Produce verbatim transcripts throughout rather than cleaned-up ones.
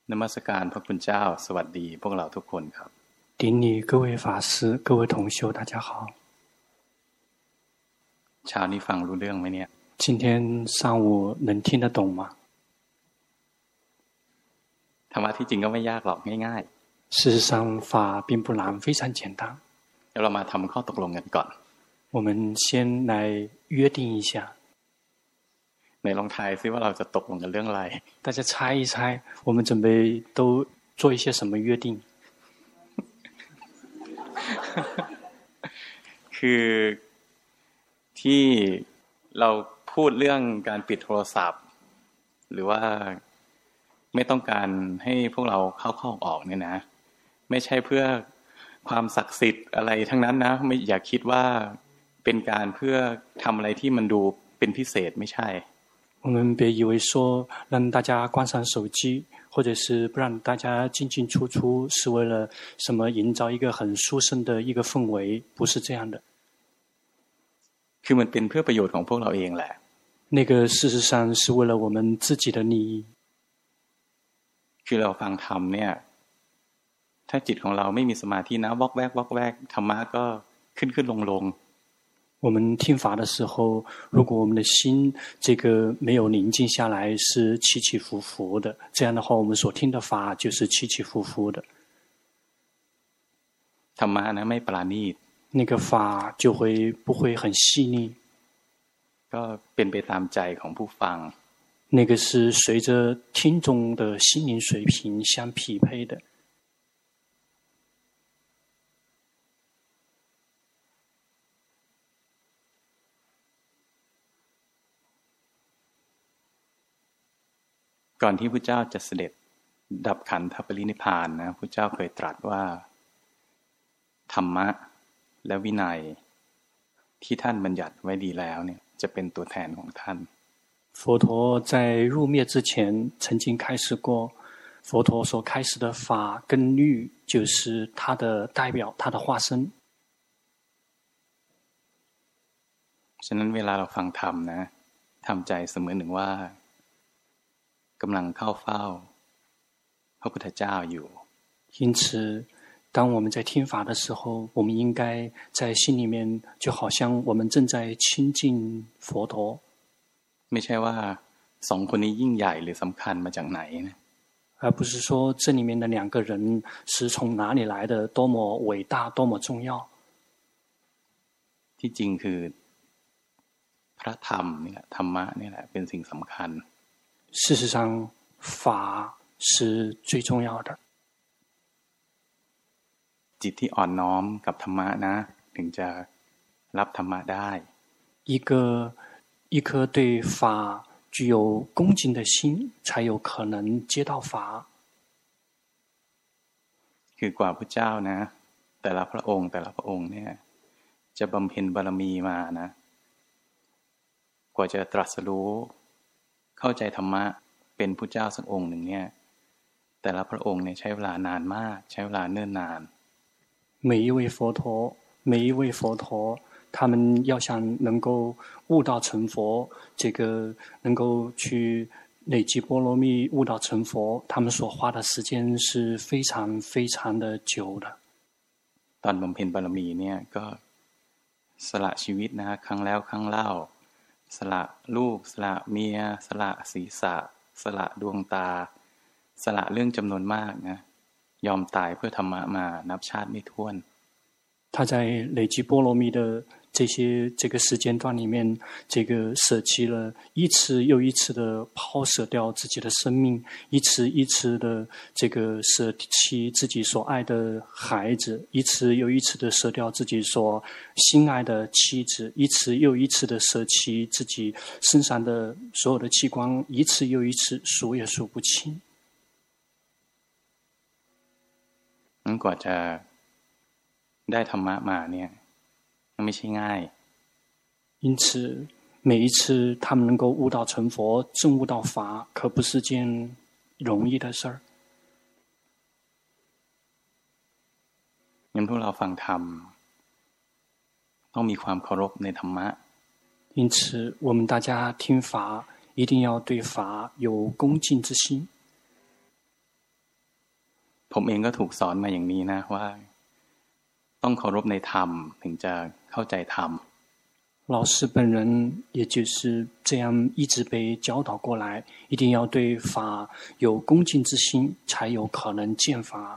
นมัสการพระคุณเจ้าสวัสดีพวกเราทุกคนครับ顶礼各位法师各位同修大家好เช้านี้ฟังรู้เรื่องไหมเนี่ย今天上午能听得懂吗ธรรมะที่จริงก็ไม่ยากหรอกง่ายๆ事实上法并不难非常简单เดี๋ยวเรามาทำข้อตกลงกันก่อน我们先来约定一下ในลองทายซิว่าเราจะตกลงกันเรื่องอะไร大家猜一猜我们准备都做一些什么约定คือที่เราพูดเรื่องการปิดโทรศัพท์หรือว่าไม่ต้องการให้พวกเราเข้าเข้าออกเนี่ยนะไม่ใช่เพื่อความศักดิ์สิทธิ์อะไรทั้งนั้นนะไม่อย่าคิดว่าเป็นการเพื่อทำอะไรที่มันดูเป็นพิเศษไม่ใช่我们别以为说让大家关上手机或者是不让大家进进出出是为了什么营造一个很殊胜的一个氛围不是这样的คือมันเป็นเพื่อประโยชน์ของพวกเราเองแหละ那个事实上是为了我们自己的利益คือเราฟังธรรมเนี่ยถ้าจิตของเราไม่มีสมาธินะวอกแวกวอกแวกธรรมะก็ขึ้นขึ้นลงลง我们听法的时候如果我们的心这个没有宁静下来是起起伏伏的这样的话我们所听的法就是起起伏伏的ธรรมะนะไม่ปราณีต那个法就会不会很细腻ก็เป็นไปตามใจของผู้ฟัง那个是随着听众的心灵水平相匹配的ก่อนที่พระเจ้าจะเสด็จดับขันธปรินิพพานนะพระเจ้าเคยตรัสว่าธรรมะและวินัยที่ท่านบัญญัติไว้ดีแล้วเนี่ยจะเป็นตัวแทนของท่าน佛陀在入灭之前曾经开示过佛陀所开始的法跟律就是他的代表他的化身ฉะนั้นเวลาเราฟังธรรมนะทำใจเสมือนหนึ่งว่ากำลังเข้าเฝ้าพระพุทธเจ้าอยู่因此当我们在听法的时候我们应该在心里面就好像我们正在亲近佛陀ไม่ใช่ว่าสองคนนี้ยิ่งใหญ่หรือสำคัญมาจากไหนนะ而不是说这里面的两个人是从哪里来的多么伟大多么重要ที่จริงคือพระธรรมนี่แหละธรรมะนี่แหละเป็นสิ่งสำคัญ事实上法是最重要的จิตที่อ่อนน้อมกับธรรมะนะถึงจะรับธรรมะได้一个一颗对法具有恭敬的心才有可能接到法คือกว่าพระเจ้านะแต่ละพระองค์แต่ละพระองค์เนี่ยจะบำเพ็ญบารมีมานะกว่าจะตรัสรู้เข้าใจธรรมะเป็นพุทธเจ้าสักองค์หนึ่งเนี่ยแต่ละพระองค์เนี่ยใช้เวลานานมากใช้เวลาเนิ่นนาน每一位佛陀每一位佛陀他们要想能够悟道成佛这个能够去累积波罗蜜悟道成佛他们所花的时间是非常非常的久的ตอนบำเพ็ญบารมีเนี่ยก็สละชีวิตนะครั้งแล้วครั้งเล่าสละลูกสละเมียสละศีรษะสละดวงตาสละเรื่องจำนวนมากนะยอมตายเพื่อธรรมะมานับชาติไม่ถ้วน他在累积波罗蜜的这些这个时间段里面这个舍弃了一次又一次的抛舍掉自己的生命一次一次的这个舍弃自己所爱的孩子一次又一次的舍掉自己所心爱的妻子一次又一次的舍弃自己身上的所有的器官一次又一次数也数不清งั้นกว่าจะได้ธรรมะมาเนี่ยมันไม่ใช่ง่าย因此每一次他们能够悟道成佛证悟到法可不是件容易的事儿งั้นพวกเราฟังธรรมต้องมีความเคารพในธรรมะ因此我们大家听法一定要对法有恭敬之心ผมเองก็ถูกสอนมาอย่างนี้นะว่าต้องเคารพในธรรมถึงจะเข้าใจธรรม老师本人也就是这样一直被教导过来，一定要对法有恭敬之心，才有可能见法。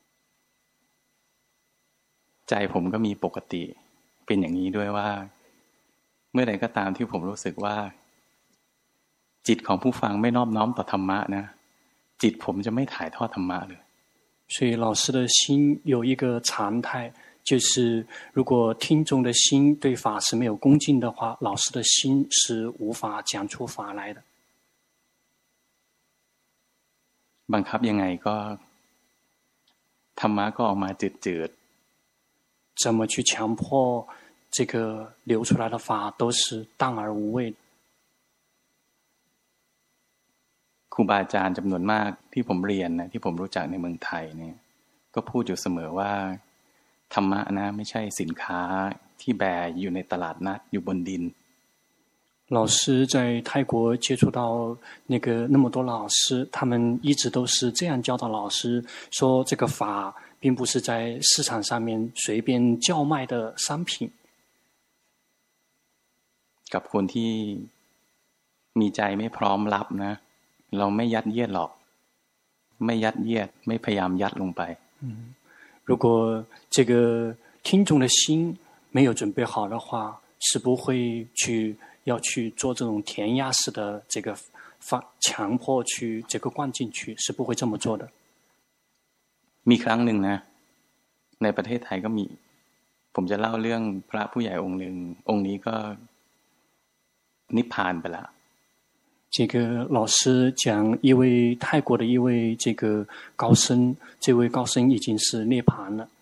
ใจผมก็มีปกติเป็นอย่างนี้ด้วยว่าเมื่อใดก็ตามที่ผมรู้สึกว่าจิตของผู้ฟังไม่นอบน้อมต่อธรรมะนะจิตผมจะไม่ถ่ายทอดธรรมะเลย所以老师的心有一个常态，就是如果听众的心对法是没有恭敬的话，老师的心是无法讲出法来的。 บังคับยังไงก็ธรรมะก็ออกมาจืดๆ怎么去强迫这个流出来的法都是淡而无味的。 ครูบาอาจารย์จำนวนมากที่ผมเรียนนะที่ผมรู้จักในเมืองไทยเนี่ยก็พูดอยู่เสมอว่าธรรมะนะไม่ใช่สินค้าที่แบอยู่ในตลาดนัดอยู่บนดิน老师在泰国接触到那个那么多老师，他们一直都是这样教导老师说，这个法并不是在市场上面随便叫卖的商品。 กับคนที่มีใจไม่พร้อมรับนะเราไม่ยัดเยียดหรอกไม่ยัดเยียดไม่พยายามยัดลงไป嗯，如果这个听众的心没有准备好的话，是不会去要去做这种填鸭式的这个发强迫去这个灌进去，是不会这么做的。 มีครั้งหนึ่งนะในประเทศไทยก็มีผมจะเล่าเรื่องพระผู้ใหญ่องค์หนึ่งองค์นี้ก็นิพพานไปแล้ว这个老师讲一位泰国的一位这个高僧，这位高僧已经是涅槃了。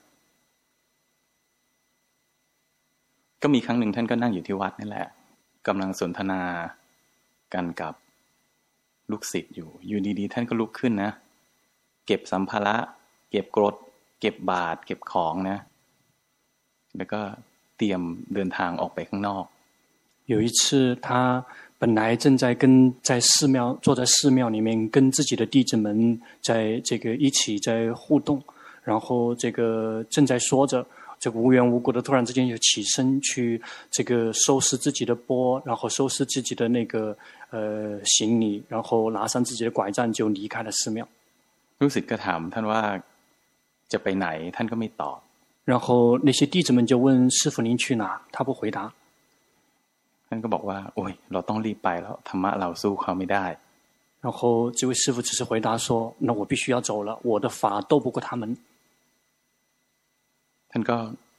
ก็มีครั้งหนึ่งท่านก็นั่งอยู่ที่วัดนี่แหละกำลังสนทนากันกับลูกศิษย์อยู่อยู่ดีๆท่านก็ลุกขึ้นนะเก็บสัมภาระเก็บกรดเก็บบาตรเก็บของนะแล้วก็เตรียมเดินทางออกไปข้างนอก有一次他本来正在跟在寺庙坐在寺庙里面跟自己的弟子们在这个一起在互动，然后这个正在说着，这个无缘无故的突然之间就起身去这个收拾自己的钵，然后收拾自己的那个呃行李，然后拿上自己的拐杖就离开了寺庙。 ลูกศิษย์ก็ถามท่านว่าจะไปไหนท่านก็ไม่ตอบ然后那些弟子们就问师父您去哪，他不回答。 ท่านก็บอกว่าโอ้ยเราต้องรีบไปแล้วธรรมะเราสู้เขาไม่ได้然后这位师父只是回答说那我必须要走了，我的法斗不过他们。 ท่านก็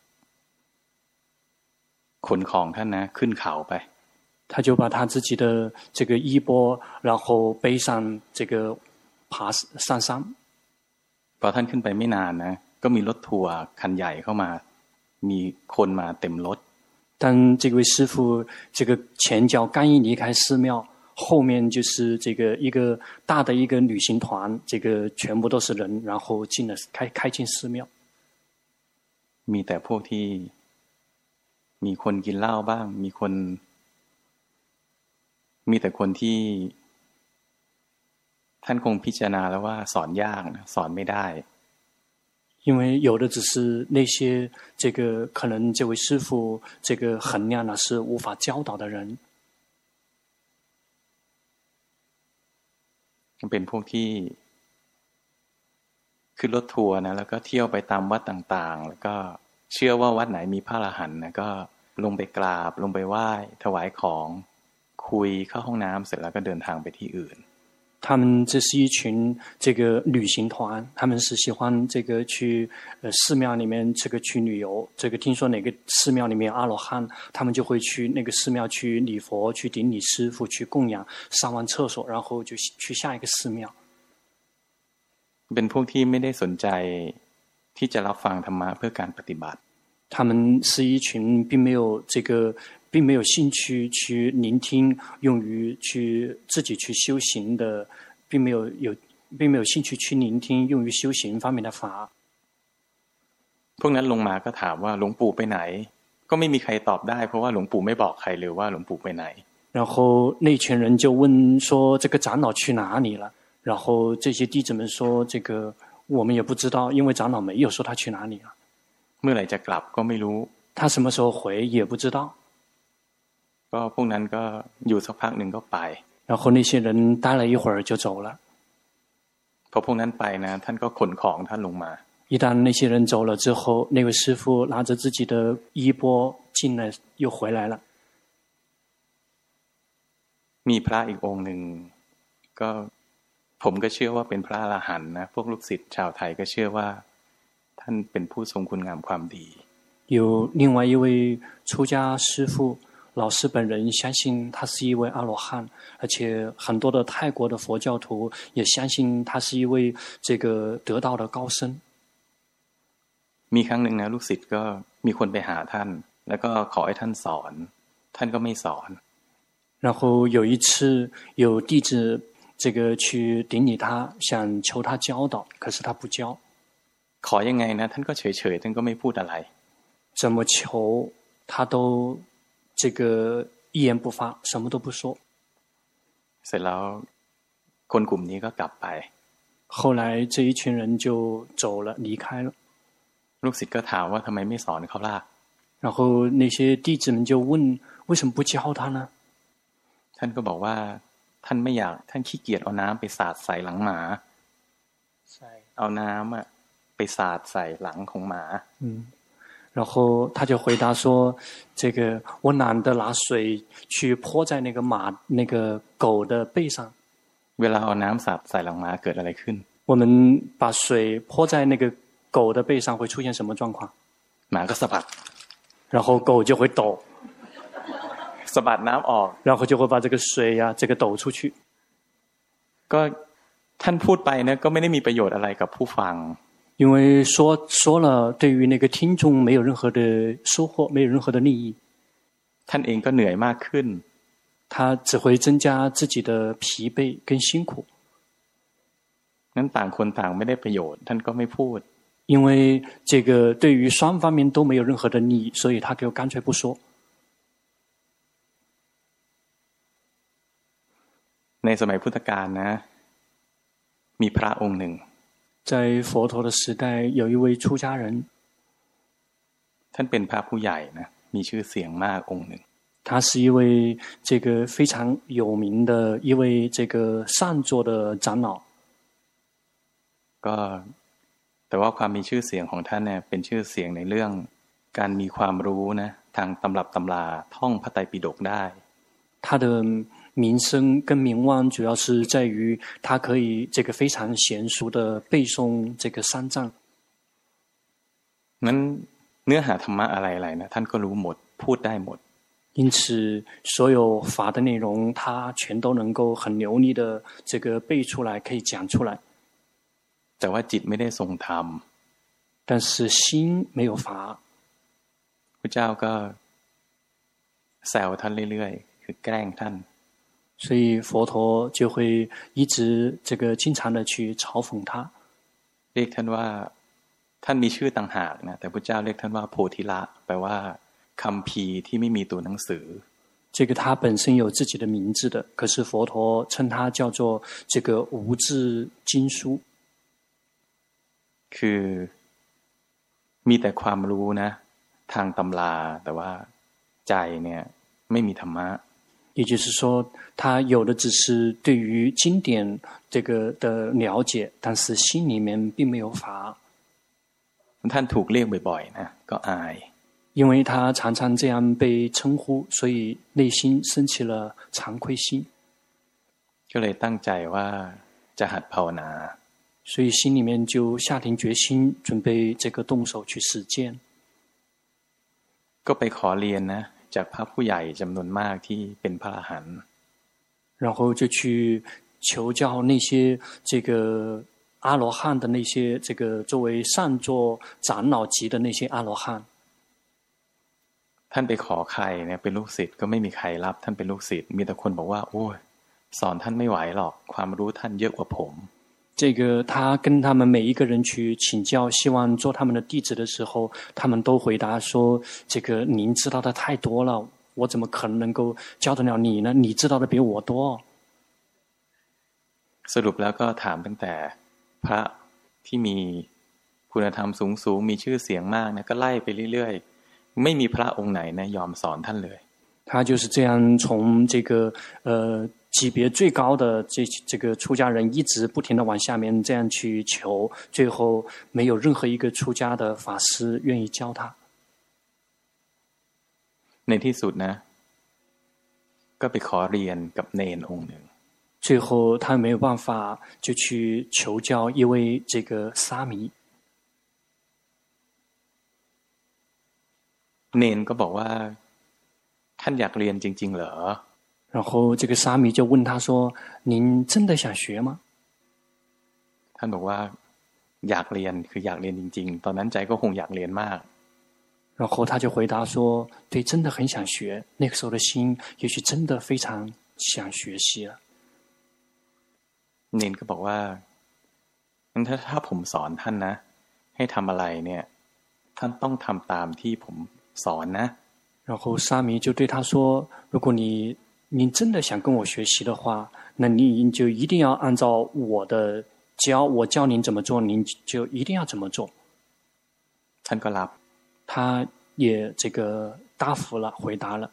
ขนของท่านนะขึ้นเขาไป他就把他自己的这个衣钵然后背上这个爬上山。 พอท่านขึ้นไปไม่นานนะก็มีรถทัวร์คันใหญ่เข้ามามีคนมาเต็มรถ当这位师父这个前脚刚一离开寺庙，后面就是这个一个大的一个旅行团，这个全部都是人，然后进了开开进寺庙。 มีแต่พวกที่มีคนกินเหล้าบ้างมีคนมีแต่คนที่ท่านคงพิจารณาแล้วว่าสอนยากสอนไม่ได้因为有的只是那些这个可能这位师父这个衡量了是无法教导的人。 เป็นพวกที่ขึ้นรถทัวร์นะแล้วก็เที่ยวไปตามวัดต่างๆแล้วก็เชื่อว่าวัดไหนมีพระอรหันต์นะก็ลงไปกราบลงไปไหว้ถวายของคุยเข้าห้องน้ำเสร็จแล้วก็เดินทางไปที่อื่น他们这是一群这个旅行团，他们是喜欢这个去呃寺庙里面这个去旅游。这个听说哪个寺庙里面有阿罗汉，他们就会去那个寺庙去礼佛、去顶礼师父、去供养，上完厕所，然后就去下一个寺庙。 เป็นพวกที่ไม่ได้สนใจที่จะรับฟังธรรมะเพื่อการปฏิบัติ他们是一群并没有这个。并没有兴趣去聆听用于去自己去修行的，并没有有并没有兴趣去聆听用于修行方面的法。 พวกนั้นลงมาก็ถามว่าหลวงปู่ไปไหนก็ไม่มีใครตอบได้เพราะว่าหลวงปู่ไม่บอกใครเลยว่าหลวงปู่ไปไหน然后那群人就问说这个长老去哪里了，然后这些弟子们说这个我们也不知道，因为长老没有说他去哪里了。 เมื่อไหร่จะกลับก็ไม่รู้他什么时候回也不知道。 ก็พวกนั้นก็อยู่สักพักหนึ่งก็ไป然后那些人待了一会儿就走了。 พอพวกนั้นไปนะท่านก็ขนของท่านลงมา一旦那些人走了之后，那位师父拿着自己的衣钵进来又回来了。 มีพระอีกองค์หนึ่งก็ผมก็เชื่อว่าเป็นพระอรหันต์นะพวกลูกศิษย์ชาวไทยก็เชื่อว่าท่านเป็นผู้ทรงคุณงามความดี有另外一位出家师父，老师本人相信他是一位阿罗汉，而且很多的泰国的佛教徒也相信他是一位这个得道的高僧。 มีครั้งหนึ่งนะลูกศิษย์ก็มีคนไปหาท่านแล้วก็ขอให้ท่านสอนท่านก็ไม่สอน然后有一次有弟子这个去顶礼他，想求他教导，可是他不教。 ขอยังไงนะท่านก็เฉยๆท่านก็ไม่พูดอะไร怎么求他都这个一言不发，什么都不说。 เสร็จแล้วคนกลุ่มนี้ก็กลับไป后来这一群人就走了，离开了。 ลูกศิษย์ก็ถามว่าทำไมไม่สอนเขาล่ะ然后那些弟子们就问为什么不教他呢？ ท่านก็บอกว่าท่านไม่อยากท่านขี้เกียจเอาน้ำไปสาดใส่หลังหมาเอาน้ำอ่ะไปสาดใส่หลังของหมา嗯然后他就回答说这个我懒得拿水去泼在那个马那个狗的背上เวลาเอาน้ำสาดใส่หลังหมาเกิดอะไรขึ้น我们把水泼在那个狗的背上会出现什么状况หมาก็สะบัด然后狗就会抖สะบัดน้ำออก然后就会把这个水呀、啊、这个抖出去ก็ท่านพูดไปเนี่ยก็ไม่ได้มีประโยชน์อะไรกับผู้ฟัง因为说说了对于那个听众没有任何的收获没有任何的利益ท่านเองก็เหนื่อยมากขึ้น他只会增加自己的疲惫跟辛苦งั้นต่างคนต่างไม่ได้ประโยชน์ท่านก็ไม่พูด因为这个对于双方面都没有任何的利益所以他就干脆不说ในสมัยพุทธกาลนะมีพระองค์หนึ่ง在佛陀的时代有一位出家人ท่านเป็นพระผู้ใหญ่นะมีชื่อเสียงมากองค์หนึ่ง他是一位这个非常有名的一位这个善座的长老ก็แต่ว่าความมีชื่อเสียงของท่านเนี่ยเป็นชื่อเสียงในเรื่องการมีความรู้นะทางตำรับตำราท่องพระไตรปิฎกได้他的名声跟名望主要是在于他可以这个非常娴熟的背诵这个三藏งั้นเนื้อหาธรรมะอะไรๆนะท่านก็รู้หมดพูดได้หมด因此所有法的内容他全都能够很流利的这个背出来可以讲出来แต่ว่าจิตไม่ได้ทรงธรรม但是心没有法พระเจ้าก็แซวท่านเรื่อยๆคือแกล้งท่าน所以佛陀就会一直这个经常的去嘲讽他เรียกท่านว่าท่านมีชื่อต่างหากนะแต่พระเจ้าเรียกท่านว่าโพธิละแปลว่าคัมภีร์ที่ไม่มีตัวหนังสือ这个他本身有自己的名字的可是佛陀称他叫做这个无字经书คือมีแต่ความรู้นะทางตำราแต่ว่าใจเนี่ยไม่มีธรรมะ也就是说他有的只是对于经典这个的了解但是心里面并没有法ท่านถูกเรียกบ่อยๆนะก็อาย因为他常常这样被称呼所以内心升起了惭愧心ก็เลยตั้งใจว่าจะหัดภาวนา所以心里面就下定决心准备这个动手去实践ก็ไปขอเรียนนะจากพระผู้ใหญ่จำนวนมากที่เป็นพระอรหันต์然后就去求教那些这个阿罗汉的那些这个作为善座长老级的那些阿罗汉ท่านไปขอใครเนี่ยเป็นลูกศิษย์ก็ไม่มีใครรับท่านเป็นลูกศิษย์มีแต่คนบอกว่าโอ้ยสอนท่านไม่ไหวหรอกความรู้ท่านเยอะกว่าผม这个他跟他们每一个人去请教希望做他们的弟子的时候他们都回答说这个您知道的太多了我怎么可能能够教得了你呢你知道的比我多สรุปแล้วก็ถามตั้งแต่พระที่มีคุณธรรมสูงๆมีชื่อเสียงมากนะก็ไล่ไปเรื่อยๆไม่มีพระองค์ไหนนะยอมสอนท่านเลย他就是这样从这个呃级别最高的这这个出家人一直不停的往下面这样去求，最后没有任何一个出家的法师愿意教他。 ในที่สุดนะก็ไปขอเรียนกับเนนองค์หนึ่ง最后他没有办法就去求教一位这个沙弥。 เนนก็บอกว่าท่านอยากเรียนจริงๆเหรอ然后这个沙弥就问他说您真的想学吗ท่านบอกว่าอยากเรียนคืออยากเรียนจริงๆตอนนั้นใจก็คงอยากเรียนมาก然后他就回答说对真的很想学那个时候的心也许真的非常想学习了เนนก็บอกว่างั้นถ้าถ้าผมสอนท่านนะให้ทำอะไรเนี่ยท่านต้องทำตามที่ผมสอนนะ然后沙弥就对他说如果你您真的想跟我学习的话那您就一定要按照我的教我教您怎么做您就一定要怎么做ท่านก็รับ他也这个答复了回答了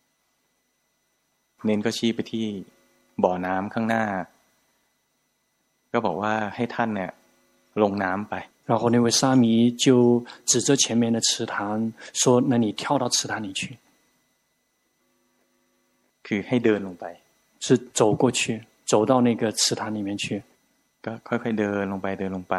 เนนก็ชี้ไปที่บ่อน้ำข้างหน้าก็บอกว่าให้ท่านเนี่ยลงน้ำไป然后那位沙弥就指着前面的池塘说那你跳到池塘里去คือให้เดินลงไป是走过去走到那个池塘里面去ก็ค่อยๆเดินลงไปเดินลงไป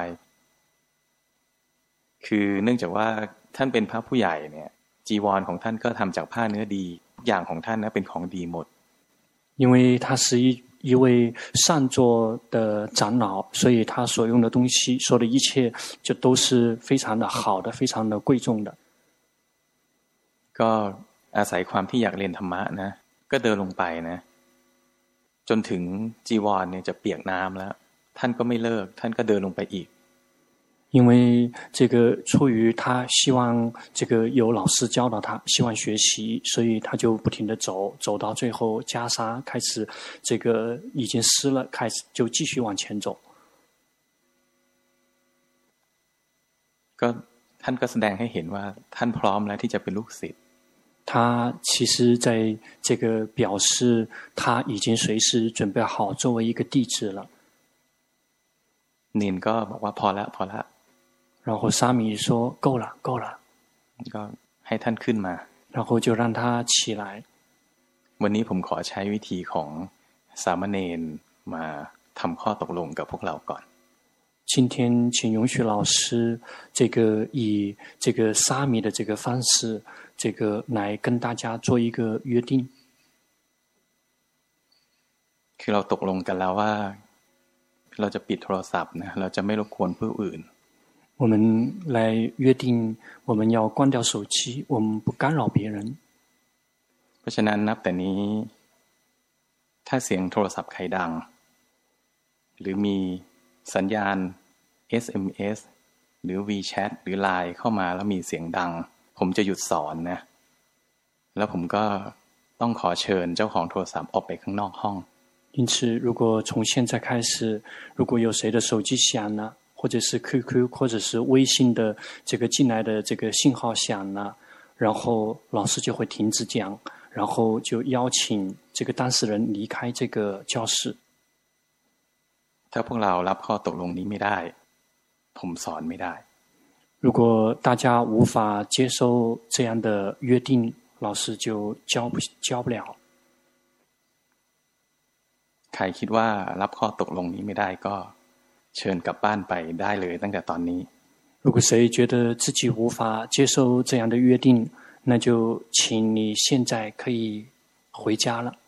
คือเนื่องจากว่าท่านเป็นพระผู้ใหญ่เนี่ยจีวรของท่านก็ทำจากผ้าเนื้อดีทุกอย่างของท่านนะเป็นของดีหมด因为他是一一位善座的长老所以他所用的东西说的一切就都是非常的好的非常的贵重的ก็อาศัยความที่อยากเรียนธรรมะนะก็เดินลงไปนะจนถึงจีวรเนี่ยจะเปียกน้ำแล้วท่านก็ไม่เลิกท่านก็เดินลงไปอีก因为这个出于他希望这个有老师教导他希望学习所以他就不停地走走到最后袈裟开始这个已经湿了开始就继续往前走ก็ท่านก็แสดงให้เห็นว่าท่านพร้อมแล้วที่จะเป็นลูกศิษย์他其实在这个表示他已经随时准备好作为一个弟子了เนนก็บอกว่าพอละพอละ然后沙弥说够了够了ก็ให้ท่านขึ้นมา然后就让他起来วันนี้ผมขอใช้วิธีของสามเณรมาทำข้อตกลงกับพวกเราก่อน今天请允许老师这个以这个沙弥的这个方式这个来跟大家做一个约定คือเราตกลงกันแล้วว่าเราจะปิดโทรศัพท์นะเราจะไม่รบกวนผู้อื่น我们来约定我们要关掉手机我们不干扰别人เพราะฉะนั้นนับแต่นี้ถ้าเสียงโทรศัพท์ใครดังหรือมีสัญญาณ เอส เอ็ม เอส หรือ WeChat หรือ ไลน์ เข้ามาแล้วมีเสียงดังผมจะหยุดสอนนะแล้วผมก็ต้องขอเชิญเจ้าของโทรศัพท์ออกไปข้างนอกห้อง因此如果从现在开始如果有谁的手机响了或者是 Q Q 或者是微信的这个进来的这个信号响了然后老师就会停止讲然后就邀请这个当事人离开这个教室ถ้าพวกเรารับข้อตกลงนี้ไม่ได้ผมสอนไม่ได้如果大家无法接受这样的约定老师就教不教不了ใครคิดว่ารับข้อตกลงนี้ไม่ได้ก็เชิญกลับบ้านไปได้เลยตั้งแต่ตอนนี้如果谁觉得自己无法接受这样的约定那就请你现在可以回家了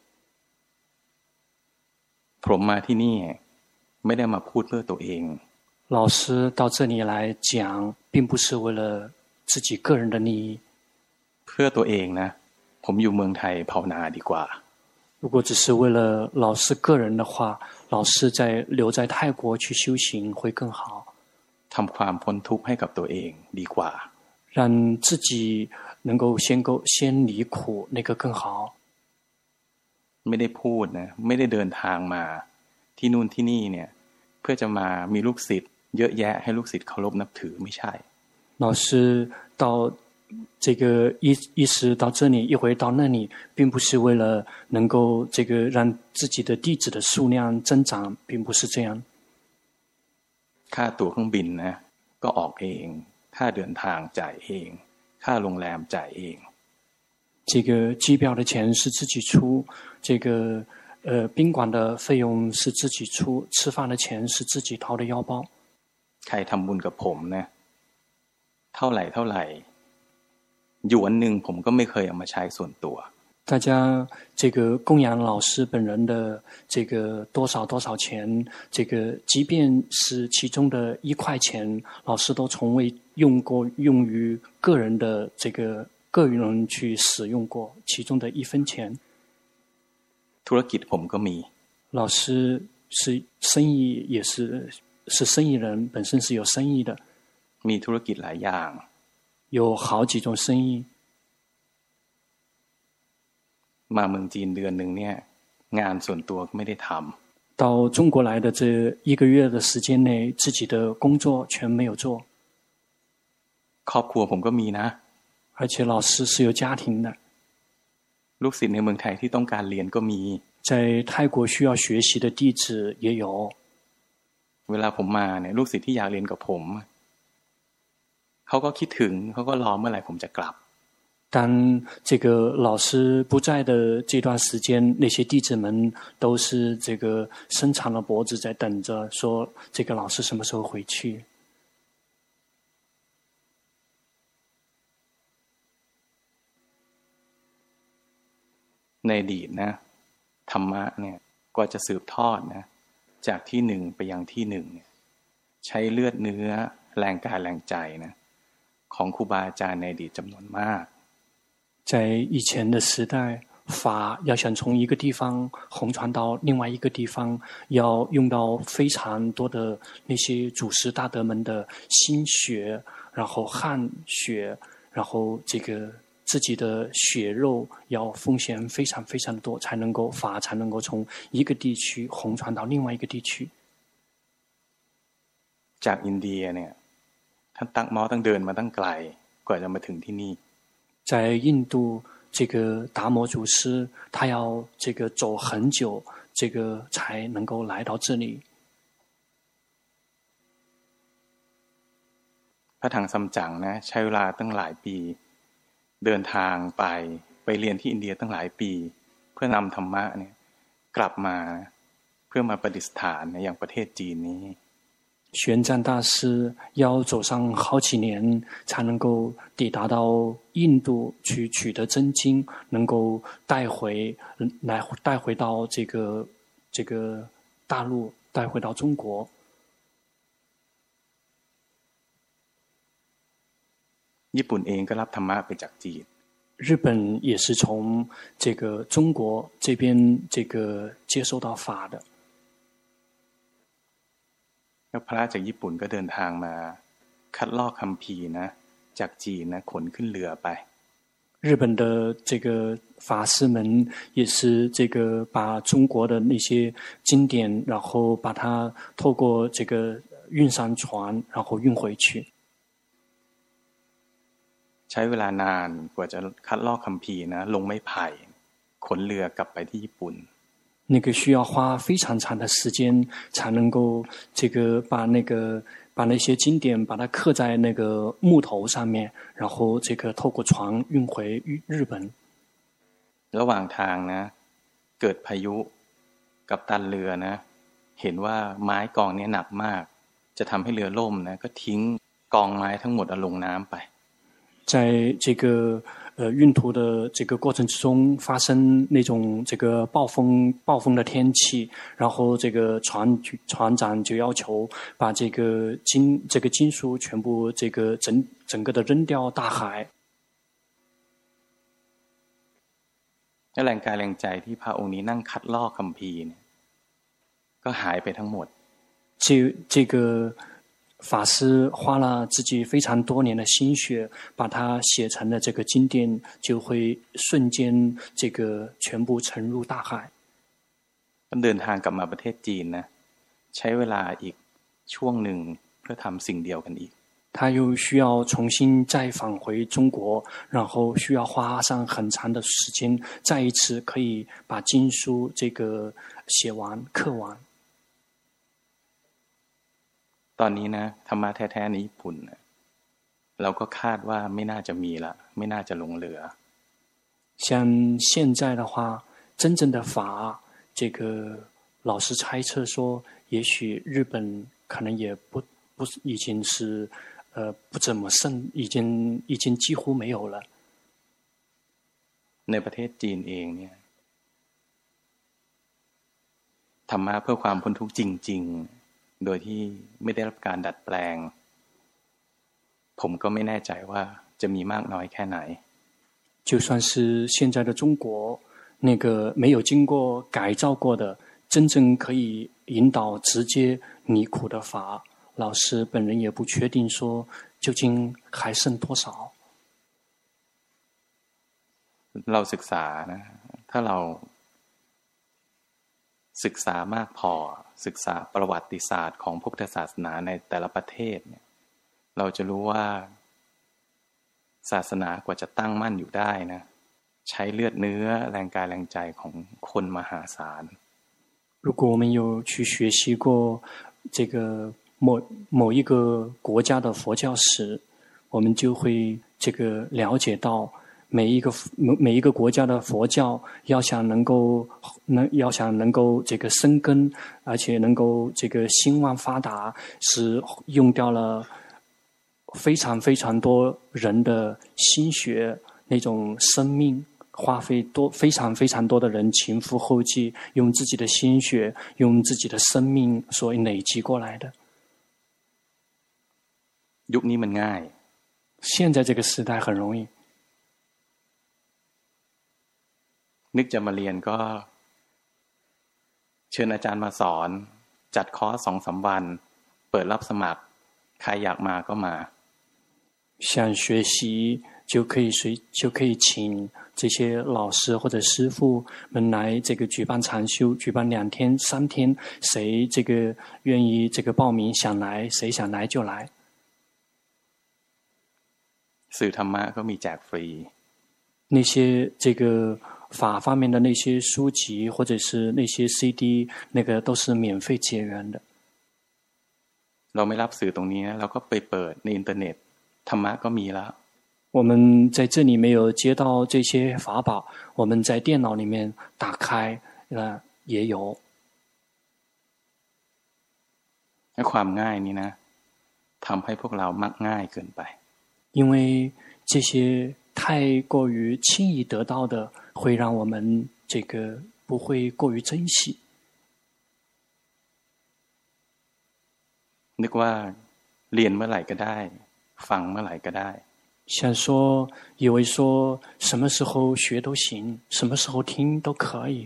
ผมมาที่นี่ไม่ได้มาพูดเพื่อตัวเอง老师到这里来讲并不是为了自己个人的利益เพื่อตัวเองนะผมอยู่เมืองไทยภาวนาดีกว่า如果只是为了老师个人的话老师在留在泰国去修行会更好ทำความพ้นทุกข์ให้กับตัวเองดีกว่า让自己能够先够先离苦那个更好ไม่ได้พูดนะไม่ได้เดินทางมาที่นู่นที่นี่เนี่ยเพื่อจะมามีลูกศิษย์เยอะแยะให้ลูกศิษย์เคารพนับถือไม่ใช่老师到这个一一时到这里，一回到那里，并不是为了能够这个让自己的弟子的数量增长，并不是这样。 ค่าตั๋วเครื่องบินนะก็ออกเองค่าเดินทางจ่ายเองค่าโรงแรมจ่ายเอง这个机票的钱是自己出，这个呃宾馆的费用是自己出，吃饭的钱是自己掏的腰包。 ใครทำบุญกับผมนะเท่าไหร่เท่าไหร่หยวนหนึ่งผมก็ไม่เคยเอามาใช้ส่วนตัว大家这个供养老师本人的这个多少多少钱，这个即便是其中的一块钱，老师都从未用过用于个人的这个个人去使用过其中的一分钱。 ธุรกิจผมก็มี老师是生意也是是生意人，本身是有生意的， มีธุรกิจหลายอย่าง有好几种生意。 มาเมืองจีนเดือนหนึ่งเนี่ยงานส่วนตัวก็ไม่ได้ทำ到中国来的这一个月的时间内，自己的工作全没有做。 ครอบครัวผมก็มีนะ而且老师是有家庭的。 ลูกศิษย์ในเมืองไทยที่ต้องการเรียนก็มี在泰国需要学习的弟子也有。 เวลาผมมาเนี่ยลูกศิษย์ที่อยากเรียนกับผมเขาก็คิดถึงเขาก็รอเมื่อไหร่ผมจะกลับ当这个老师不在的这段时间，那些弟子们都是这个伸长了脖子在等着，说这个老师什么时候回去。 ในอดีตนะธรรมะเนี่ยกว่าจะสืบทอดนะจากที่หนึ่งไปยังที่หนึ่งเนี่ยใช้เลือดเนื้อแรงกายแรงใจนะของครูบาอาจารย์ในอดีตจำนวนมาก在以前的时代，法要想从一个地方红传到另外一个地方，要用到非常多的那些祖师大德们的心血，然后汗血，然后这个自己的血肉要奉献非常非常的多，才能够法才能够从一个地区红传到另外一个地区。 จากอินเดียเนี่ยท่านตักม้อต้องเดินมาตั้งไกลกว่าจะมาถึงที่นี่在印度，这个达摩祖师他要这个走很久，这个才能够来到这里。 พระถังซัมจั๋งนะใช้เวลาตั้งหลายปีเดินทางไปไปเรียนที่อินเดียตั้งหลายปีเพื่อนำธรรมะเนี่ยกลับมาเพื่อมาประดิษฐานในอย่างประเทศจีนนี้玄奘大师要走上好几年，才能够抵达到印度去取得真经，能够带回来带回到这个这个大陆，带回到中国。 ญี่ปุ่นเองก็รับธรรมะไปจากจีน日本也是从这个中国这边这个接受到法的。 แล้วพระจากญี่ปุ่นก็เดินทางมาคัดลอกคัมภีร์นะจากจีนนะขนขึ้นเรือไป日本的这个法师们也是这个把中国的那些经典，然后把它透过这个运上船，然后运回去。 ใช้เวลานานกว่าจะคัดลอกคัมภีร์นะลงไม้ไผ่ขนเรือกลับไปที่ญี่ปุ่น那个需要花非常长的时间，才能够这个把那个把那些经典把它刻在那个木头上面，然后这个透过船运回日本。 ระหว่างทางนะเกิดพายุกัปตันเรือนะเห็นว่าไม้กองนี้หนักมากจะทำให้เรือล่มนะก็ทิ้งกองไม้ทั้งหมดเอาลงน้ำไป在这个呃运途的这个过程之中，发生那种这个暴风暴风的天气，然后这个船船长就要求把这个金这个金属全部这个整整个的扔掉大海。 แรงกายแรงใจที่พระองค์นี้นั่งคัดลอกคัมภีร์เนี่ยก็หายไปทั้งหมด这这个法师花了自己非常多年的心血，把它写成了这个经典，就会瞬间这个全部沉入大海。 เดินทางกลับมาประเทศจีนนะใช้เวลาอีกช่วงหนึ่งเพื่พื่อทำสิ่งเดียวกันอีก他又需要重新再返回中国，然后需要花上很长的时间，再一次可以把经书这个写完、刻完。 ตอนนี้นะธรรมะแท้ๆในญี่ปุ่นเราก็คาดว่าไม่น่าจะมีละไม่น่าจะหลงเหลือ像现在的话，真正的法，这个老师猜测说，也许日本可能也不不已经是。呃，不怎么剩，已经已经几乎没有了。 ในประเทศจีนเองเนี่ยธรรมะเพื่อความพ้นทุกข์จริงๆโดยที่ไม่ได้รับการดัดแปลงผมก็ไม่แน่ใจว่าจะมีมากน้อยแค่ไหน就算是现在的中国，那个没有经过改造过的，真正可以引导直接离苦的法。老师本人也不确定说究竟还剩多少。 เราศึกษานะถ้าเราศึกษามากพอศึกษาประวัติศาสตร์ของพุทธศาสนาในแต่ละประเทศเนี่ยเราจะรู้ว่าศาสนากว่าจะตั้งมั่นอยู่ได้นะใช้เลือดเนื้อแรงกายแรงใจของคนมหาศาล如果我们有去学习过这个某某一个国家的佛教史，我们就会这个了解到每一个每一个国家的佛教要想能够能要想能够这个生根，而且能够这个兴旺发达，是用掉了非常非常多人的心血，那种生命花费多非常非常多的人前赴后继，用自己的心血，用自己的生命所累积过来的。 ยุคนี้มันง่าย现在这个时代很容易นึกจะมาเรียนก็เชิญอาจารย์มาสอนจัดคอร์ส สองถึงสาม วันเปิดรับสมัครใครอยากมาก็มา想学习就可以随就可以请这些老师或者师父们来这个举办禅修，举办两天三天，谁这个愿意这个报名想来，谁想来就来。 สื่อธรรมะก็มีแจกฟรี那些这个法方面的那些书籍或者是那些 C D 那个都是免费结缘的เราไม่รับสื่อตรงนี้เราก็ไปเปิดในอินเทอร์เน็ตธรรมะก็มีแล้ว我们在这里没有接到这些法宝，我们在电脑里面打开了也有。 ความง่ายนี้นะทำให้พวกเรามักง่ายเกินไป因为这些太过于轻易得到的，会让我们这个不会过于珍惜。 นึกว่าเรียนเมื่อไหร่ก็ได้ฟังเมื่อไหร่ก็ได้想说以为说什么时候学都行，什么时候听都可以。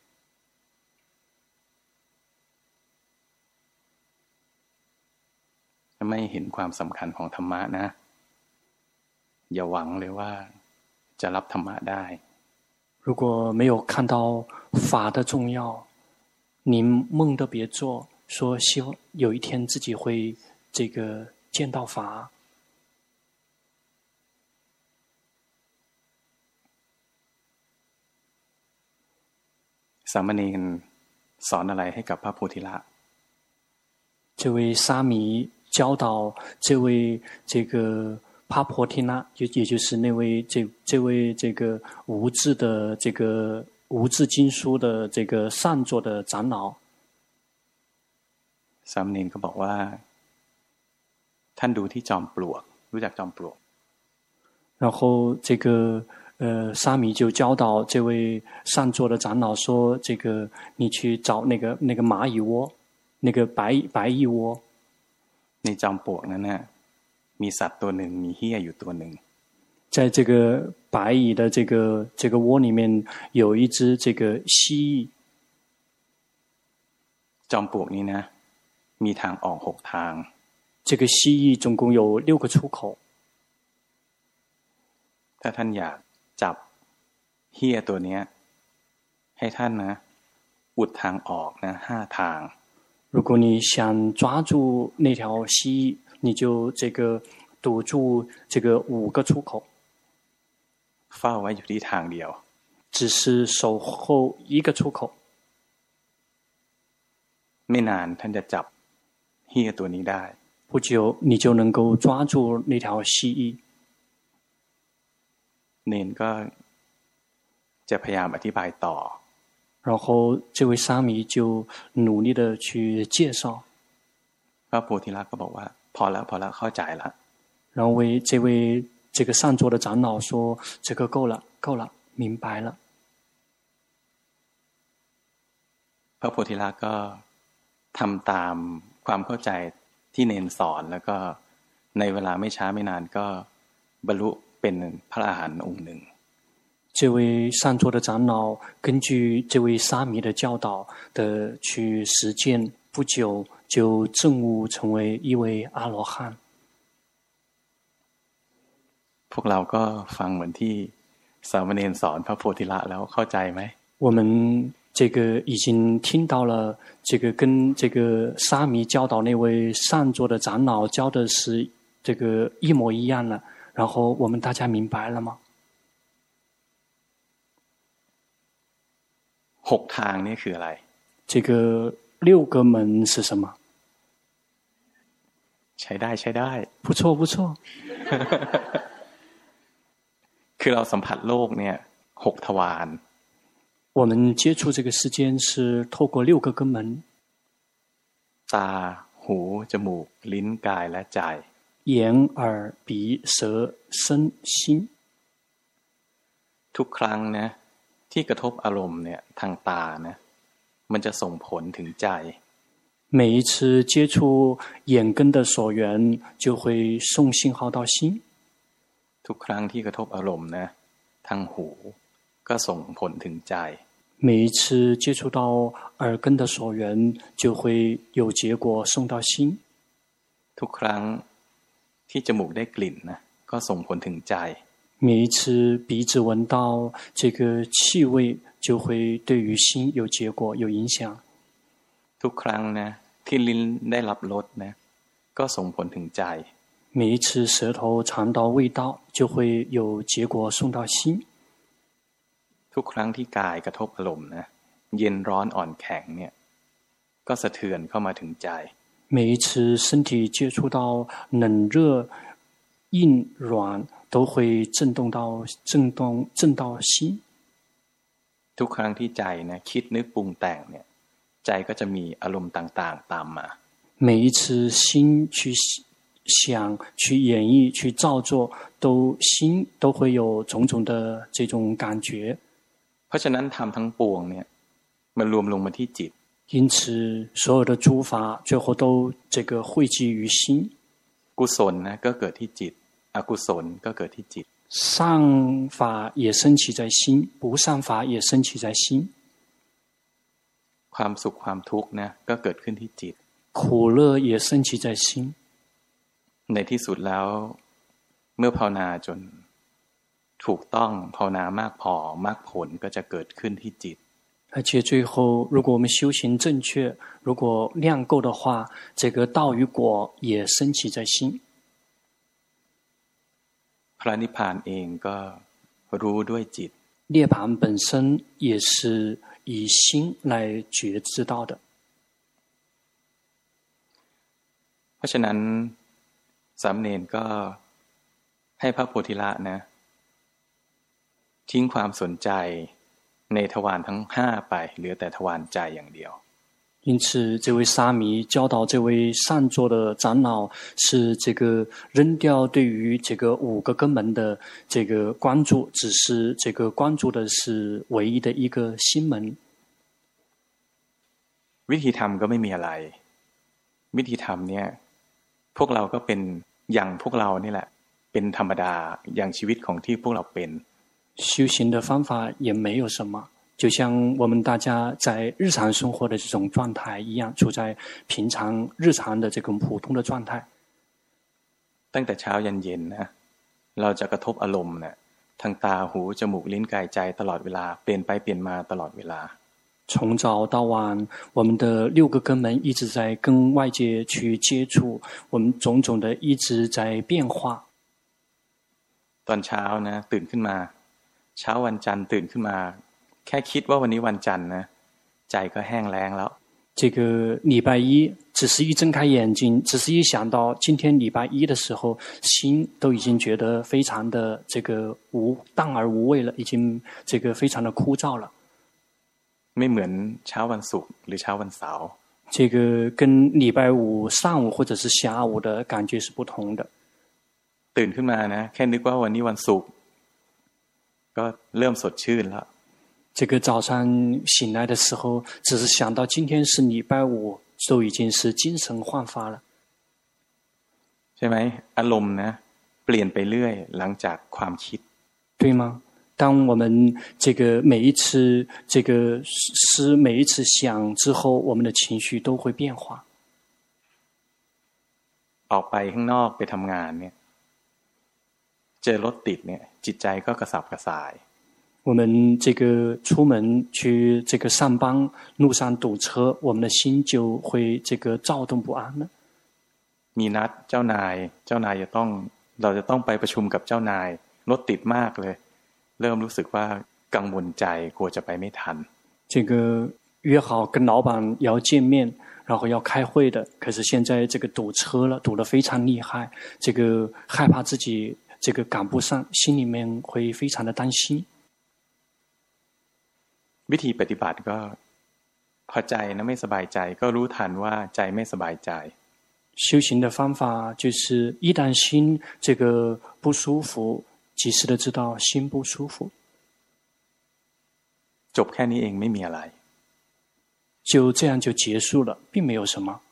ไม่เห็นความสำคัญของธรรมะนะอย่าหวังเลยว่าจะรับธรรมะได้如果没有看到法的重要，您梦都别做，说希望有一天自己会这个见到法。 สามเณรสอนอะไรให้กับพระโพธิละ这位沙弥教导这位这个帕婆提那，也也就是那位这这位这个无字的这个无字经书的这个上座的长老。 สามเณรก็บอกว่าท่านดูที่จอมปลวกรู้จักจอมปลวก然后这个呃沙弥就教导这位上座的长老说，这个你去找那个那个蚂蚁窝，那个白白蚁窝。 ในจอมปลวกนั้นน่ะมีสัตว์ตัวหนึ่งมีเหี้ยอยู่ตัวหนึ่ง在这个白蚁的这个这个窝里面有一只这个蜥蜴。 จอมปลวกนี้นะมีทางออกหกทาง这个蜥蜴总共有六个出口。 ถ้าท่านอยากจับเหี้ยตัวเนี้ยให้ท่านนะอุดทางออกนะห้าทาง如果你想抓住那条蜥蜴，你就这个堵住这个五个出口。 เฝ้าไว้อยู่ที่ทางเดียว只是守候一个出口。 ไม่นานท่านจะจับเหี้ยตัวนี้ได้不久你就能够抓住那条蜥蜴。 เนนก็จะพยายามอธิบายต่อ然后这位沙弥就努力的去介绍。 พระโพธิลักษณ์ก็บอกว่าพอแล้วพอแล้วเข้าใจละ然后为这位这个上座的长老说：“这个够了，够了，明白了。” พระโพธิลักษณ์ก็ทำตามความเข้าใจที่เนนสอนแล้วก็ในเวลาไม่ช้าไม่นานก็บรรลุเป็นพระอรหันต์องค์หนึ่ง这位上座的长老根据这位沙弥的教导的去实践，不久就证悟成为一位阿罗汉。 พวกเราก็ฟังเหมือนที่สามเณรสอนพระโพธิละแล้วเข้าใจไหม我们这个已经听到了，这个跟这个沙弥教导那位上座的长老教的是这个一模一样了。然后我们大家明白了吗？ หกทางนี่คืออะไร这个六个门是什么？ ใช้ได้ใช้ได้不错不错。 คือเราสัมผัสโลกเนี่ยหกทวาร我们接触这个世间是透过六个根门： ตาหูจมูกลิ้นกายและใจ眼耳鼻舌身心。 ทุกครั้งนะที่กระทบอารมณ์เนี่ยทางตานะมันจะส่งผลถึงใจ每一次接触眼根的所缘就会送信号到心。 ทุกครั้งที่กระทบอารมณ์นะทางหูก็ส่งผลถึงใจ每一次接触到耳根的所缘就会有结果送到心。 ทุกครั้งที่จมูกได้กลิ่นนะก็ส่งผลถึงใจ每一次鼻子闻到这个气味就会对于心有结果有影响。 ทุกครั้งนะที่ลิ้นได้รับรสนะก็ส่งผลถึงใจ每一次舌头尝到味道就会有结果送到心。 ทุกครั้งที่กายกระทบอารมณ์นะเย็นร้อนอ่อนแข็งเนี่ยก็สะเทือนเข้ามาถึงใจ每一次身体接触到冷热硬软都会震动到震动震到心。 ทุกครั้งที่ใจนะคิดนึกปรุงแต่งเนี่ยใจก็จะมีอารมณ์ต่างๆตามมา每一次心去想去演绎去造作都心都会有种种的这种感觉เพราะฉะนั้นธรรมทั้งปวงเนี่ยมันรวมลงมาที่จิต因此所有的诸法最后都这个汇集于心กุศลนะก็เกิดที่จิตอกุศลก็เกิดที่จิต善法也升起在心不善法也升起在心ความสุขความทุกข์นะก็เกิดขึ้นที่จิต苦乐也升起在心ในที่สุดแล้วเมื่อภาวนาจนถูกต้องภาวนามากพอมรรคผลก็จะเกิดขึ้นที่จิต而且最后如果我们修行正确如果量够的话这个道与果也升起在心พระนิพพานเองก็รู้ด้วยจิต涅槃本身也是以心来觉知到的เพราะฉะนั้นสามเณรก็ให้พระโพธิละนะทิ้งความสนใจในทวารทั้งห้าไปเหลือแต่ทวารใจอย่างเดียว因此这位沙弥教导这位上座的长老是这个扔掉对于这个五个根门的这个关注只是这个关注的是唯一的一个心门วิธีทำก็ไม่มีอะไรวิธีทำเนี่ยพวกเราก็เป็นอย่างพวกเรานี่แหละเป็นธรรมดาอย่างชีวิตของที่พวกเราเป็น修行的方法也没有什么就像我们大家在日常生活的这种状态一样处在平常日常的这种普通的状态ตั้งแต่เช้ายันเย็นนะเราจะกระทบอารมณ์นะทางตาหูจมูกลิ้นกายใจตลอดเวลาเปลี่ยนไปเปลี่ยนมาตลอดเวลา从早到晚，我们的六个根门一直在跟外界去接触，我们种种的一直在变化。 ตอนเช้านะตื่นขึ้นมาเช้าวันจันทร์ตื่นขึ้นมาแค่คิดว่าวันนี้วันจันทร์นะใจก็แห้งแล้งแล้ว这个礼拜一，只是一睁开眼睛，只是一想到今天礼拜一的时候，心都已经觉得非常的这个无淡而无味了，已经这个非常的枯燥了。 ไม่เหมือนเช้าวันศุกร์หรือเช้าวันเสาร์这个跟礼拜五上午或者是下午的感觉是不同的。 ตื่นขึ้นมานะแค่นึกว่าวันนี้วันศุกร์ก็เริ่มสดชื่นแล้ว这个早上醒来的时候，只是想到今天是礼拜五，都已经是精神焕发了。 ใช่ไหมอารมณ์นะเปลี่ยนไปเรื่อยหลังจากความคิด对吗？当我们这个每一次这个思每一次想之后，我们的情绪都会变化。 ออกไปข้างนอกไปทำงานเนี่ยเจอรถติดเนี่ยจิตใจก็กระสับกระส่าย我们这个出门去这个上班，路上堵车，我们的心就会这个躁动不安了。 มีนัดเจ้านายเจ้านายจะต้องเราจะต้องไปประชุมกับเจ้านายรถติดมากเลยเริ่มรู้สึกว่ากังวลใจกลัวจะไปไม่ทัน这个约好跟老板要见面，然后要开会的，可是现在这个堵车了，堵得非常厉害，这个害怕自己这个赶不上，心里面会非常的担心。 วิธีปฏิบัติก็พอใจนะไม่สบายใจก็รู้ทันว่าใจไม่สบายใจ修行的方法就是一旦心这个不舒服，及时的知道心不舒服。 จบแค่นี้เองไม่มีอะไร就这样就结束了，并没有什么。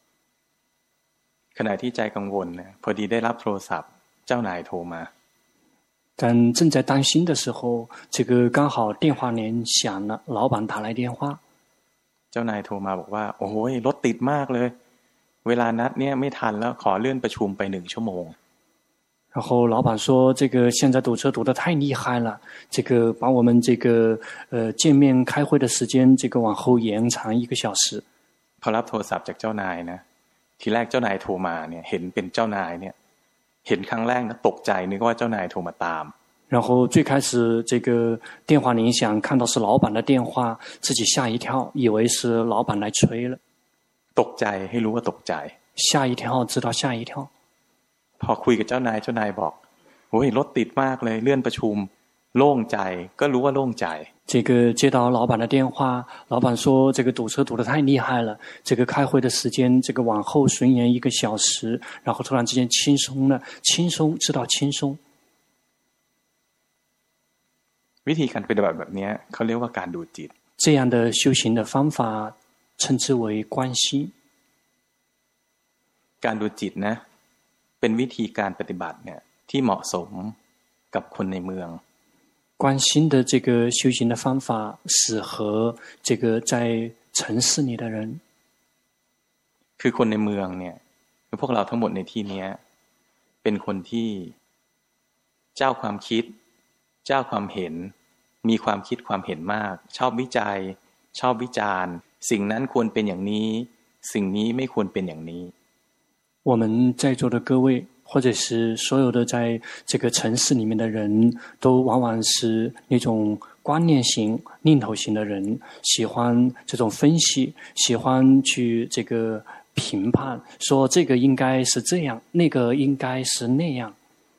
ขณะที่ใจกังวลนะพอดีได้รับโทรศัพท์เจ้านายโทรมา但正在担心的时候，这个刚好电话铃响了，老板打来电话。 เจ้านายโทรมาบอกว่าโอ้โหรถติดมากเลยเวลานัดเนี่ยไม่ทันแล้วขอเลื่อนประชุมไปหนึ่งชั่วโมง然后老板说：“这个现在堵车堵得太厉害了，这个把我们这个呃见面开会的时间这个往后延长一个小时。” พอรับโทรศัพท์จากเจ้านายนะทีแรกเจ้านายโทรมาเนี่ยเห็นเป็นเจ้านายเนี่ยเห็นครั้งแรกนะตกใจนึกว่าเจ้านายโทรมาตาม然后最开始这个电话铃响，看到是老板的电话，自己吓一跳，以为是老板来催了。 ตกใจให้รู้ว่าตกใจ吓一跳，知道吓一跳。 พอคุยกับเจ้านายเจ้านายบอกโอ้ยรถติดมากเลยเลื่อนประชุมโล่งใจก็รู้ว่าโล่งใจ这个接到老板的电话，老板说这个堵车堵得太厉害了，这个开会的时间这个往后顺延一个小时，然后突然之间轻松了，轻松知道轻松。 วิธีการปฏิบัติแบบนี้เขาเรียกว่าการดูจิต这样的修行的方法称之为观心。 การดูจิตนะเป็นวิธีการปฏิบัติเนี่ยที่เหมาะสมกับคนในเมือง观心的这个修行的方法适合这个在城市里的人。 คือคนในเมืองเนี่ยคือพวกเราทั้งหมดในที่นี้เป็นคนที่เจ้าความคิดเจ้าความเห็นมีความคิดความเห็นมากชอบวิจัยชอบวิจารณ์สิ่งนั้นควรเป็นอย่างนี้สิ่งนี้ไม่ควรเป็นอย่างนี้我们在座的各位或者是所有的在这个城市里面的人都往往是那种观念型念头型的人，喜欢这种分析，喜欢去这个评判，说这个应该是这样，那个应该是那样。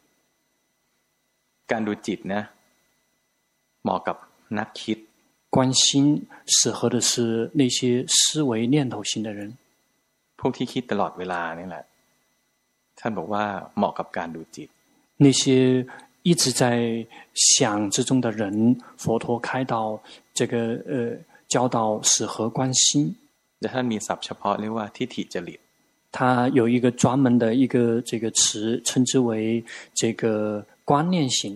การดูจิตนะเหมาะกับนักคิด观心适合的是那些思维念头型的人， พวกที่คิดตลอดเวลานี่แหละท่านบอกว่าเหมาะกับการดูจิต那些一直在想之中的人，佛陀开导这个呃教导适合观心。 แต่ท่านมีศัพท์เฉพาะเรียกว่าทิฏฐิจริต他有一个专门的一个这个词，称之为这个观念型。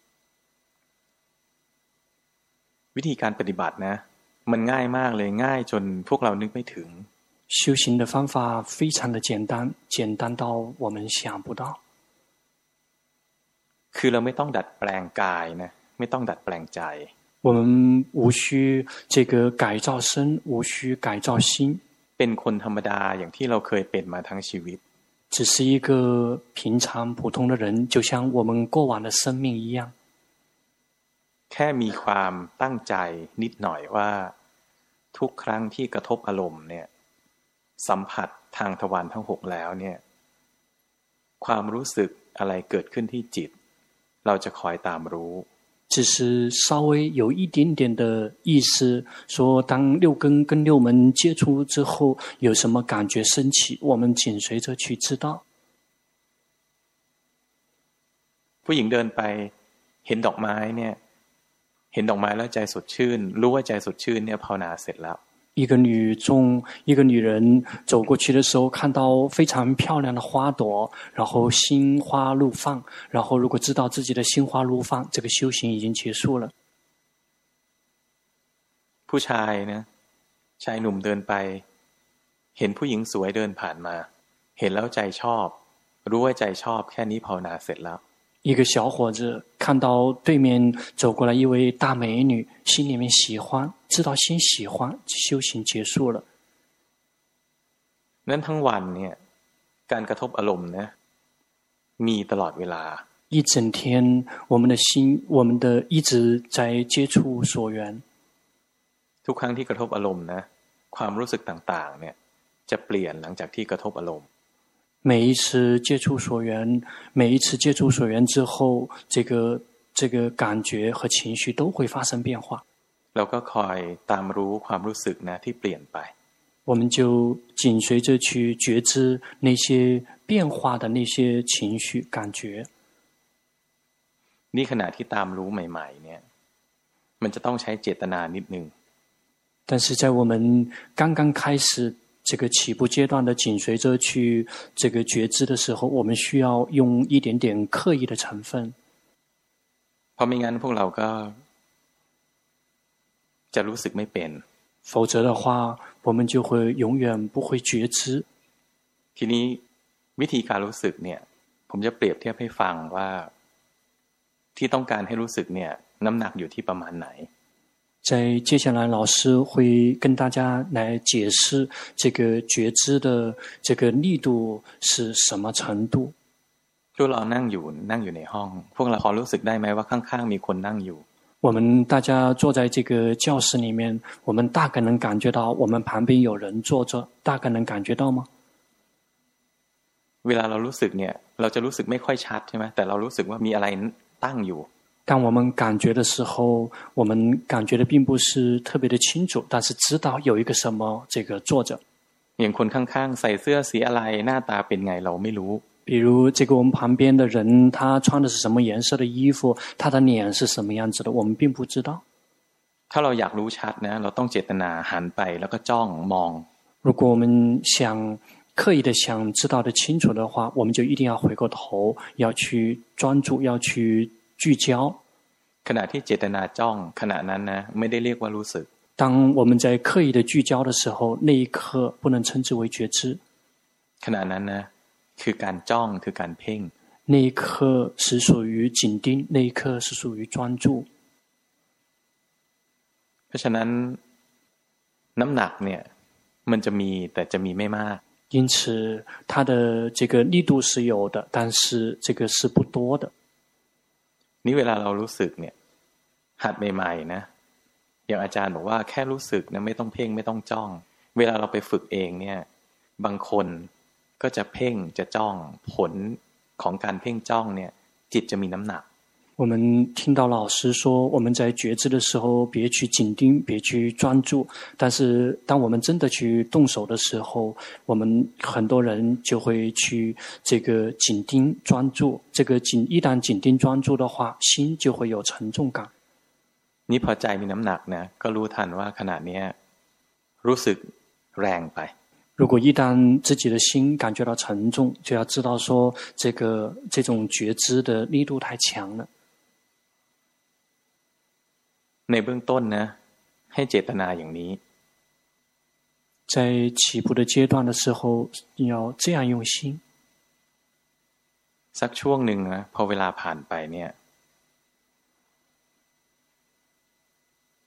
วิธีการปฏิบัตินะมันง่ายมากเลยง่ายจนพวกเรานึกไม่ถึง修行的方法非常的简单，简单到我们想不到。 คือเราไม่ต้องดัดแปลงกายนะไม่ต้องดัดแปลงใจ我们无需这个改造身，无需改造心。 เป็นคนธรรมดาอย่างที่เราเคยเป็นมาทั้งชีวิต只是一个平常普通的人，就像我们过往的生命一样。 แค่มีความตั้งใจนิดหน่อยว่าทุกครั้งที่กระทบอารมณ์เนี่ยสัมผัสทางทวารทั้งหกแล้วเนี่ยความรู้สึกอะไรเกิดขึ้นที่จิตเราจะคอยตามรู้只是稍微有一点点的意思，说当六根跟六门接触之后，有什么感觉升起，我们紧随着去知道。 ผู้หญิงเดินไปเห็นดอกไม้เนี่ยเห็นดอกไม้แล้วใจสดชื่นรู้ว่าใจสดชื่นเนี่ยภาวนาเสร็จแล้ว一个女众，一个女人走过去的时候，看到非常漂亮的花朵，然后心花怒放，然后如果知道自己的心花怒放，这个修行已经结束了。 ผู้ชายนะชายหนุ่มเดินไปเห็นผู้หญิงสวยเดินผ่านมาเห็นแล้วใจชอบรู้ว่าใจชอบแค่นี้ภาวนาเสร็จแล้ว一个小伙子看到对面走过来一位大美女，心里面喜欢，知道心喜欢，修行结束了。 นั้นทั้งวันเนี่ยการกระทบอารมณ์นะมีตลอดเวลา一整天，我们的心，我们的一直在接触所缘。 ทุกครั้งที่กระทบอารมณ์นะความรู้สึกต่างๆเนี่ยจะเปลี่ยนหลังจากที่กระทบอารมณ์每一次接触所缘，每一次接触所缘之后，这个这个感觉和情绪都会发生变化。 เราก็คอยตามรู้ความรู้สึกนะที่เปลี่ยนไป我们就紧随着去觉知那些变化的那些情绪感觉。 นี่ขณะที่ตามรู้ใหม่ๆเนี่ยมันจะต้องใช้เจตนานิดนึง但是在我们刚刚开始这个起步阶段的紧随着去这个觉知的时候，我们需要用一点点刻意的成分。 เพราะไม่งั้นพวกเราก็จะรู้สึกไม่เป็น否则的话，我们就会永远不会觉知。 ทีนี้วิธีการรู้สึกเนี่ยผมจะเปรียบเทียบให้ฟังว่าที่ต้องการให้รู้สึกเนี่ยน้ำหนักอยู่ที่ประมาณไหน在接下来，老师会跟大家来解释这个觉知的这个力度是什么程度。 就เรานั่งอยู่นั่งอยู่ในห้องพวกเราพอรู้สึกได้ไหมว่าข้างๆมีคนนั่งอยู่我们大家坐在这个教室里面，我们大概能感觉到我们旁边有人坐着，大概能感觉到吗？ เวลาเรารู้สึกเนี่ยเราจะรู้สึกไม่ค่อยชัดใช่ไหมแต่เรารู้สึกว่ามีอะไรตั้งอยู่当我们感觉的时候，我们感觉的并不是特别的清楚，但是知道有一个什么这个坐着。 อย่างคนข้างๆใส่เสื้อสีอะไรหน้าตาเป็นไงเราไม่รู้比如这个我们旁边的人，他穿的是什么颜色的衣服，他的脸是什么样子的，我们并不知道。 ถ้าเราอยากรู้ชัดนะเราต้องเจตนาหันไปแล้วก็จ้องมอง如果我们想刻意的想知道的清楚的话，我们就一定要回过头，要去专注，要去聚焦。 ขณะที่เจตนาจ้องขณะนั้นนะไม่ได้เรียกว่ารู้สึก当我们在刻意的聚焦的时候，那一刻不能称之为觉知。 ขณะนั้นนะคือการจ้องคือการเพ่ง那一刻是属于紧盯，那一刻是属于专注。 เพราะฉะนั้นน้ำหนักเนี่ยมันจะมีแต่จะมีไม่มาก因此它的这个力度是有的，但是这个是不多的。 นี่เวลาเรารู้สึกเนี่ยหัดใหม่ๆนะอย่างอาจารย์บอกว่าแค่รู้สึกนะไม่ต้องเพ่งไม่ต้องจ้องเวลาเราไปฝึกเองเนี่ยบางคนก็จะเพ่งจะจ้องผลของการเพ่งจ้องเนี่ยจิตจะมีน้ำหนัก我们听到老师说，我们在觉知的时候别去紧盯，别去专注。但是当我们真的去动手的时候，我们很多人就会去这个紧盯专注。这个紧一旦紧盯专注的话，心就会有沉重感。 นี่พอใจมีน้ำหนักนะก็รู้ทันว่าขณะนี้รู้สึกแรงไป如果一旦自己的心感觉到沉重，就要知道说这个这种觉知的力度太强了。 ในเบื้องต้นนะให้เจตนาอย่างนี้在起步的阶段的时候要这样用心สักช่วงหนึ่งนะพอเวลาผ่านไปเนี่ย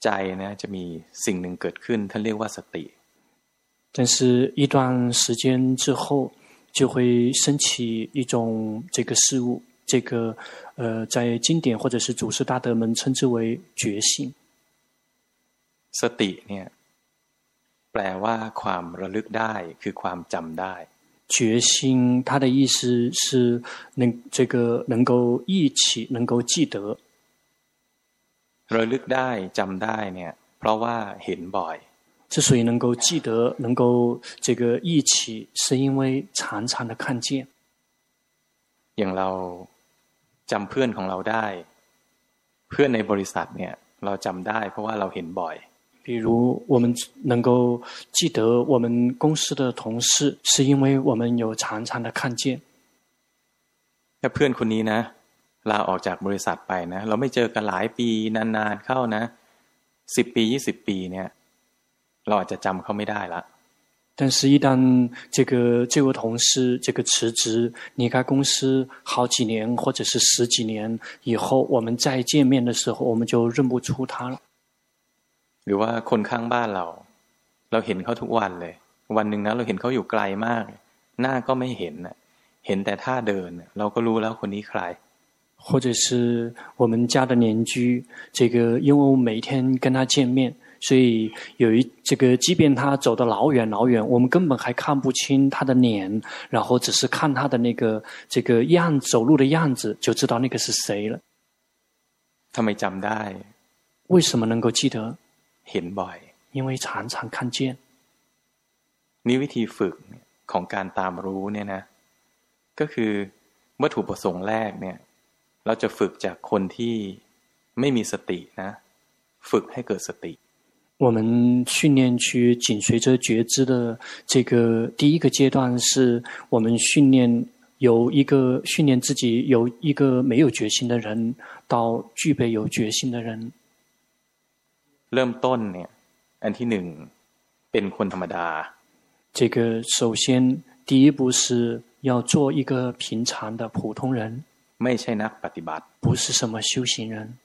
ใจนะจะมีสิ่งหนึ่งเกิดขึ้นท่านเรียกว่าสติ但是一段时间之后就会升起一种这个事物，这个呃在经典或者是祖师大德们称之为觉性。 สติเนี่ยแปลว่าความระลึกได้คือความจำได้觉性它的意思是能这个能够忆起，能够记得。 ระลึกได้จำได้เนี่ยเพราะว่าเห็นบ่อย之所以能够记得，能够这个忆起，是因为常常的看见。 อย่างเราจำเพื่อนของเราได้เพื่อนในบริษัทเนี่ยเราจำได้เพราะว่าเราเห็นบ่อย比如我们能够记得我们公司的同事，是因为我们有常常的看见。 ถ้าเพื่อนคนนี้นะลาออกจากบริษัทไปนะเราไม่เจอกันหลายปีนานๆเข้านะสิบปียี่สิบปีเนี่ยเราอาจจะจำเขาไม่ได้ละ但是一旦这个这位同事这个辞职离开公司好几年或者是十几年以后，我们再见面的时候，我们就认不出他了。 หรือว่าคนข้างบ้านเราเราเห็นเขาทุกวันเลยวันหนึ่งนะเราเห็นเขาอยู่ไกลมากหน้าก็ไม่เห็นนะเห็นแต่ท่าเดินเราก็รู้แล้วคนนี้ใคร或者是我们家的邻居，这个因为我每天跟他见面，所以有一这个，即便他走得老远老远，我们根本还看不清他的脸，然后只是看他的那个这个样走路的样子，就知道那个是谁了。 ทำไมจำได้为什么能够记得？ เห็นบ่อย因为常常看见。 นี่วิธีฝึกของการตามรู้เนี่ยนะก็คือวัตถุประสงค์แรกเนี่ยเราจะฝึกจากคนที่ไม่มีสตินะฝึกให้เกิดสติ我们训练去紧随着觉知的这个第一个阶段，是我们训练由一个训练自己由一个没有决心的人到具备有决心的人。 เริ่มต้นเนี่ยอันที่หนึ่งเป็นคนธรรมดา这个首先第一步是要做一个平常的普通人， ไม่ใช่นักปฏิบัติ不是什么修行人，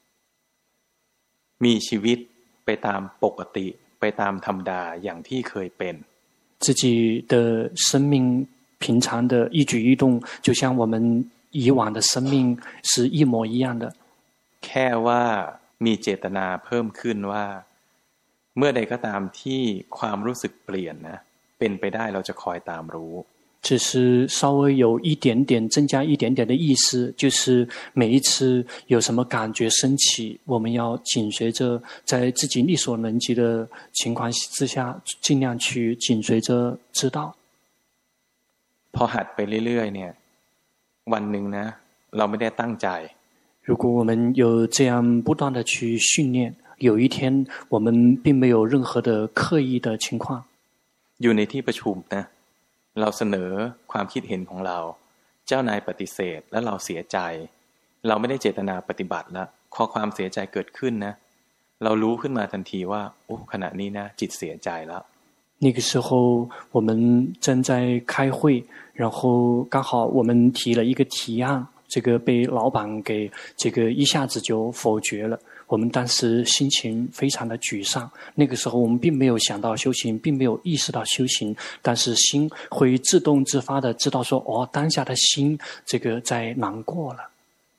มีชีวิตไปตามปกติไปตามธรรมดาอย่างที่เคยเป็น自己的生命平常的一举一动，就像我们以往的生命是一模一样的。 แค่ว่ามีเจตนาเพิ่มขึ้นว่าเมื่อใดก็ตามที่ความรู้สึกเปลี่ยนนะเป็นไปได้เราจะคอยตามรู้只是稍微有一点点增加一点点的意思，就是每一次有什么感觉升起，我们要紧随着在自己力所能及的情况之下，尽量去紧随着知道。 พอหัดไปเรื่อยๆเนี่ยวันหนึ่งนะเราไม่ได้ตั้งใจ如果我们有这样不断的去训练，有一天我们并没有任何的刻意的情况。 อยู่ในที่ประชุมนะเราเสนอความคิดเห็นของเราเจ้านายปฏิเสธและเราเสียใจเราไม่ได้เจตนาปฏิบัติแล้วพอความเสียใจเกิดขึ้นนะเรารู้ขึ้นมาทันทีว่าโอ้ขณะนี้นะจิตเสียใจแล้ว那个时候我们正在开会，然后刚好我们提了一个提案，这个被老板给这个一下子就否决了。我们当时心情非常的沮丧，那个时候我们并没有想到修行，并没有意识到修行，但是心会自动自发的知道说，哦，当下的心这个在难过了。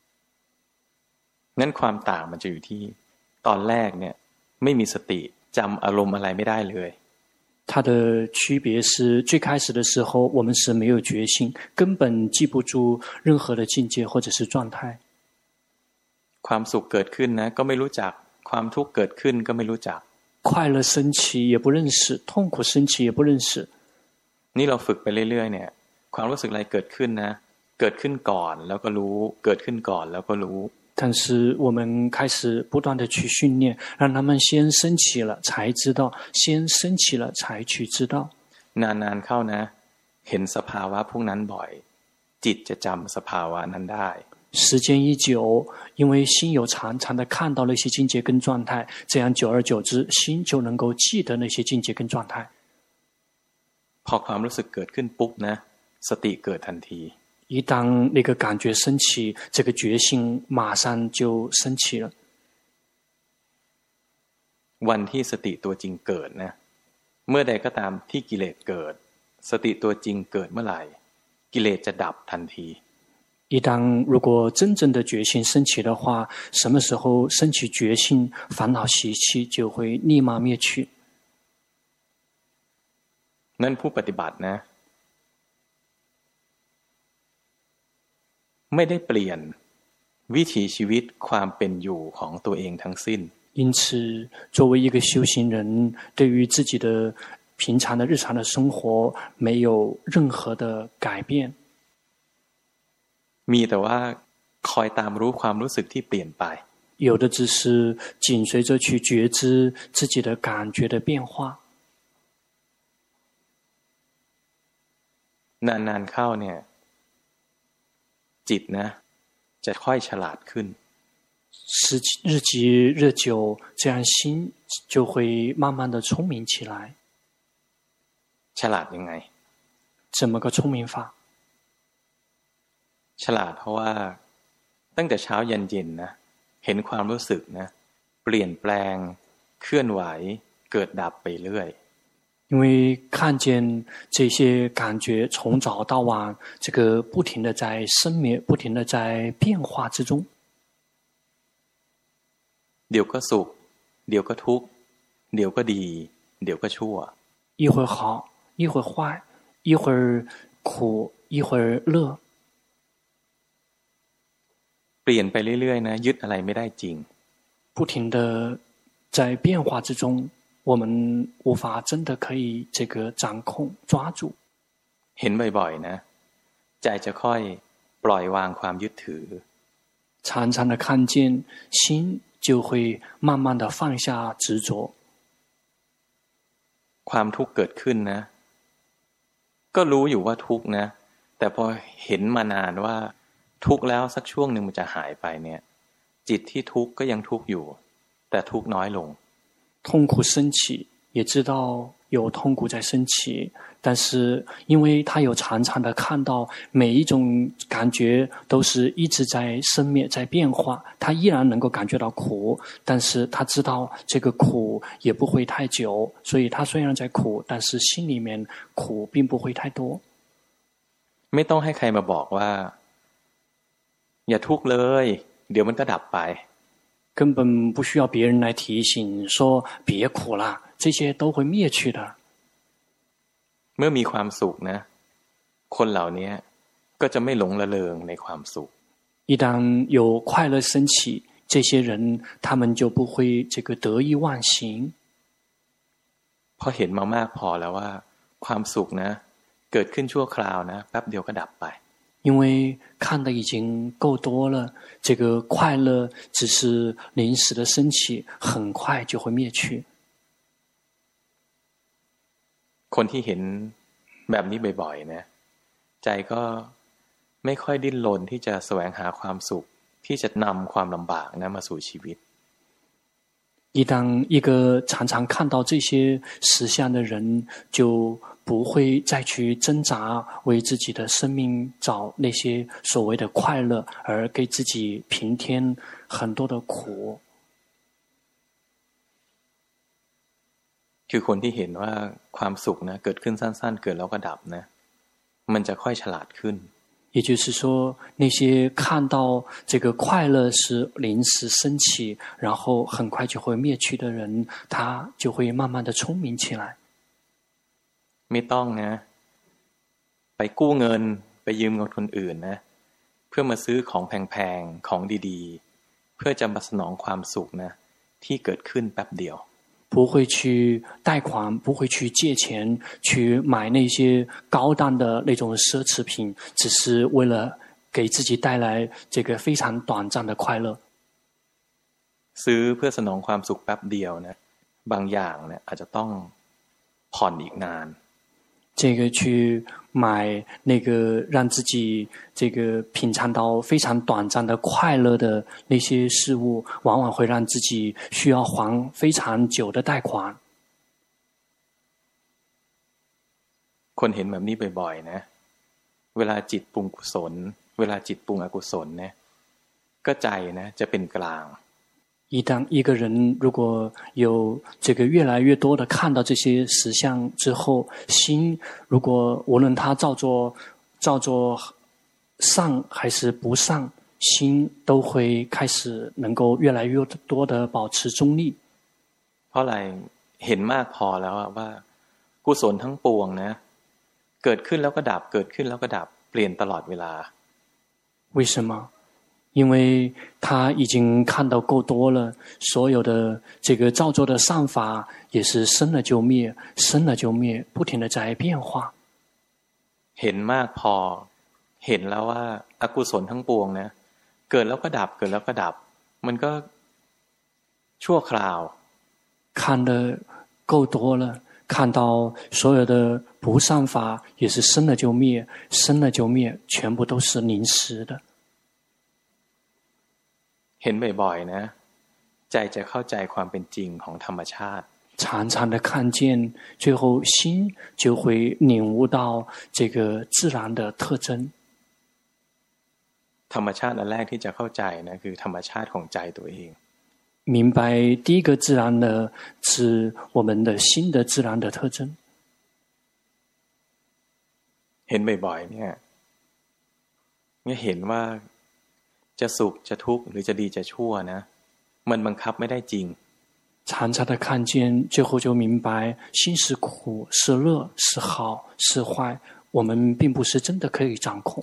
งั้นความต่างมันจะอยู่ที่ตอนแรกเนี่ยไม่มีสติจำอารมณ์อะไรไม่ได้เลย它的区别是最开始的时候我们是没有决心，根本记不住任何的境界或者是状态。 ความสุขเกิดขึ้นนะก็ไม่รู้จักความทุกข์เกิดขึ้นก็ไม่รู้จัก快乐升起也不认识，痛苦升起也不认识。 นี่เราฝึกไปเรื่อยๆเนี่ยความรู้สึกอะไรเกิดขึ้นนะเกิดขึ้นก่อนแล้วก็รู้เกิดขึ้นก่อนแล้วก็รู้但是我们开始不断的去训练，让他们先升起了才知道，先升起了才去知道。 นานๆเข้านะเห็นสภาวะพวกนั้นบ่อยจิตจะจำสภาวะนั้นได้时间一久，因为心有常常的看到那些境界跟状态，这样久而久之，心就能够记得那些境界跟状态。 พอความรู้สึกเกิดขึ้นปุ๊บนะสติเกิดทันที一当那个感觉升起，这个觉性马上就升起了。 วันที่สติตัวจริงเกิดนะเมื่อใดก็ตามที่กิเลสเกิดสติตัวจริงเกิดเมื่อไหร่กิเลสจะดับทันที一当如果真正的觉性升起的话，什么时候升起觉性，烦恼习气就会立马灭去。 นั่นผู้ปฏิบัตินะไม่ได้เปลี่ยนวิถีชีวิตความเป็นอยู่ของตัวเองทั้งสิ้น因此，作为一个修行人，对于自己的平常的日常的生活没有任何的改变。 มีแต่ว่าคอยตามรู้ความรู้สึกที่เปลี่ยนไป有的只是紧随着去觉知自己的感觉的变化。 นานๆเข้าเนี่ยจิตนะจะค่อยฉลาดขึ้น时日积日久，这样心就会慢慢的聪明起来。 ฉลาดยังไง怎么个聪明法？ ฉลาดเพราะว่าตั้งแต่เช้ายันเย็นนะเห็นความรู้สึกนะเปลี่ยนแปลงเคลื่อนไหวเกิดดับไปเรื่อย因为看见这些感觉从早到晚，这个不停的在生灭，不停的在变化之中。 เดี๋ยวก็สุขเดี๋ยวก็ทุกข์เดี๋ยวก็ดีเดี๋ยวก็ชั่ว一会儿好，一会儿坏，一会儿苦，一会儿乐。 เปลี่ยนไปเรื่อยๆนะยึดอะไรไม่ได้จริง不停的在变化之中，我们无法真的可以这个掌控抓住。 เห็นบ่อยๆนะใจจะค่อยปล่อยวางความยึดถือ常常的看见，心就会慢慢的放下执着。 ความทุกข์เกิดขึ้นนะก็รู้อยู่ว่าทุกข์นะแต่พอเห็นมานานว่าทุกข์แล้วสักช่วงหนึ่งมันจะหายไปเนี่ยจิตที่ทุกข์ก็ยังทุกข์อยู่แต่ทุกข์น้อยลง痛苦升起，也知道有痛苦在升起，但是因为他有常常的看到每一种感觉都是一直在生灭在变化，他依然能够感觉到苦，但是他知道这个苦也不会太久，所以他虽然在苦，但是心里面苦并不会太多。 ไม่ต้องให้ใครมาบอกว่าอย่าทุกข์เลยเดี๋ยวมันก็ดับไป根本不需要别人来提醒说别苦了，这些都会灭去的。 เมื่อมีความสุขนะคนเหล่านี้ก็จะไม่หลงระเริงในความสุข一当有快乐升起，这些人他们就不会这个得意忘形。 เพราะเห็นมามากพอแล้วว่าความสุขนะเกิดขึ้นชั่วคราวนะแป๊บเดียวก็ดับไป因为看的已经够多了，这个快乐只是临时的升起，很快就会灭去。 คนที่เห็นแบบนี้บ่อยๆนะใจก็ไม่ค่อยดิ้นรนที่จะแสวงหาความสุขที่จะนำความลำบากนะมาสู่ชีวิต一当一个常常看到这些实相的人，就不会再去挣扎为自己的生命找那些所谓的快乐，而给自己平添很多的苦。 คือคนที่เห็นว่าความสุขนะเกิดขึ้นสั้นๆเกิดแล้วก็ดับนะมันจะค่อยฉลาดขึ้น也就是说，那些看到这个快乐是临时升起，然后很快就会灭去的人，他就会慢慢的聪明起来。 ไม่ต้องนะไปกู้เงินไปยืมเงินคนอื่นนะเพื่อมาซื้อของแพงๆของดีๆเพื่อจะมาสนองความสุขนะที่เกิดขึ้นแป๊บเดียว不会去贷款，不会去借钱，去买那些高档的那种奢侈品，只是为了给自己带来这个非常短暂的快乐。 ซื้อเพื่อสนองความสุขแป๊บเดียวนะบางอย่างเนี่ยอาจจะต้องผ่อนอีกนาน这个去买那个让自己这个品尝到非常短暂的快乐的那些事物，往往会让自己需要还非常久的贷款。 คนเห็นแบบนี้บ่อยๆนะเวลาจิตปรุงกุศลเวลาจิตปรุงอกุศลเนี่ยก็ใจนะจะเป็นกลาง一旦一个人如果有这个越来越多的看到这些实相之后，心如果无论它照作照作上还是不上，心都会开始能够越来越多的保持中立。 เพราะอะไรเห็นมากพอแล้วว่ากุศลทั้งปวงนะเกิดขึ้นแล้วก็ดับเกิดขึ้นแล้วก็ดับเปลี่ยนตลอดเวลา为什么？因为他已经看到够多了，所有的这个造作的善法也是生了就灭，生了就灭，不停的在变化。 เห็นมากพอเห็นแล้วว่าอกุศลทั้งปวงนะเกิดแล้วก็ดับเกิดแล้วก็ดับมันก็ชั่วคราว看的够多了，看到所有的不善法也是生了就灭，生了就灭，全部都是临时的。 เห็นบ่อยๆนะใจจะเข้าใจความเป็นจริงของธรรมชาติ常常的看见，最后心就会领悟到这个自然的特征。 ธรรมชาติอันแรกที่จะเข้าใจนะคือธรรมชาติของใจตัวเอง明白第一个自然的是我们的心的自然的特征。 เห็นบ่อยๆเนี่ยเนี่ยเห็นว่าจะสุขจะทุกข์หรือจะดีจะชั่วนะมันบังคับไม่ได้จริง常常的看见，最后就明白，心是苦是乐是好是坏，我们并不是真的可以掌控。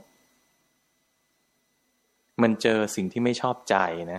มันเจอสิ่งที่ไม่ชอบใจนะ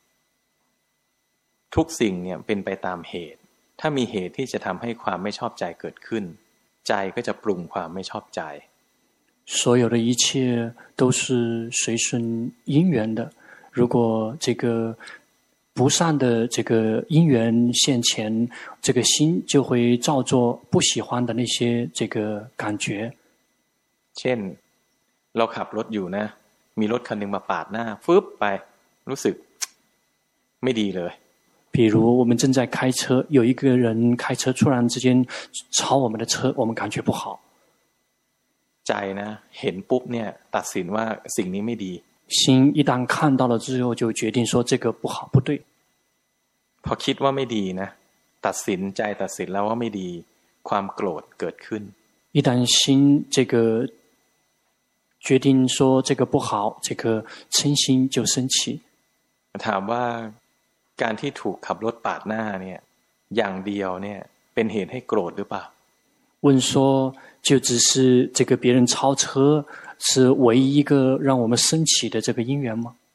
ทุกสิ่งเนี่ยเป็นไปตามเหตุถ้ามีเหตุที่จะทำให้ความไม่ชอบใจเกิดขึ้นใจก็จะปรุงความไม่ชอบใจ所有的一切都是随顺因缘的。如果这个不善的这个因缘现前，这个心就会照作不喜欢的那些这个感觉。 เช่นเราขับรถอยู่นะมีรถคันนึงมาปาดหน้าฟึบไปรู้สึกไม่ดีเลย比如我们正在开车，有一个人开车突然之间超我们的车，我们感觉不好。 ใจนะเห็นปุ๊บเนี่ยตัดสินว่าสิ่งนี้ไม่ดี心一旦看到了之后，就决定说这个不好不对。 พอคิดว่าไม่ดีนะตัดสินใจตัดสินแล้วว่าไม่ดีความโกรธเกิดขึ้น一旦心这个决定说这个不好，这个嗔心就升起。 ถามว่าการที่ถูกขับรถปาดหน้าเนี่ยอย่างเดียวเนี่ยเป็นเหตุให้โกรธหรือเปล่า问说就只是这个别人超车是唯一一个让我们升起的这个因缘吗？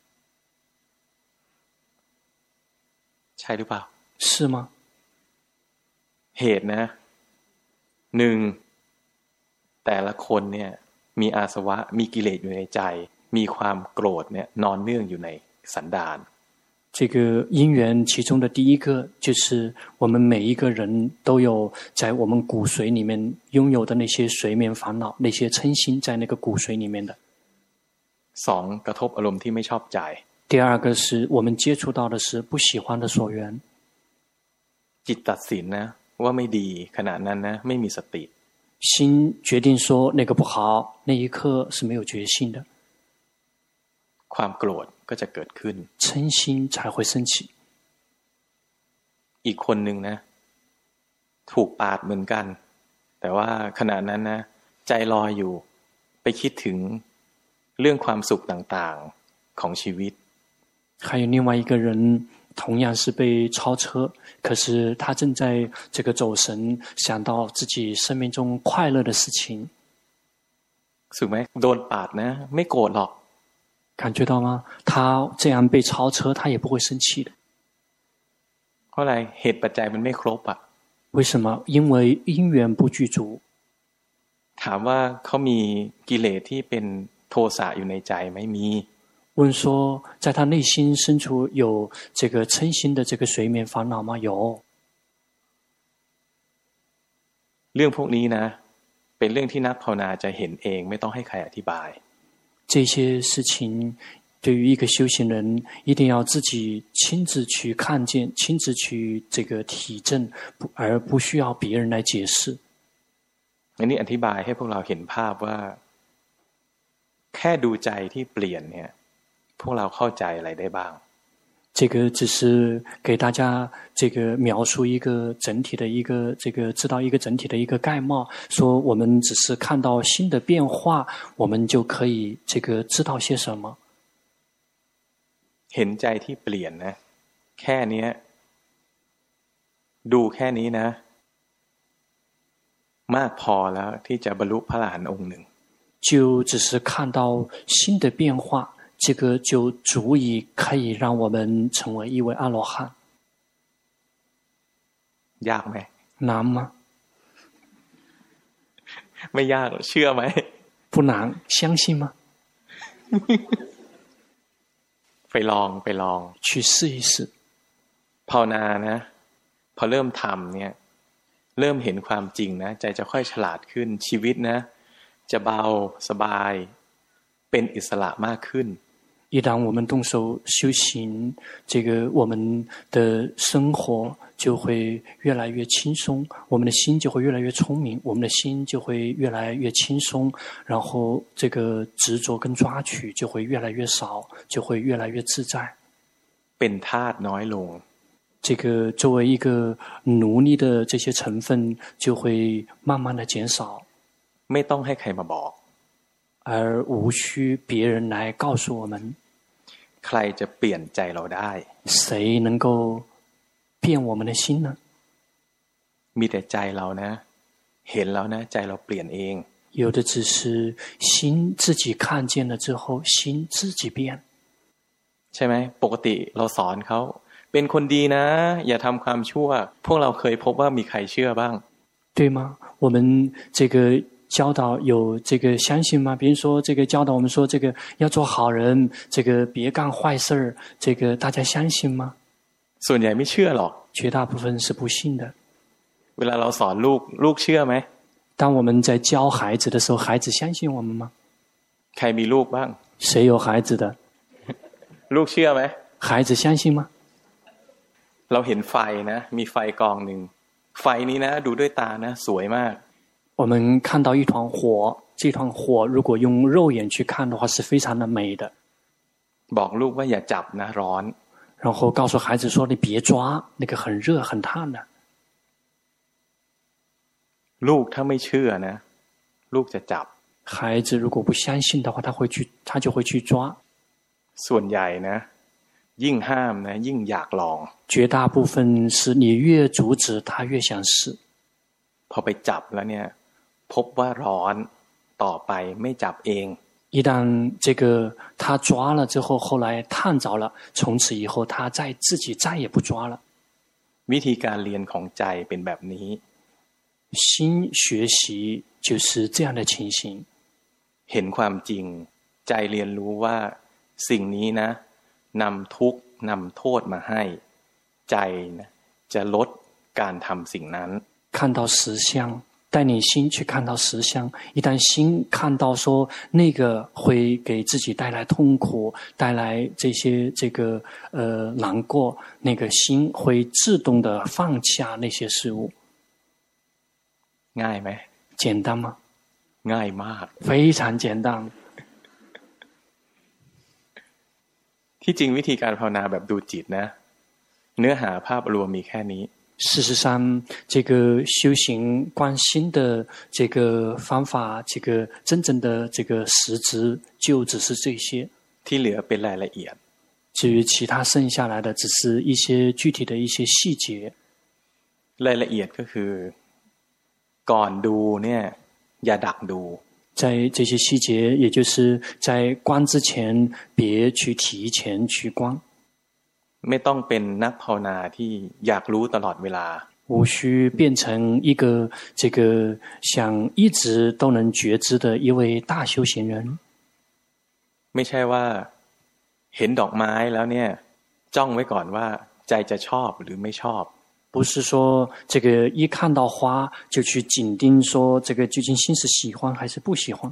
ใช่หรือเปล่า是吗？ เหตุนะหนึ่งแต่ละคนเนี่ยมีอาสวะมีกิเลสอยู่ในใจมีความโกรธเนี่ยนอนเนื่องอยู่ในสันดาน这个因缘其中的第一个就是我们每一个人都有在我们骨髓里面拥有的那些随眠烦恼，那些嗔心在那个骨髓里面的。 สองกระทบอารมณ์ที่ไม่ชอบใจ第二个是我们接触到的是不喜欢的所缘。 จิตตัดสินนะว่าไม่ดีขณะนั้นนะไม่มีสติ心决定说那个不好，那一刻是没有决心的。 ความโกรธก็จะเกิดขึ้น嗔心才会升起。 อีกคนหนึ่งนะถูกปาดเหมือนกันแต่ว่าขณะนั้นนะใจลอยอยู่ไปคิดถึงเรื่องความสุขต่างๆของชีวิต还有另外一个人同样是被超车，可是他正在这个走神，想到自己生命中快乐的事情。 ถูกไหมโดนปาดนะไม่โกรธหรอก感觉到吗？他这样被超车，他也不会生气的。 เพราะอะไรเหตุปัจจัยมันไม่ครบอ่ะ为什么？因为因缘不具足。 ถามว่าเขามีกิเลสที่เป็นโทสะอยู่ในใจไหมมี问说，在他内心深处有这个嗔心的这个随眠烦恼吗？有。 เรื่องพวกนี้นะเป็นเรื่องที่นักภาวนาจะเห็นเองไม่ต้องให้ใครอธิบาย这些事情对于一个修行人一定要自己亲自去看见，亲自去这个体证，而不需要别人来解释。 อันนี้อธิบายให้พวกเราเห็นภาพว่าแค่ดูใจที่เปลี่ยนเนี่ยพวกเราเข้าใจอะไรได้บ้าง这个只是给大家这个描述一个整体的一个这个知道一个整体的一个概貌，说我们只是看到新的变化，我们就可以这个知道些什么。 เห็นใจที่เปลี่ยนนะแค่นี้ดูแค่นี้นะมากพอแล้วที่จะบรรลุพระอรหันต์องค์หนึ่ง就只是看到新的变化，这个就足以可以让我们成为一位阿罗汉。 ยากไหม难吗？ ไม่ยากเชื่อไหม不难，相信吗？ ไปลองไปลอง去试一试。 ภาวนานะพอเริ่มทำเนี่ยเริ่มเห็นความจริงนะใจจะค่อยฉลาดขึ้นชีวิตนะจะเบาสบายเป็นอิสระมากขึ้น一旦我们动手修行，这个我们的生活就会越来越轻松，我们的心就会越来越聪明，我们的心就会越来越轻松，然后这个执着跟抓取就会越来越少，就会越来越自在。 เป็นธาตุน้อยลง这个作为一个奴隶的这些成分就会慢慢的减少， ไม่ต้องให้ใครมาบอก而无需别人来告诉我们。 ใครจะเปลี่ยนใจเราได้谁能够变我们的心呢？ มีแต่ใจเรานะเห็นแล้วนะใจเราเปลี่ยนเอง有的只是心自己看见了之后，心自己变。 ใช่ไหมปกติเราสอนเขาเป็นคนดีนะอย่าทำความชั่วพวกเราเคยพบว่ามีใครเชื่อบ้าง对吗？我们这个教导有这个相信吗？比如说这个教导我们说这个要做好人，这个别干坏事儿，这个大家相信吗？ ส่วนใหญ่ไม่เชื่อหรอก绝大部分是不信的。 เวลาเราสอนลูกลูกเชื่อไหม当我们在教孩子的时候，孩子相信我们吗？ ใครมีลูกบ้าง谁有孩子的？ ลูกเชื่อไหม孩子相信吗？ เราเห็นไฟนะมีไฟกองหนึ่งไฟนี้นะดูด้วยตานะสวยมาก我们看到一团火，这团火如果用肉眼去看的话是非常的美的。 บอกลูกว่าอย่าจับนะร้อน然后告诉孩子说你别抓，那个很热很烫的。 ลูกถ้าไม่เชื่อนะลูกจะจับ孩子如果不相信的话，他会去，他就会去抓。 ส่วนใหญ่นะยิ่งห้ามนะยิ่งอยากลอง绝大部分是你越阻止他越想试。 พอไปจับแล้วเนี่ยพบว่าร้อนต่อไปไม่จับเอง一旦这个他抓了之后，后来烫着了，从此以后他再自己再也不抓了。 วิธีการเรียนของใจเป็นแบบนี้心学习就是这样的情形。 เห็นความจริงใจเรียนรู้ว่าสิ่งนี้นะนำทุกข์นำโทษมาให้ใจนะจะลดการทำสิ่งนั้น看到实相，带你心去看到实相。一旦心看到说那个会给自己带来痛苦，带来这些这个呃难过，那个心会自动的放下那些事物。 ง่ายไหม简单吗？ ง่ายมาก非常简单。 ที่จริงวิธีการภาวนาแบบดูจิตนะเนื้อหาภาพรวมมีแค่นี้事实上，这个修行观心的这个方法，这个真正的这个实质，就只是这些。 ที่เหลือเป็นรายละเอียด至于其他剩下来的，只是一些具体的一些细节。 รายละเอียดก็คือก่อนดูเนี่ยอย่าดักดู在这些细节，也就是在观之前，别去提前去观。 ไม่ต้องเป็นนักภาวนาที่อยากรู้ตลอดเวลา无需变成一个这个想一直都能觉知的一位大修行人。 ไม่ใช่ว่าเห็นดอกไม้แล้วเนี่ยจ้องไว้ก่อนว่าใจจะชอบหรือไม่ชอบ不是说这个一看到花就去紧盯说这个究竟心是喜欢还是不喜欢。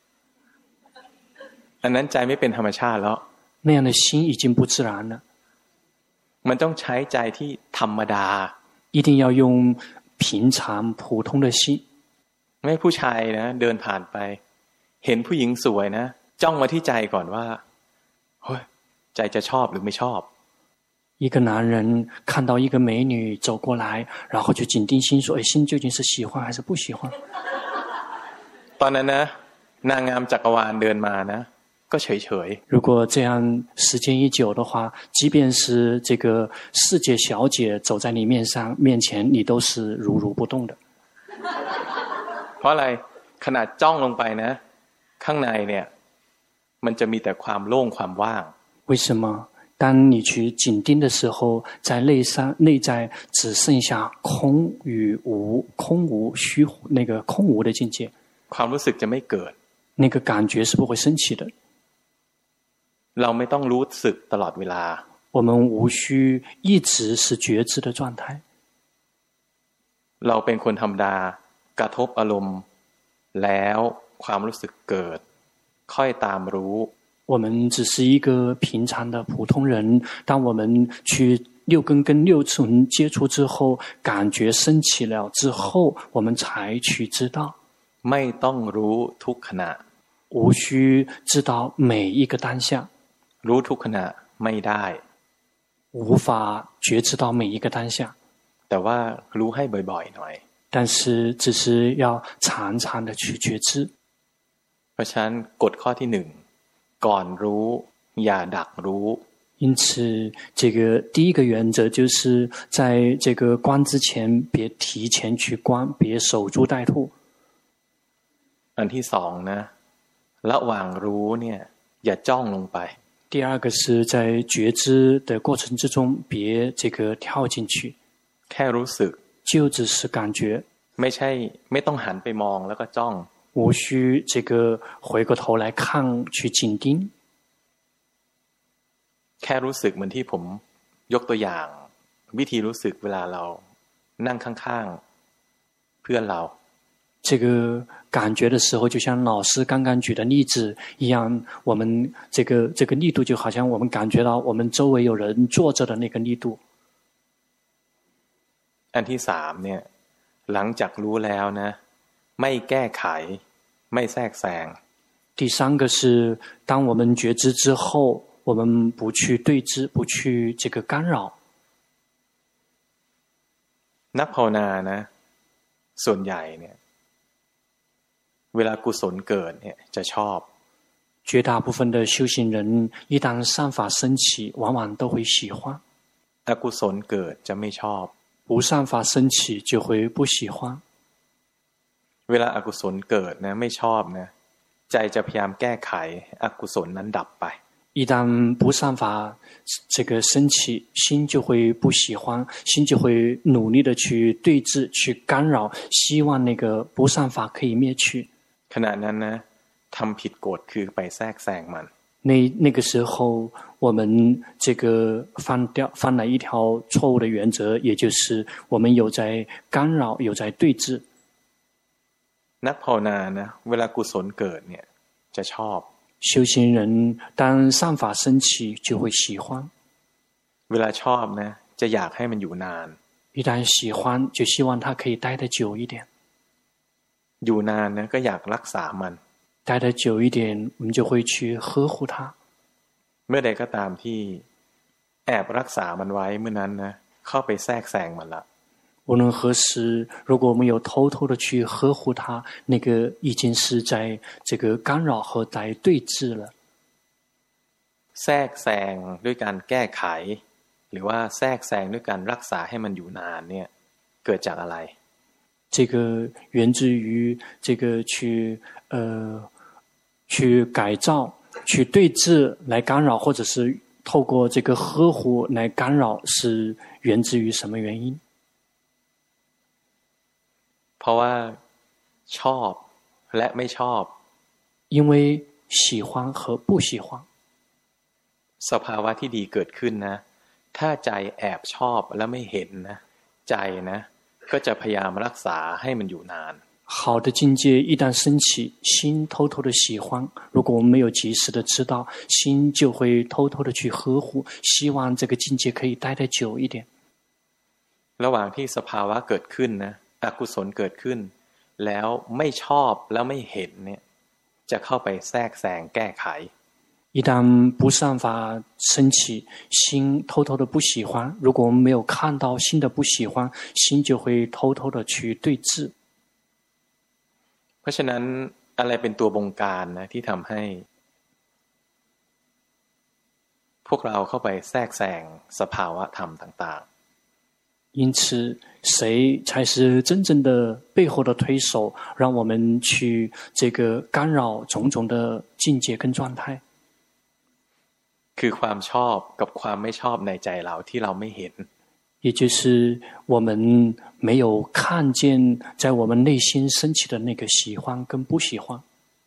อันนั้นใจไม่เป็นธรรมชาติแล้ว那样的心已经不自然了。 มันต้องใช้ใจที่ธรรมดา一定要用平常普通的心。 ไม่ผู้ชายนะเดินผ่านไปเห็นผู้หญิงสวยนะจ้องมาที่ใจก่อนว่าเฮ้ยใจจะชอบหรือไม่ชอบ一个男人看到一个美女走过来，然后就紧盯心说：“哎，心究竟是喜欢还是不喜欢？” ตอนนั้นนะนางงามจักรวาลเดินมานะก็เฉยๆ如果这样时间一久的话，即便是这个世界小姐走在你面上面前，你都是如如不动的。 เพราะอะไรขนาดจ้องลงไปนะข้างในเนี่ยมันจะมีแต่ความโล่งความว่าง为什么？当你去紧盯的时候，在内上内在只剩下空与无、空无虚那个空无的境界， ความรู้สึกจะไม่เกิด那个感觉是不会升起的。 เราไม่ต้องรู้สึกตลอดเวลา我们无需一直是觉知的状态。 เราเป็นคนธรรมดากระทบอารมณ์แล้วความรู้สึกเกิดค่อยตามรู้我们只是一个平常的普通人，当我们去六根跟六尘接触之后，感觉升起了之后，我们才去知道。 ไม่ต้องรู้ทุกขณะ无需知道每一个当下。 รู้ทุกขณะไม่ได้无法觉知到每一个当下。 แต่ว่ารู้ให้บ่อยๆหน่อย但是只是要常常的去觉知。 เพราะฉะนั้นกฎข้อที่หนึ่งก่อนรู้อย่าดักรู้因此这个第一个原则就是在这个观之前别提前去观，别守株待兔。 อันที่สองนะระหว่างรู้เนี่ยอย่าจ้องลงไป第二个是在觉知的过程之中别这个跳进去แค่รู้สึก就只是感觉ไม่ใช่ไม่ต้องหันไปมองแล้วก็จ้อง无需这个回过头来看去紧盯แค่รู้สึกเหมือนที่ผมยกตัวอย่างวิธีรู้สึกเวลาเรานั่งข้างๆเพื่อนเรา这个感觉的时候就像老师刚刚举的例子一样，我们这个这个力度就好像我们感觉到我们周围有人坐着的那个力度。 อันที่สามเนี่ยหลังจากรู้แล้วนะไม่แก้ไขไม่แทรกแซง第三个是当我们觉知之后我们不去对峙不去这个干扰นักภาวนานะส่วนใหญ่เนี่ยเวลากุศลเกิดเนี่ยจะชอบ绝大部分的修行人一旦善法升起往往都会喜欢อกุศลเกิดจะไม่ชอบ不善法升起就会不喜欢เวลาอกุศลเกิดนะไม่ชอบนะใจจะพยายามแก้ไขอกุศลนั้นดับไป一旦不善法这个升起心就会不喜欢心就会努力的去对峙去干扰希望那个不善法可以灭去ขณะนั้นนะทำผิดกฎคือไปแทรกแซงมัน那那个时候我们这个犯掉犯了一条错误的原则也就是我们有在干扰有在对峙นักภาวนานะเวลากุศลเกิดเนี่ยจะชอบ修行人当善法升起就会喜欢เวลาชอบนะจะอยากให้มันอยู่นาน一旦喜欢就希望它可以待得久一点อยู่นานนะก็อยากรักษามัน待得久一点我们就会去呵护它เมื่อใดก็ตามที่แอบรักษามันไว้เมื่อนั้นนะเข้าไปแทรกแซงมันละ无论何时如果我们有偷偷的去呵护它那个已经是在这个干扰和在对峙了แทรกแซงด้วยการแก้ไขหรือว่าแทรกแซงด้วยการรักษาให้มันอยู่นานเนี่ยเกิดจากอะไร这个源自于这个去呃去改造去对峙来干扰或者是透过这个呵护来干扰是源自于什么原因เพราะว่าชอบและไม่ชอบ因为喜欢和不喜欢สภาวะที่ดีเกิดขึ้นนะถ้าใจแอบชอบและไม่เห็นนะใจนะก็จะพยายามรักษาให้มันอยู่นาน好的境界一旦升起心偷偷的喜欢如果我们没有及时的知道心就会偷偷的去呵护希望这个境界可以待得久一点ระหว่างที่สภาวะเกิดขึ้นนะอกุศลเกิดขึ้นแล้วไม่ชอบแล้วไม่เห็นเนี่ยจะเข้าไปแทรกแซงแก้ไข一旦不善法升起，心偷偷的不喜欢，如果我们没有看到心的不喜欢，心就会偷偷的去对治。 เพราะฉะนั้นอะไรเป็นตัวบงการนะที่ทำให้พวกเราเข้าไปแทรกแซงสภาวะธรรมต่างๆ因此谁才是真正的背后的推手，让我们去这个干扰种种的境界跟状态， คือความชอบกับความไม่ชอบในใจเราที่เราไม่เห็น也就是我们没有看见在我们内心升起的那个喜欢跟不喜欢。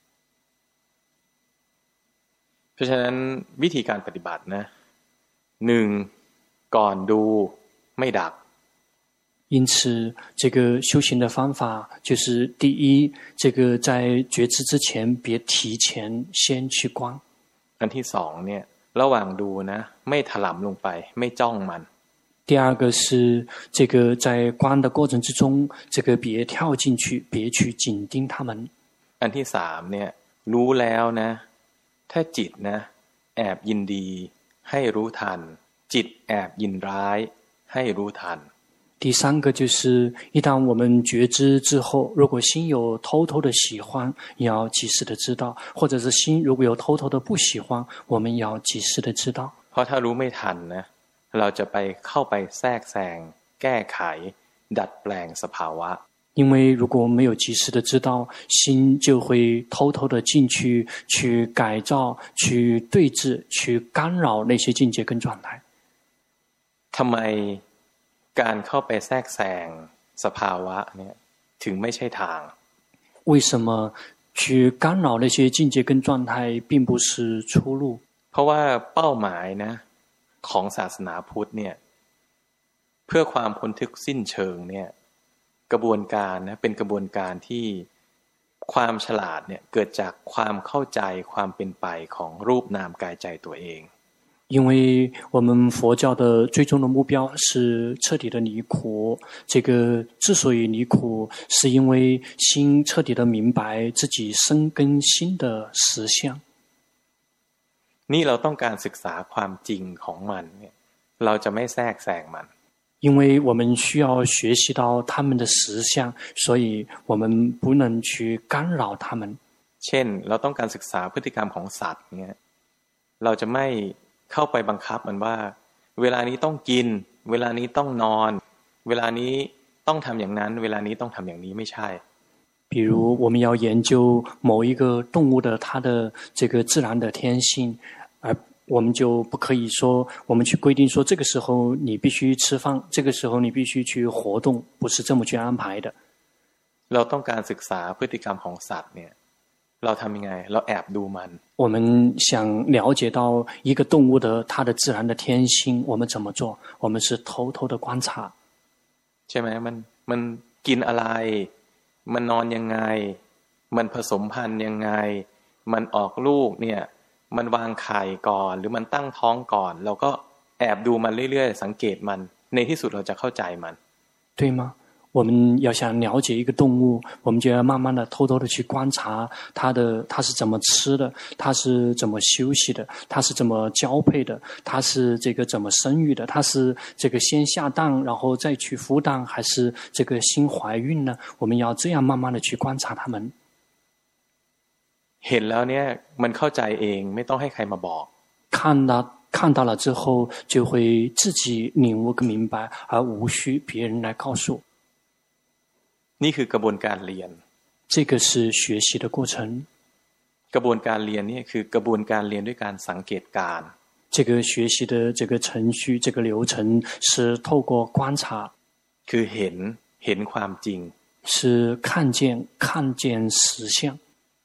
เพราะฉะนั้นวิธีการปฏิบัตินะหนึ่งก่อนดูไม่ดับ因此这个修行的方法就是第一，这个在觉知之前别提前先去观。 อันที่สองเนี่ยระหว่างดูนะไม่ถลำลงไปไม่จ้องมัน第二个是这个在观的过程之中，这个别跳进去，别去紧盯他们。 อันที่สามเนี่ยรู้แล้วนะถ้าจิตนะแอบยินดีให้รู้ทันจิตแอบยินร้ายให้รู้ทัน第三个就是一旦我们觉知之后，如果心有偷偷的喜欢，也要及时的知道，或者是心如果有偷偷的不喜欢，我们也要及时的知道。 เพราะถ้ารู้ไม่ทันนะเราจะไปเข้าไปแทรกแซงแก้ไขดัดแปลงสภาวะ因为如果没有及时的知道，心就会偷偷的进去，去改造，去对治，去干扰那些境界跟状态。 ทำไมการเข้าไปแทรกแซงสภาวะเนี่ยถึงไม่ใช่ทาง为什么去干扰那些境界跟状态并不是出路？ เพราะว่าเป้าหมายนะของศาสนาพุทธเนี่ยเพื่อความพ้นทุกข์สิ้นเชิงเนี่ยกระบวนการนะเป็นกระบวนการที่ความฉลาดเนี่ยเกิดจากความเข้าใจความเป็นไปของรูปนามกายใจตัวเอง因为我们佛教的最终的目标是彻底的离苦，这个之所以离苦，是因为心彻底的明白自己生根心的实相。 นี่เราต้องการศึกษาความจริงของมันเนี่ยเราจะไม่แทรกแซงมัน因为我们需要学习到他们的实相，所以我们不能去干扰他们。 เช่นเราต้องการศึกษาพฤติกรรมของสัตว์เนี่ยเราจะไม่เข้าไปบังคับมันว่าเวลานี้ต้องกินเวลานี้ต้องนอนเวลานี้ต้องทำอย่างนั้นเวลานี้ต้องทำอย่างนี้ไม่ใช่比如我们要研究某一个动物的它的这个自然的天性，而我们就不可以说我们去规定说这个时候你必须吃饭，这个时候你必须去活动，不是这么去安排的。 เราต้องการศึกษาพฤติกรรมของสัตว์เนี่ยเราทำยังไงเราแอบดูมัน我们想了解到一个动物的它的自然的天性，我们怎么做？我们是偷偷的观察。 ใช่ไหมมันมันกินอะไรมันนอนยังไงมันผสมพันธุ์ยังไงมันออกลูกเนี่ยมันวางไข่ก่อนหรือมันตั้งท้องก่อนเราก็แอบดูมันเรื่อยๆสังเกตมันในที่สุดเราจะเข้าใจมัน对吗？我们要想了解一个动物，我们就要慢慢的偷偷的去观察它的它是怎么吃的，它是怎么休息的，它是怎么交配的，它是这个怎么生育的，它是这个先下蛋然后再去孵蛋，还是这个新怀孕呢？我们要这样慢慢的去观察它们。 เห็นแล้วเนี่ยมันเข้าใจเองไม่ต้องให้ใครมาบอก看到看到了之后就会自己领悟跟明白，而无需别人来告诉。 นี่คือกระบวนการเรียน这个是学习的过程กระบวนการเรียนนี่คือกระบวนการเรียนด้วยการสังเกตการ这个学习的这个程序这个流程是透过观察คือเห็นเห็นความจริง是看见看见实相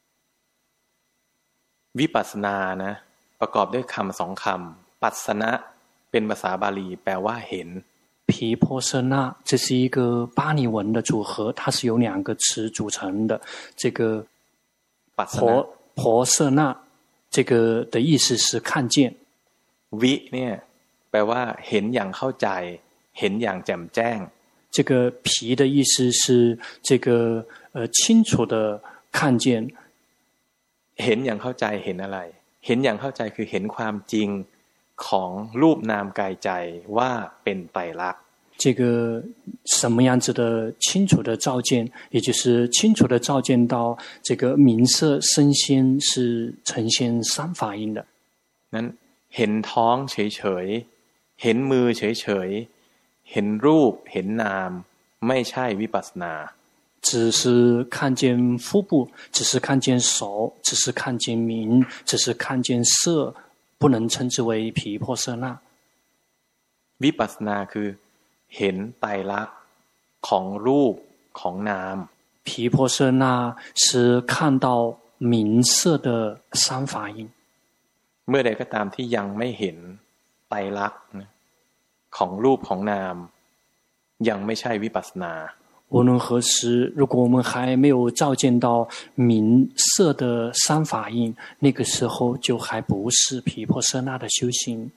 วิปัสสนานะประกอบด้วยคำสองคำปัสสนะเป็นภาษาบาลีแปลว่าเห็น毗婆舍那这是一个巴利文的组合，它是由两个词组成的。这个婆婆舍那这个的意思是看见。 วิเนี่ยแปลว่าเห็นอย่างเข้าใจเห็นอย่างแจ่มแจ้ง这个毗的意思是这个呃清楚的看见。 เห็นอย่างเข้าใจเห็นอะไรเห็นอย่างเข้าใจคือเห็นความจริงของรูปนามกายใจว่าเป็นไตรลักษณ์这个什么样子的清楚的照见，也就是清楚的照见到这个名色身心是呈现三法印的。 นั้นเห็นท้องเฉยๆเห็นมือเฉยๆเห็นรูปเห็นนามไม่ใช่วิปัสสนา只是看见腹部，只是看见手，只是看见名，只是看见色，不能称之为毗婆舍那。 วิปัสสนาคือเห็นไตรลักษณ์ของรูปของนาม毗婆舍那是看到名色的三法印。 เมื่อใดก็ตามที่ยังไม่เห็นไตรลักษณ์ของรูปของนามยังไม่ใช่วิปัสสนา无论何时，如果我们还没有照见到名色的三法印，那个时候就还不是毗婆舍那的修行。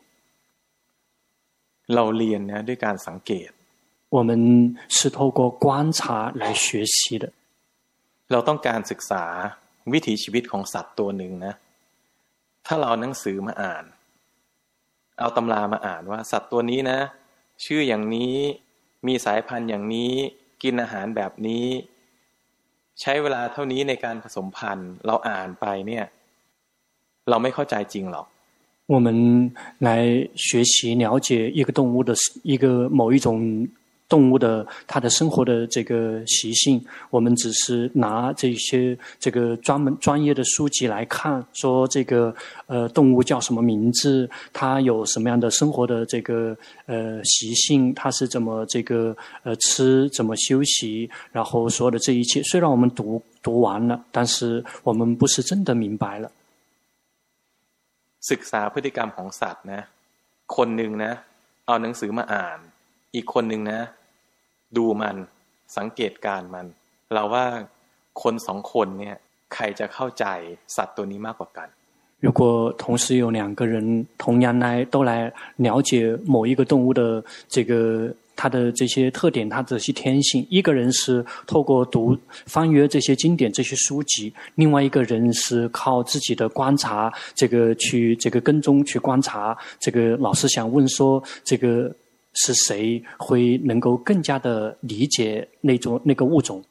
เราเรียนนะด้วยการสังเกต我们是透过观察来学习的。 เราต้องการศึกษาวิถีชีวิตของสัตว์ตัวหนึ่งนะถ้าเราเอาหนังสือมาอ่านเอาตำรามาอ่านว่าสัตว์ตัวนี้นะชื่ออย่างนี้มีสายพันธุ์อย่างนี้กินอาหารแบบนี้ใช้เวลาเท่านี้ในการผสมพันธุ์เราอ่านไปเนี่ยเราไม่เข้าใจจริงหรอก我们来学习了解一个动物的一个某一种动物的它的生活的这个习性，我们只是拿这些这个专门专业的书籍来看，说这个呃动物叫什么名字，它有什么样的生活的这个呃习性，它是怎么这个呃吃，怎么休息，然后所有的这一切，虽然我们读读完了，但是我们不是真的明白了。 ศึกษาพฤติกรรมของสัตว์นะคนหนึ่งนะเอาหนังสือมาอ่านอีกคนหนึ่งนะดูมันสังเกตการมันเราว่าคนสองคนเนี่ยใครจะเข้าใจสัตว์ตัวนี้มากกว่ากัน如果同时有两个人同样来都来了解某一个动物的这个它的这些特点，它的这些天性，一个人是透过读翻阅这些经典这些书籍，另外一个人是靠自己的观察这个去这个跟踪去观察。这个老师想问说，这个是谁会能够更加的理解那种那个物种？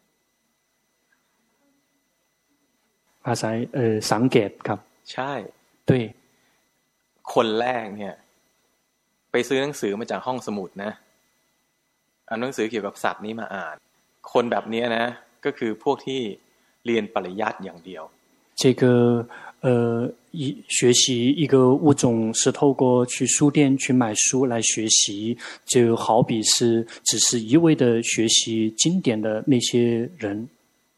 อาศัยเอ่อสังเกตครับใช่对คนแรกเนี่ยไปซื้อหนังสือมาจากห้องสมุดนะเอาหนังสือเกี่ยวกับสัตว์นี้มาอ่านคนแบบนี้นะก็คือพวกที่เรียนปริยัติอย่างเดียว这个呃一学习一个物种是透过去书店去买书来学习，就好比是只是一味的学习经典的那些人。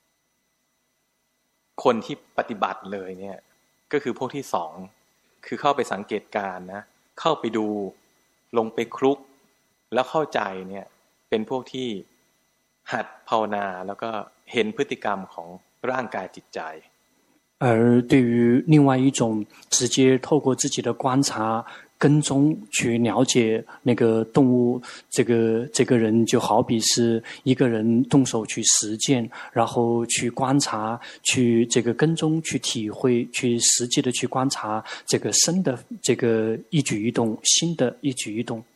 คนที่ปฏิบัติเลยเนี่ยก็คือพวกที่สองคือเข้าไปสังเกตการณ์นะเข้าไปดูลงไปคลุกแล้วเข้าใจเนี่ยเป็นพวกที่หัดภาวนาแล้วก็เห็นพฤติกรรมของร่างกายจิตใจ而对于另外一种直接透过自己的观察跟踪去了解那个动物，这个这个人就好比是一个人动手去实践，然后去观察，去这个跟踪，去体会，去实际的去观察这个身的这个一举一动，心的一举一动。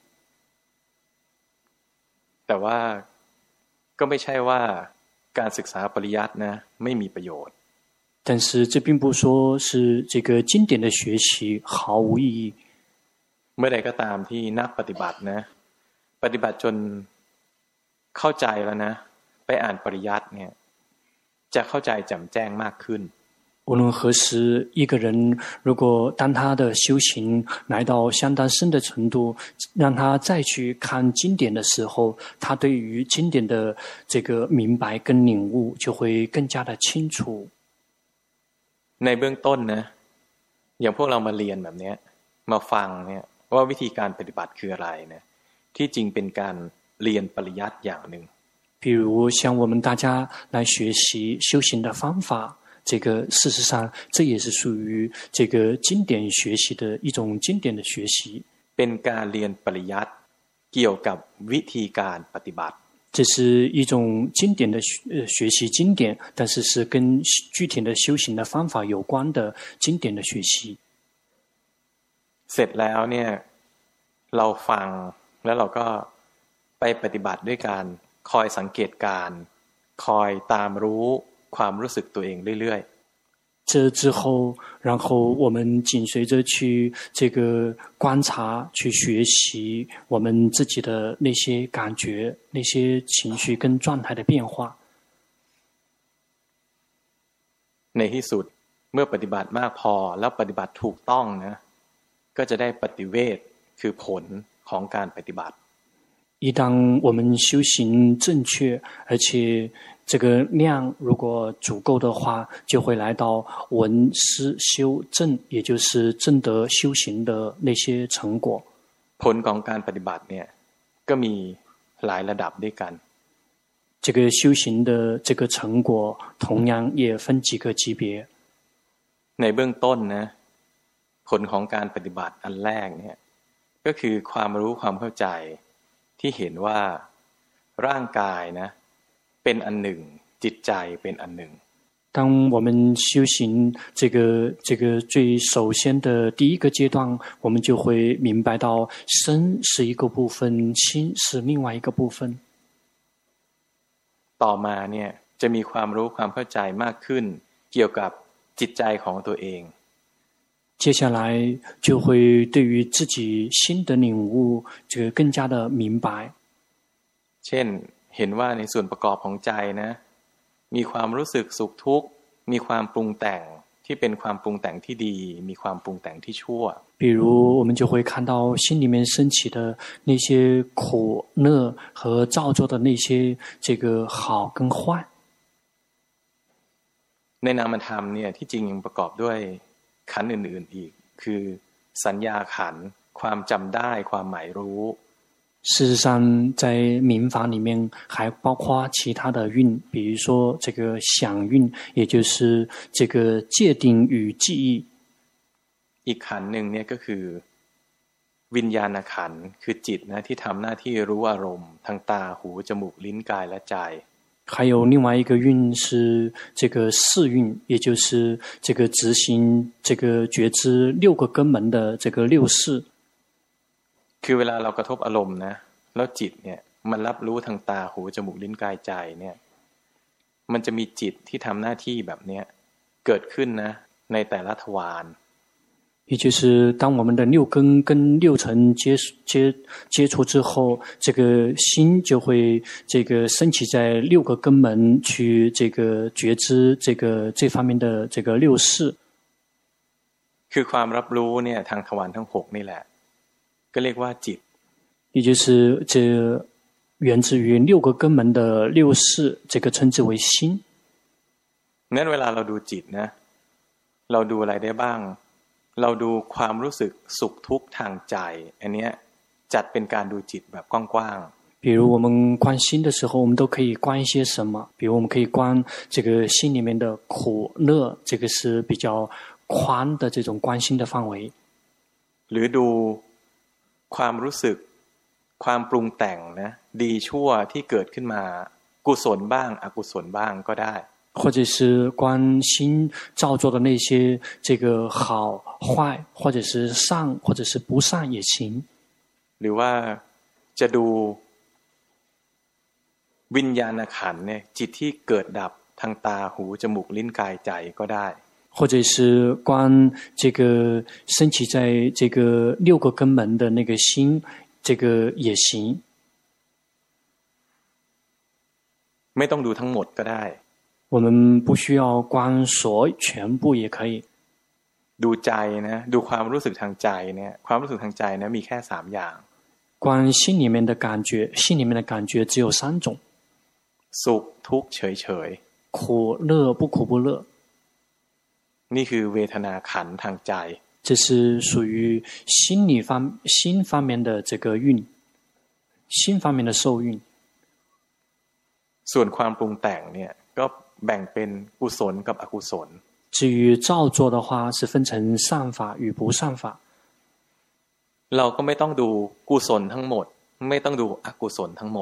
แต่ว่าก็ไม่ใช่ว่าการศึกษาปริยัตินะไม่มีประโยชน์但是这并不说是这个经典的学习毫无意义。 เมื่อใดก็ตามที่นักปฏิบัตินะปฏิบัติจนเข้าใจแล้วนะไปอ่านปริยัติเนี่ยจะเข้าใจแจ่มแจ้งมากขึ้น无论何时，一个人如果当他的修行来到相当深的程度，让他再去看经典的时候，他对于经典的这个明白跟领悟就会更加的清楚。 ในเบื้องต้นนะอย่างพวกเรามาเรียนแบบนี้มาฟังเนี่ยว่าวิธีการปฏิบัติคืออะไรนะที่จริงเป็นการเรียนปริยัติอย่างหนึ่ง比如像我们大家来学习修行的方法，这个事实上这也是属于这个经典学习的一种经典的学习。 เป็นการเรียนปริยัติเกี่ยวกับวิธีการปฏิบัติ这是一种经典的呃学习经典，但是是跟具体的修行的方法有关的经典的学习。 เสร็จแล้วเนี่ยเราฟังแล้วเราก็ไปปฏิบัติด้วยการคอยสังเกตการคอยตามรู้ความรู้สึกตัวเองเรื่อยๆ这之后，然后我们紧随着去这个观察、去学习我们自己的那些感觉、那些情绪跟状态的变化。 ในที่สุดเมื่อปฏิบัติมากพอแล้วปฏิบัติถูกต้องนะก็จะได้ปฏิเวทคือผลของการปฏิบัติ一当我们修行正确，而且这个量如果足够的话，就会来到闻思修正，也就是正德修行的那些成果。 ผลของการปฏิบัติเนี่ยก็มีหลายระดับด้วยกัน这个修行的这个成果，同样也分几个级别。 ในเบื้องต้นนะผลของการปฏิบัติอันแรกเนี่ยก็คือความรู้ความเข้าใจที่เห็นว่าร่างกายนะเป็นอันหนึ่งจิตใจเป็นอันหนึ่ง当我们修行这个这个最首先的第一个阶段，我们就会明白到身是一个部分，心是另外一个部分。 ต่อมาเนี่ยจะมีความรู้ความเข้าใจมากขึ้นเกี่ยวกับจิตใจของตัวเอง接下来就会对于自己心的领悟，这个更加的明白。 เช่นเห็นว่าในส่วนประกอบของใจนะมีความรู้สึกสุขทุกข์มีความปรุงแต่งที่เป็นความปรุงแต่งที่ดีมีความปรุงแต่งที่ชั่ว比如我们就会看到心里面升起的那些苦乐和造作的那些这个好跟坏。 ในนามธรรมเนี่ยที่จริงยังประกอบด้วยขันธ์อื่นๆอีกคือสัญญาขันธ์ความจำได้ความหมายรู้事实上在民法里面还包括其他的蕴，比如说这个想蕴，也就是这个界定与记忆。 อีกขันธ์หนึ่งเนี่ยก็คือวิญญาณขันธ์คือจิตนะที่ทำหน้าที่รู้อารมณ์ทางตาหูจมูกลิ้นกายและใจ还有另外一个蕴是这个四蕴，也就是这个执行这个觉知六个根门的这个六识。 คือเวลาเรากระทบอารมณ์นะแล้วจิตเนี่ยมันรับรู้ทางตาหูจมูกลิ้นกายใจเนี่ยมันจะมีจิตที่ทำหน้าที่แบบเนี้ยเกิดขึ้นนะในแต่ละทวาร也就是当我们的六根跟六尘接接接触之后，这个心就会这个升起在六个根门去这个觉知这个这方面的这个六识。 คือความรับรู้เนี่ยทางทวารทั้งหกนี่แหละก็เรียกว่าจิต也就是这源自于六个根门的六识，这个称之为心。 งั้นเวลาเราดูจิตนะเราดูอะไรได้บ้างเราดูความรู้สึกสุขทุกข์ทางใจอันเนี้ยจัดเป็นการดูจิตแบบกว้างๆ比如我们观心的时候，我们都可以观一些什么？比如我们可以观这个心里面的苦乐，这个是比较宽的这种观心的范围。 หรือดูความรู้สึกความปรุงแต่งนะดีชั่วที่เกิดขึ้นมากุศลบ้างอกุศลบ้างก็ได้或者是观心造作的那些这个好坏，或者是善，或者是不善也行。 หรือว่าจะดูวิญญาณขันธ์เนี่ยจิตที่เกิดดับทางตาหูจมูกลิ้นกายใจก็ได้或者是观这个升起在这个六个根门的那个心，这个也行。 ไม่ต้องดูทั้งหมดก็ได้我们不需要观所全部也可以。 ดูใจนะดูความรู้สึกทางใจเนี่ยความรู้สึกทางใจนะมีแค่สามอย่าง观心里面的感觉，心里面的感觉只有三种： สุขทุกข์เฉยเฉย苦乐不苦不乐。 นี่คือเวทนาขันธ์ทางใจ这是属于心理方心方面的这个蕴，心方面的受蕴。 ส่วนความปรุงแต่งเนี่ยก็แบ่งเป็นกุศลกับอกุศล至于造作的话，是分成善法与不善法。 เราก็ไม่ต้องดูกุศลทั้งหมดไม่ต้องดูอกุศลทั้งหมด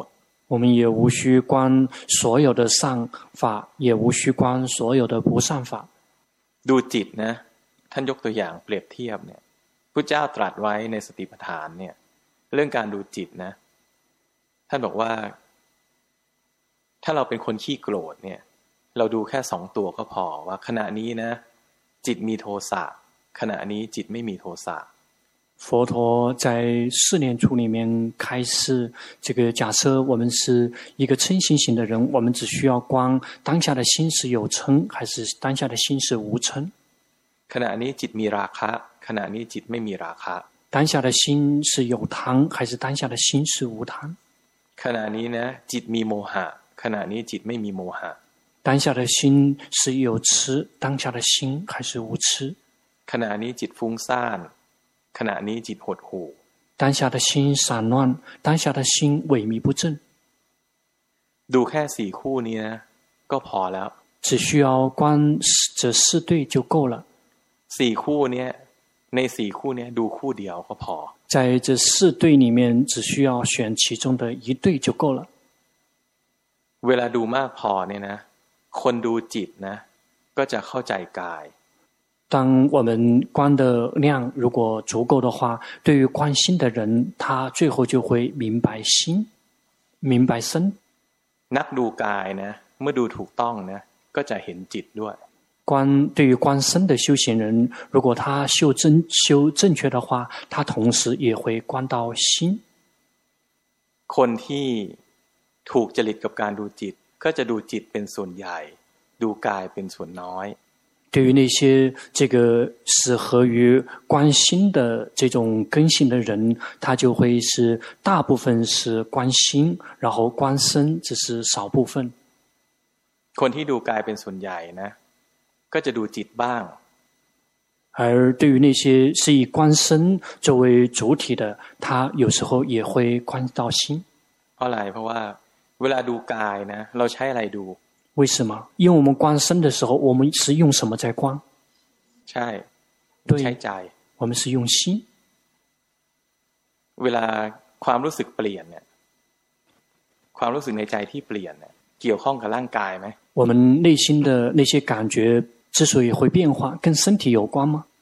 我们也无需观所有的善法，也无需观所有的不善法。 ดูจิตนะท่านยกตัวอย่างเปรียบเทียบเนี่ยพุทธเจ้าตรัสไว้ในสติปัฏฐานเนี่ยเรื่องการดูจิตนะท่านบอกว่าถ้าเราเป็นคนขี้โกรธเนี่ยเราดูแค่สองตัวก็พอว่าขณะนี้นะจิตมีโทสะขณะนี้จิตไม่มีโทสะ佛陀在四念处里面开示，这个假设我们是一个嗔心型的人，我们只需要观当下的心是有嗔还是当下的心是无嗔。 ขณะนี้จิตมีราคะขณะนี้จิตไม่มีราคะ当下的心是有贪还是当下的心是无贪？ ขณะนี้นะจิตมีโมหะขณะนี้จิตไม่มีโมหะ当下的心是有痴，当下的心还是无痴？ ขณะนี้จิตฟุ้งซ่านขณะนี้จิตหดหู่当下的心散乱，当下的心萎靡不振。 ดูแค่สี่คู่นี้นะก็พอแล้ว只需要观这四对就够了。 สี่คู่นี้ในสี่คู่นี้ดูคู่เดียวก็พอ在这四对里面，只需要选其中的一对就够了。 เวลาดูมากพอเนี่ยนะคนดูจิตนะก็จะเข้าใจกาย当我们观的量如果足够的话，对于观心的人，他最后就会明白心，明白身。 นักดูกายนะเมื่อดูถูกต้องนะก็จะเห็นจิตด้วย观对于观身的修行人，如果他修正修正确的话，他同时也会观到心。 คนที่ถูกจริตกับการดูจิตก็จะดูจิตเป็นส่วนใหญ่ดูกายเป็นส่วนน้อย对于那些这个适合于观心的这种根性的人，他就会是大部分是观心，然后观身只是少部分。 คนที่ดูกายเป็นส่วนใหญ่นะก็จะดูจิตบ้าง而对于那些是以观身作为主体的，他有时候也会观到心。 เพราะอะไรเพราะว่าเวลาดูกายนะเราใช้อะไรดู为什么？因为我们观身的时候，我们是用什么在观？ ใช่ใช้ใจ我们是用心。 เวลาความรู้สึกเปลี่ยนเนี่ยความรู้สึกในใจที่เปลี่ยนเนี่ยเกี่ยวข้องกับร่างกายไหม我们内心的那些感觉之所以会变化，跟身体有关吗？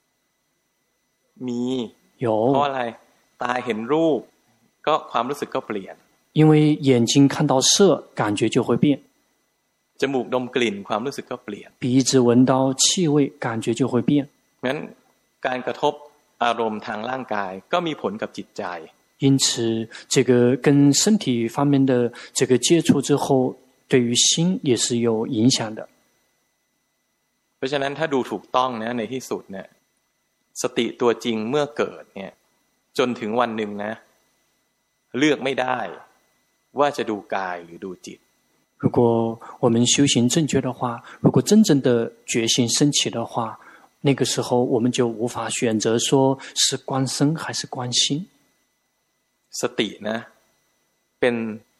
มี有。 เพราะอะไรตาเห็นรูปก็ความรู้สึกก็เปลี่ยน因为眼睛看到色，感觉就会变。 จมูกดมกลิ่นความรู้สึกก็เปลี่ยน鼻子闻到气味，感觉就会变。 งั้นการกระทบอารมณ์ทางร่างกายก็มีผลกับจิตใจ因此，这个跟身体方面的这个接触之后，对于心也是有影响的。 เพราะฉะนั้นถ้าดูถูกต้องนะในที่สุดเนี่ยสติตัวจริงเมื่อเกิดเนี่ยจนถึงวันหนึ่งนะเลือกไม่ได้ว่าจะดูกายหรือดูจิต如果我们修行正确的话，如果真正的觉性升起的话，那个时候我们就无法选择说是观身还是观心。 สตินะเป็น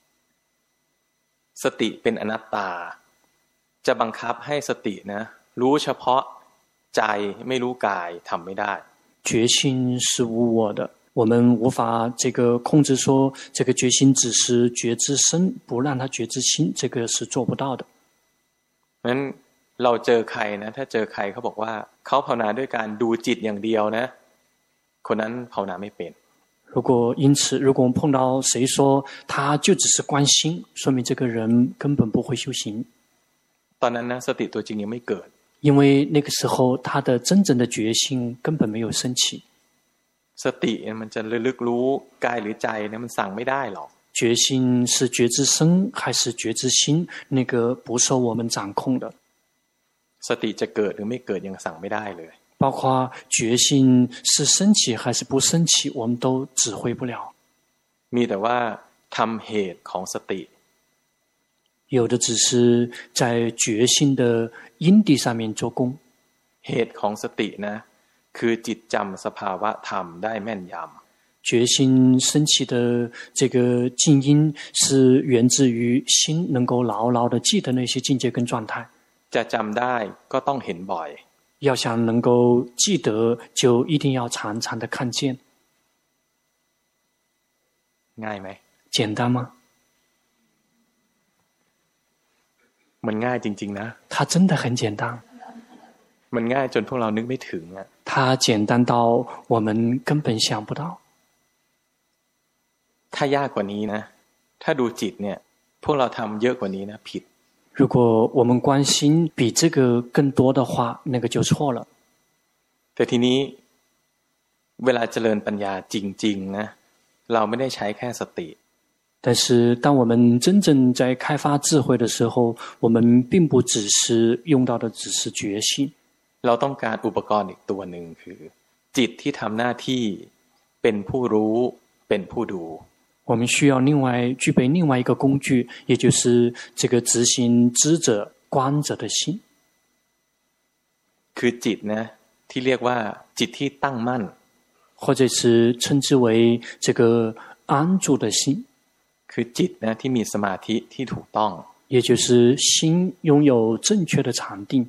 สติเป็นอนัตตาจะบังคับให้สตินะรู้เฉพาะใจไม่รู้กายทำไม่ได้觉性是无我的，我们无法这个控制说这个觉心只是觉知身，不让它觉知心，这个是做不到的。 งั้นเราเจอใครนะถ้าเจอใครเขาบอกว่าเขาภาวนาด้วยการดูจิตอย่างเดียวนะคนนั้นภาวนาไม่เป็น如果因此，如果我们碰到谁说他就只是观心，说明这个人根本不会修行。 ตอนนั้นนะสติตัวจริงยังไม่เกิด因为那个时候他的真正的觉性根本没有升起。 สติมันจะระลึกรู้กายหรือใจเนี่ยมันสั่งไม่ได้หรอก觉性是觉知身还是觉知心，那个不受我们掌控的。 สติจะเกิดหรือไม่เกิดยังสั่งไม่ได้เลย包括觉性是升起还是不升起，我们都指挥不了。 มีแต่ว่าทำเหตุของสติ有的只是在觉性的因地上面做功。 เหตุของสตินะคือจิตจำสภาวะธรรมได้แม่นยำ觉性升起的这个静因是源自于心能够牢牢的记得那些境界跟状态。 จะจำได้ก็ต้องเห็นบ่อย要想能够记得，就一定要常常的看见。 ง่ายไหม简单吗？ มันง่ายจริงๆนะ它真的很简单มันง่ายจนพวกเรานึกไม่ถึงอ่ะ它简单到我们根本想不到ถ้ายากกว่านี้นะถ้าดูจิตเนี่ยพวกเราทำเยอะกว่านี้นะผิด如果我们关心比这个更多的话那个就错了แต่ทีนี้เวลาเจริญปัญญาจริงๆนะเราไม่ได้ใช้แค่สติ但是当我们真正在开发智慧的时候我们并不只是用到的只是觉性เราต้องการอุปกรณ์อีกตัวหนึ่งคือจิตที่ทำหน้าที่เป็นผู้รู้เป็นผู้ดู我们需要另外具备另外一个工具也就是这个执行知者观者的心คือจิตนะที่เรียกว่าจิตที่ตั้งมั่น或者是称之为这个安住的心คือจิตนะที่มีสมาธิที่ถูกต้อง也就是心拥有正确的禅定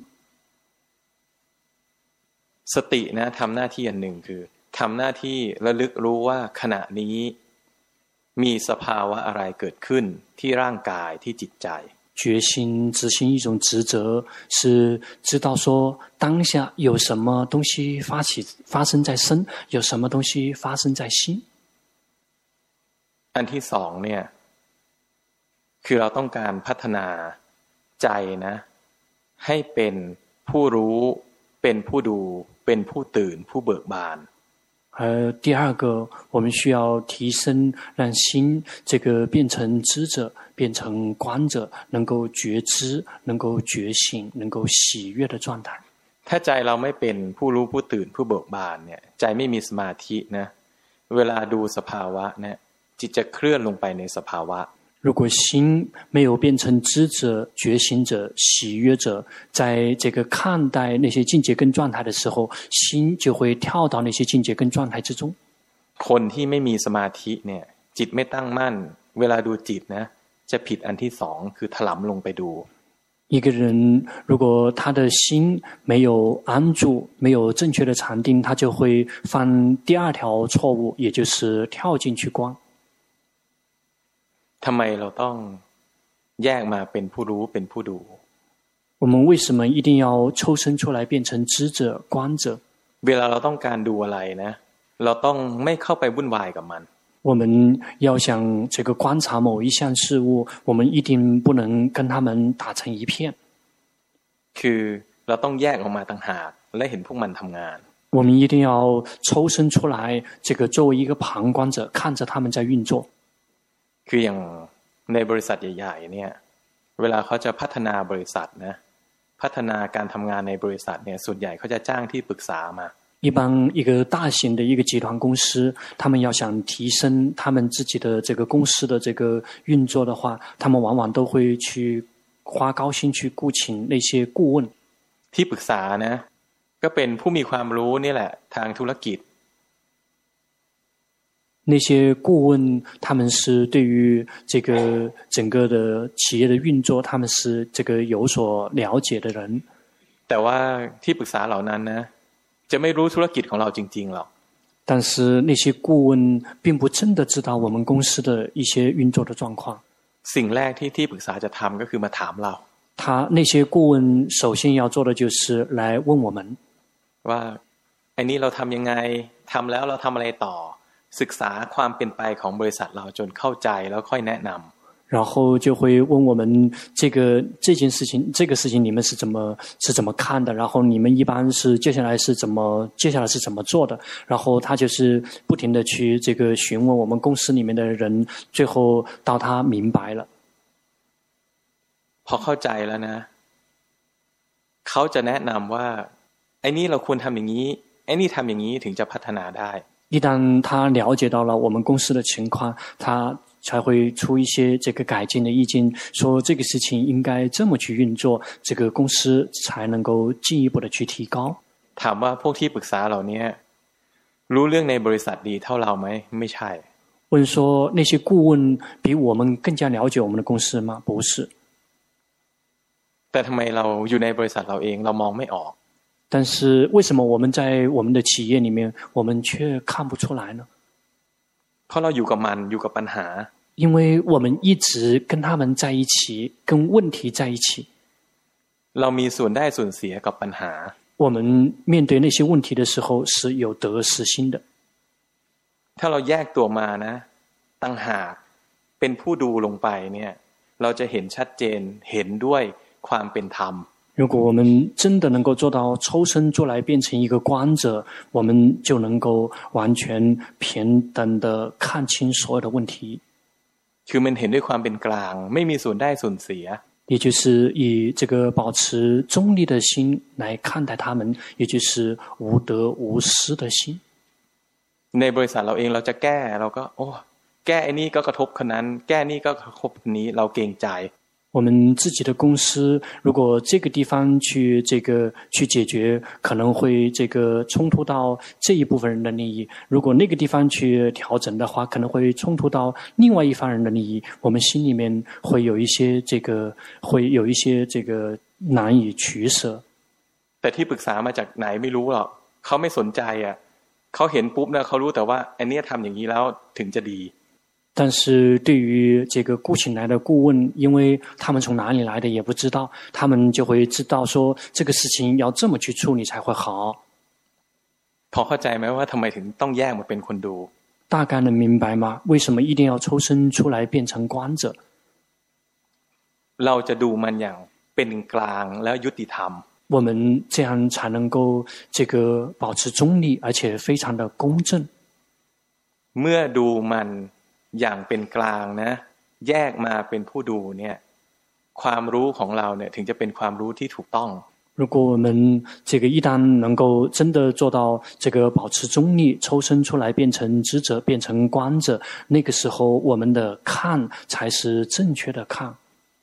สตินะทำหน้าที่อันหนึ่งคือทำหน้าที่ระลึกรู้ว่าขณะนี้มีสภาวะอะไรเกิดขึ้นที่ร่างกายที่จิตใจ觉心执行一种职责是知道说当下有什么东西发起发生在身有什么东西发生在心อันที่สองเนี่ยคือเราต้องการพัฒนาใจนะให้เป็นผู้รู้เป็นผู้ดูเป็นผู้ตื่นผู้เบิกบาน而第二个我们需要提升让心这个变成知者变成观者能够觉知能够觉醒能够喜悦的状态ถ้าใจเราไม่เป็นผู้รู้ผู้ตื่นผู้เบิกบานเนี่ยใจไม่มีสมาธินะเวลาดูสภาวะเนี่ยจิตจะเคลื่อนลงไปในสภาวะ如果心没有变成知者、觉醒者、喜悦者，在这个看待那些境界跟状态的时候，心就会跳到那些境界跟状态之中。 คนที่ไม่มีสมาธิเนี่ยจิตไม่ตั้งมั่นเวลาดูจิตนะจะผิดอันที่สองคือถลำลงไปดู一个人如果他的心没有安住，没有正确的禅定，他就会犯第二条错误，也就是跳进去观。 ทำไมเราต้องแยกมาเป็นผู้รู้เป็นผู้ดู我们为什么一定要抽身出来变成知者观者เวลาเราต้องการดูอะไรนะเราต้องไม่เข้าไปวุ่นวายกับมัน我们要想这个观察某一项事物我们一定不能跟他们打成一片คือเราต้องแยกออกมาต่างหากและเห็นพวกมันทำงาน我们一定要抽身出来这个作为一个旁观者看着他们在运作คืออย่างในบริษัทใหญ่ๆเนี่ยเวลาเขาจะพัฒนาบริษัทนะพัฒนาการทำงานในบริษัทเนี่ยส่วนใหญ่เขาจะจ้างที่ปรึกษามา一般一个大型的一个集团公司他们要想提升他们自己的这个公司的这个运作的话他们往往都会去花高薪去雇请那些顾问ที่ปรึกษานะก็เป็นผู้มีความรู้นี่แหละทางธุรกิจ那些顾问他们是对于这个整个的企业的运作他们是这个有所了解的人แต่ว่าที่ปรึกษาเหล่านั้นนะจะไม่รู้ธุรกิจของเราจริงๆหรอก但是那些顾问并不真的知道我们公司的一些运作的状况สิ่งแรกที่ที่ปรึกษาจะทำก็คือมาถามเรา他那些顾问首先要做的就是来问我们ว่าไอ้นี่เราทำยังไงทำแล้วเราทำอะไรต่อศึกษาความเป็นไปของบริษัทเราจนเข้าใจแล้วค่อยแนะนำ然后就会问我们这个这件事情这个事情你们是怎么是怎么看的然后你们一般是接下来是怎么接下来是怎么做的然后他就是不停的去这个询问我们公司里面的人最后到他明白了พอเข้าใจแล้วนะเขาจะแนะนำว่าไอ้นี่เราควรทำอย่างนี้ไอ้นี่ทำอย่างนี้ถึงจะพัฒนาได้一旦他了解到了我们公司的情况他才会出一些这个改进的意见说这个事情应该这么去运作这个公司才能够进一步的去提高ถามว่าพวกที่ปรึกษาเหล่านี้รู้เรื่องในบริษัทดีเท่าเราไหมไม่ใช่问说那些顾问比我们更加了解我们的公司吗不是แต่ทำไมเราอยู่ในบริษัทเราเองเรามองไม่ออก但是为什么我们在我们的企业里面我们却看不出来呢เพราะเราอยู่กับมันอยู่กับปัญหา因为我们一直跟他们在一起跟问题在一起เรามีส่วนได้ส่วนเสียกับปัญหา我们面对那些问题的时候是有得失心的。 ถ้าเราแยกตัวมานะตั้งหากเป็นผู้ดูลงไปเนี่ยเราจะเห็นชัดเจนเห็นด้วยความเป็นธรรม如果我们真的能够做到抽身出来变成一个观者，我们就能够完全平等的看清所有的问题。 คือมันเห็นด้วยความเป็นกลางไม่มีส่วนได้ส่วนเสีย也就是以这个保持中立的心来看待他们，也就是无得无失的心。 ในบริษัทเราเองเราจะแก้เราก็โอ้แก้ไอ้นี่ก็กระทบคนนั้นแก้นี่ก็กระทบคนนี้เราเกรงใจ我们自己的公司，如果这个地方去这个去解决，可能会这个冲突到这一部分人的利益；如果那个地方去调整的话，可能会冲突到另外一方人的利益。我们心里面会有一些这个，会有一些这个难以取舍。 แต่ที่ปรึกษามาจากไหนไม่รู้หรอกเขาไม่สนใจอ่ะเขาเห็นปุ๊บนะเขารู้แต่ว่าอันนี้ทำอย่างนี้แล้วถึงจะดี但是对于这个雇请来的顾问，因为他们从哪里来的也不知道，他们就会知道说这个事情要这么去处理才会好。 พอเข้าใจไหมว่าทำไมถึงต้องแยกมาเป็นคนดู大概能明白吗？为什么一定要抽身出来变成观者？ เราจะดูมันอย่างเป็นกลางแล้วยุติธรรม我们这样才能够这个保持中立，而且非常的公正。 เมื่อดูมันอย่างเป็นกลางนะแยกมาเป็นผู้ดูเนี่ยความรู้ของเราเนี่ยถึงจะเป็นความรู้ที่ถูกต้อง如果我们这个一旦能够真的做到这个保持中立，抽身出来变成知者，变成观者，那个时候我们的看才是正确的看。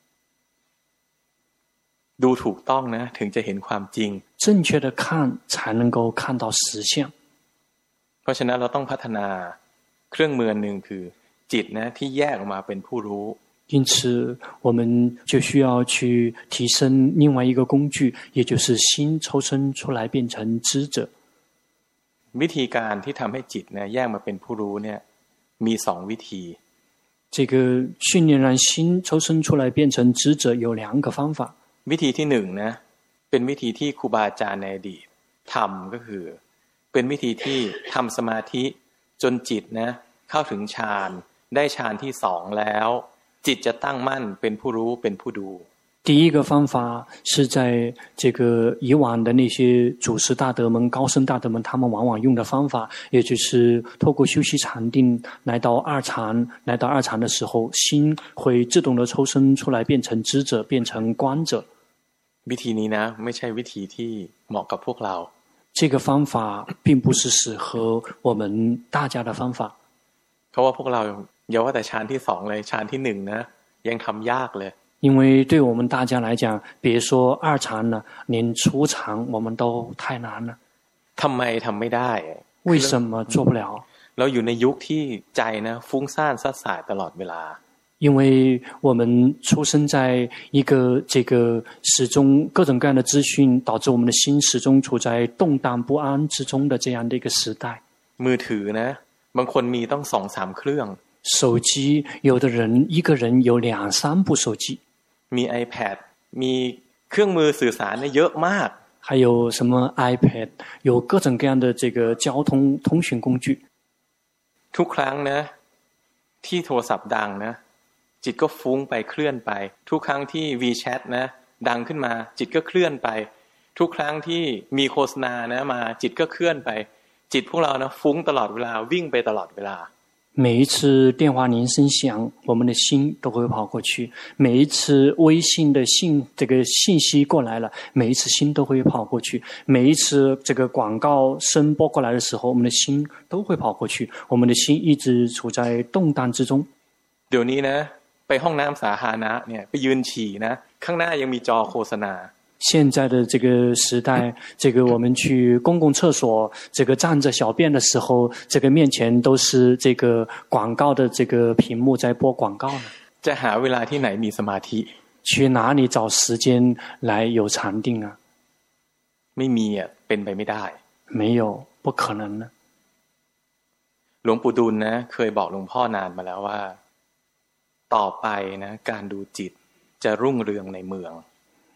ดูถูกต้องนะถึงจะเห็นความจริง正确的看才能够看到实相。 เพราะฉะนั้นเราต้องพัฒนาเครื่องมือหนึ่งคือจิตนะที่แยกออกมาเป็นผู้รู้因此我们就需要去提升另外一个工具，也就是心抽身出来变成知者。 วิธีการที่ทำให้จิตนะแยกมาเป็นผู้รู้เนี่ยมีสองวิธี这个训练让心抽身出来变成知者有两个方法。 วิธีที่หนึ่งนะเป็นวิธีที่ครูบาอาจารย์ในอดีตทำก็คือเป็นวิธีที่ทำสมาธิจนจิตนะเข้าถึงฌานได้ฌานที่สองแล้วจิตจะตั้งมั่นเป็นผู้รู้เป็นผู้ดู第一个方法是在这个以往的那些祖师大德们、高僧大德们，他们往往用的方法，也就是透过修习禅定来到二禅，来到二禅的时候，心会自动的抽身出来，变成知者，变成观者。 วิธีนี้นะไม่ใช่วิธีที่เหมาะกับพวกเรา这个方法并不是适合我们大家的方法。 เพราะว่าพวกเราอย่าว่าแต่ฌานที่สองเลยฌานที่หนึ่งนะยังทำยากเลย因为对我们大家来讲，别说二禅了，连初禅我们都太难了。 ทำไมทำไม่ได้为什么做不了？ เราอยู่ในยุคที่ใจนะฟุ้งซ่านซัดสายตลอดเวลา因为我们出生在一个这个始终各种各样的资讯，导致我们的心始终处在动荡不安之中的这样的一个时代。 มือถือนะบางคนมีต้องสองสามเครื่อง手机有的人一个人有两三部手机。 มี iPad มีเครื่องมือสื่อสารเนี่ยเยอะมาก还有什么 iPad 有各种各样的这个交通通讯工具ทุกครั้งนะที่โทรศัพท์ดังนะจิตก็ฟุ้งไปเคลื่อนไปทุกครั้งที่ WeChat นะดังขึ้นมาจิตก็เคลื่อนไปทุกครั้งที่มีโฆษณานะมาจิตก็เคลื่อนไปจิตพวกเรานะฟุ้งตลอดเวลาวิ่งไปตลอดเวลา每一次电话铃声响，我们的心都会跑过去；每一次微信的信这个信息过来了，每一次心都会跑过去；每一次这个广告声播过来的时候，我们的心都会跑过去。我们的心一直处在动荡之中。 เดี๋ยวนี้นะไปห้องน้ำสาธารณะเนี่ยไปยืนฉี่นะข้างหน้ายังมีจอโฆษณา现在的这个时代，这个我们去公共厕所，这个站着小便的时候，这个面前都是这个广告的这个屏幕在播广告呢。 จะหาเวลาที่ไหนมีสมาธิ去哪里找时间来有禅定啊？ ไม่มีอ่ะเป็นไปไม่ได้没有，不可能呢。 หลวงปู่ดูลนะเคยบอกหลวงพ่อนานมาแล้วว่าต่อไปนะการดูจิตจะรุ่งเรืองในเมือง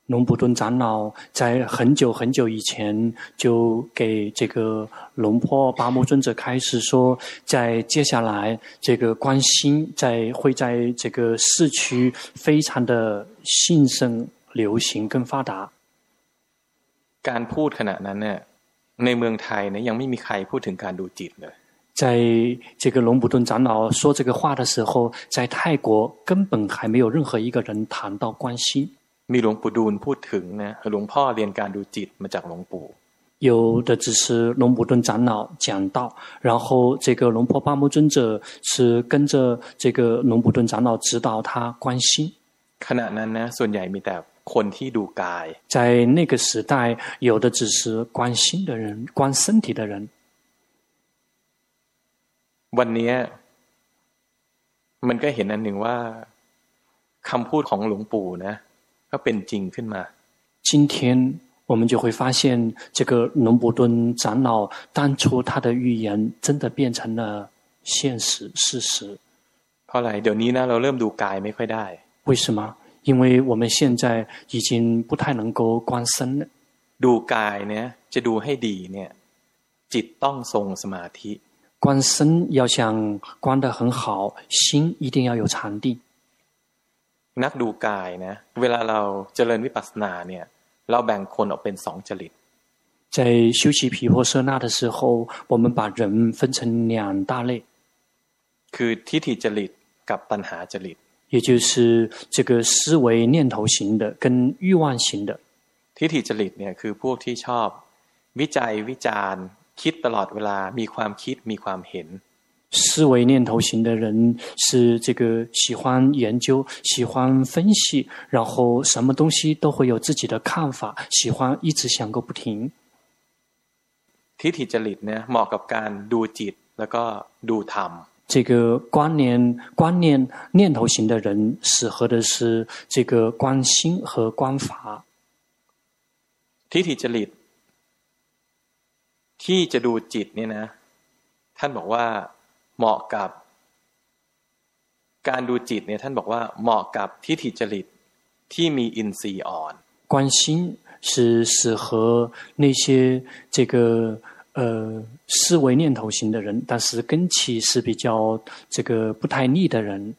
龙普顿长老在很久很久以前就给这个龙坡巴木尊者开始说，在接下来这个观心在会在这个市区非常的兴盛、流行跟发达。 การพูดขณะนั้นเนี่ยในเมืองไทยเนี่ยยังไม่มีใครพูดถึงการดูจิตเลย在这个龙普顿长老说这个话的时候，在泰国根本还没有任何一个人谈到观心。 มีหลวงปู่ดูลพูดถึงนะหลวงพ่อเรียนการดูจิตมาจากหลวงปู่有的只是龙普顿长老讲到，然后这个龙婆巴木尊者是跟着这个龙普顿长老指导他观心。 ขณะนั้นนะส่วนใหญ่มีแต่คนที่ดูกาย在那个时代，有的只是观心的人，观身体的人。 วันนี้มันก็เห็นอันหนึ่งว่าคำพูดของหลวงปู่นะก็เป็นจริงขึ้นมา今天我们就会发现，这个龙普顿长老当初他的预言真的变成了现实事实。 เพราะอะไรเดี๋ยวนี้นะเราเริ่มดูกายไม่ค่อยได้为什么？因为我们现在已经不太能够观身了。 ดูกายเนี่ยจะดูให้ดีเนี่ยจิตต้องทรงสมาธิ观身要想观得很好，心一定要有禅定。 นักดูกายนะเวลาเราเจริญวิปัสสนาเนี่ยเราแบ่งคนออกเป็นสองจริต在修习毗婆舍那的时候，我们把人分成两大类， คือทิฏฐิจริตกับตัณหาจริต也就是这个思维念头型的跟欲望型的。 ทิฏฐิจริตเนี่ยคือพวกที่ชอบวิจัยวิจารณ์คิดตลอดเวลามีความคิดมีความเห็น思维念头型的人是这个喜欢研究，喜欢分析，然后什么东西都会有自己的看法，喜欢一直想个不停。 ทิฏฐิจริตเนี่ยเหมาะกับการดูจิตแล้วก็ดูธรรม这个观念观念念头型的人适合的是这个观心和观法。 ทิฏฐิจริตที่จะดูจิตเนี่ยนะท่านบอกว่าเหมาะกับการดูจิตเนี่ยท่านบอกว่าเหมาะกับทิฏฐิจริตที่มีอินทรีย์อ่อน观心是适合那些这个呃思维念头型的人，但是根气是比较这个不太利的人。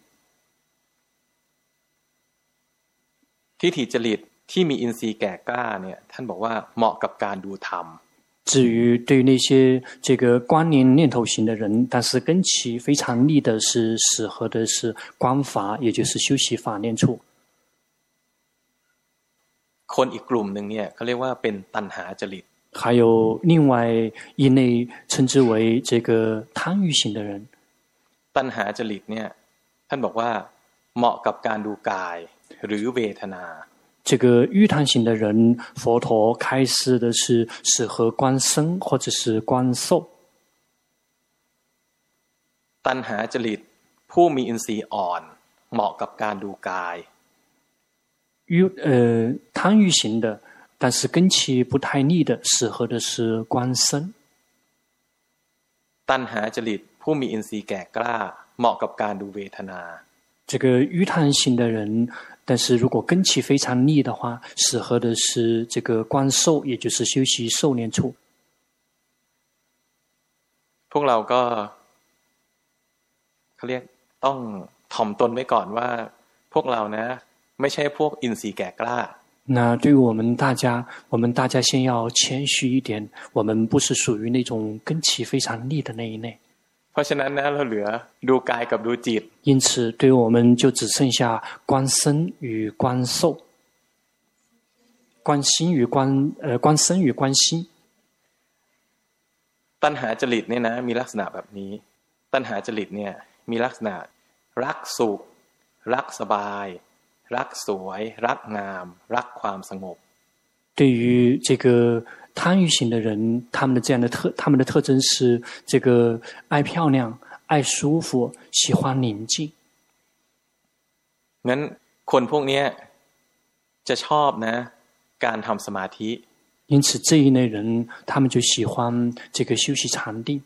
ทิฏฐิจริตที่มีอินทรีย์แก่กล้าเนี่ยท่านบอกว่าเหมาะกับการดูธรรม至于对于那些这个观念念头型的人，但是根气非常利的是适合的是观法，也就是修习法念处。 คนอีกกลุ่มนึงเนี่ยเขาเรียกว่าเป็นตัณหาจริต还有另外一类称之为这个贪欲型的人。 ตัณหาจริตเนี่ยท่านบอกว่าเหมาะกับการดูกายหรือเวทนา这个欲贪型的人，佛陀开示的是适合观身或者是观受。 ตัณหาจริตผู้มีอินทรีย์อ่อนเหมาะกับการดูกาย欲呃贪欲型的，但是根气不太利的，适合的是观身。 ตัณหาจริตผู้มีอินทรีย์แก่กล้าเหมาะกับการดูเวทนา这个欲贪型的人，但是如果根气非常利的话，适合的是这个观受，也就是修习受念处。 พวกเราก็เขาเรียกต้องถ่อมตนไว้ก่อนว่าพวกเรานะไม่ใช่พวกอินทรีย์แก่กล้า那对于我们大家，我们大家先要谦虚一点，我们不是属于那种根气非常利的那一类。 เพราะฉะนั้นนะเราเหลือดูกายกับดูจิต因此对于我们就只剩下观身与观受，观心与观呃观身与观心。 ตัณหาจริตเนี่ยนะมีลักษณะแบบนี้ตัณหาจริตเนี่ยมีลักษณะรักสุขรักสบายรักสวยรักงามรักความสงบ对于这个贪欲型的人，他们的这样的特，他们的特征是这个爱漂亮、爱舒服、喜欢宁静。 งั้นคนพวกนี้จะชอบนะการทำสมาธิ因此这一类人，他们就喜欢这个修习禅定。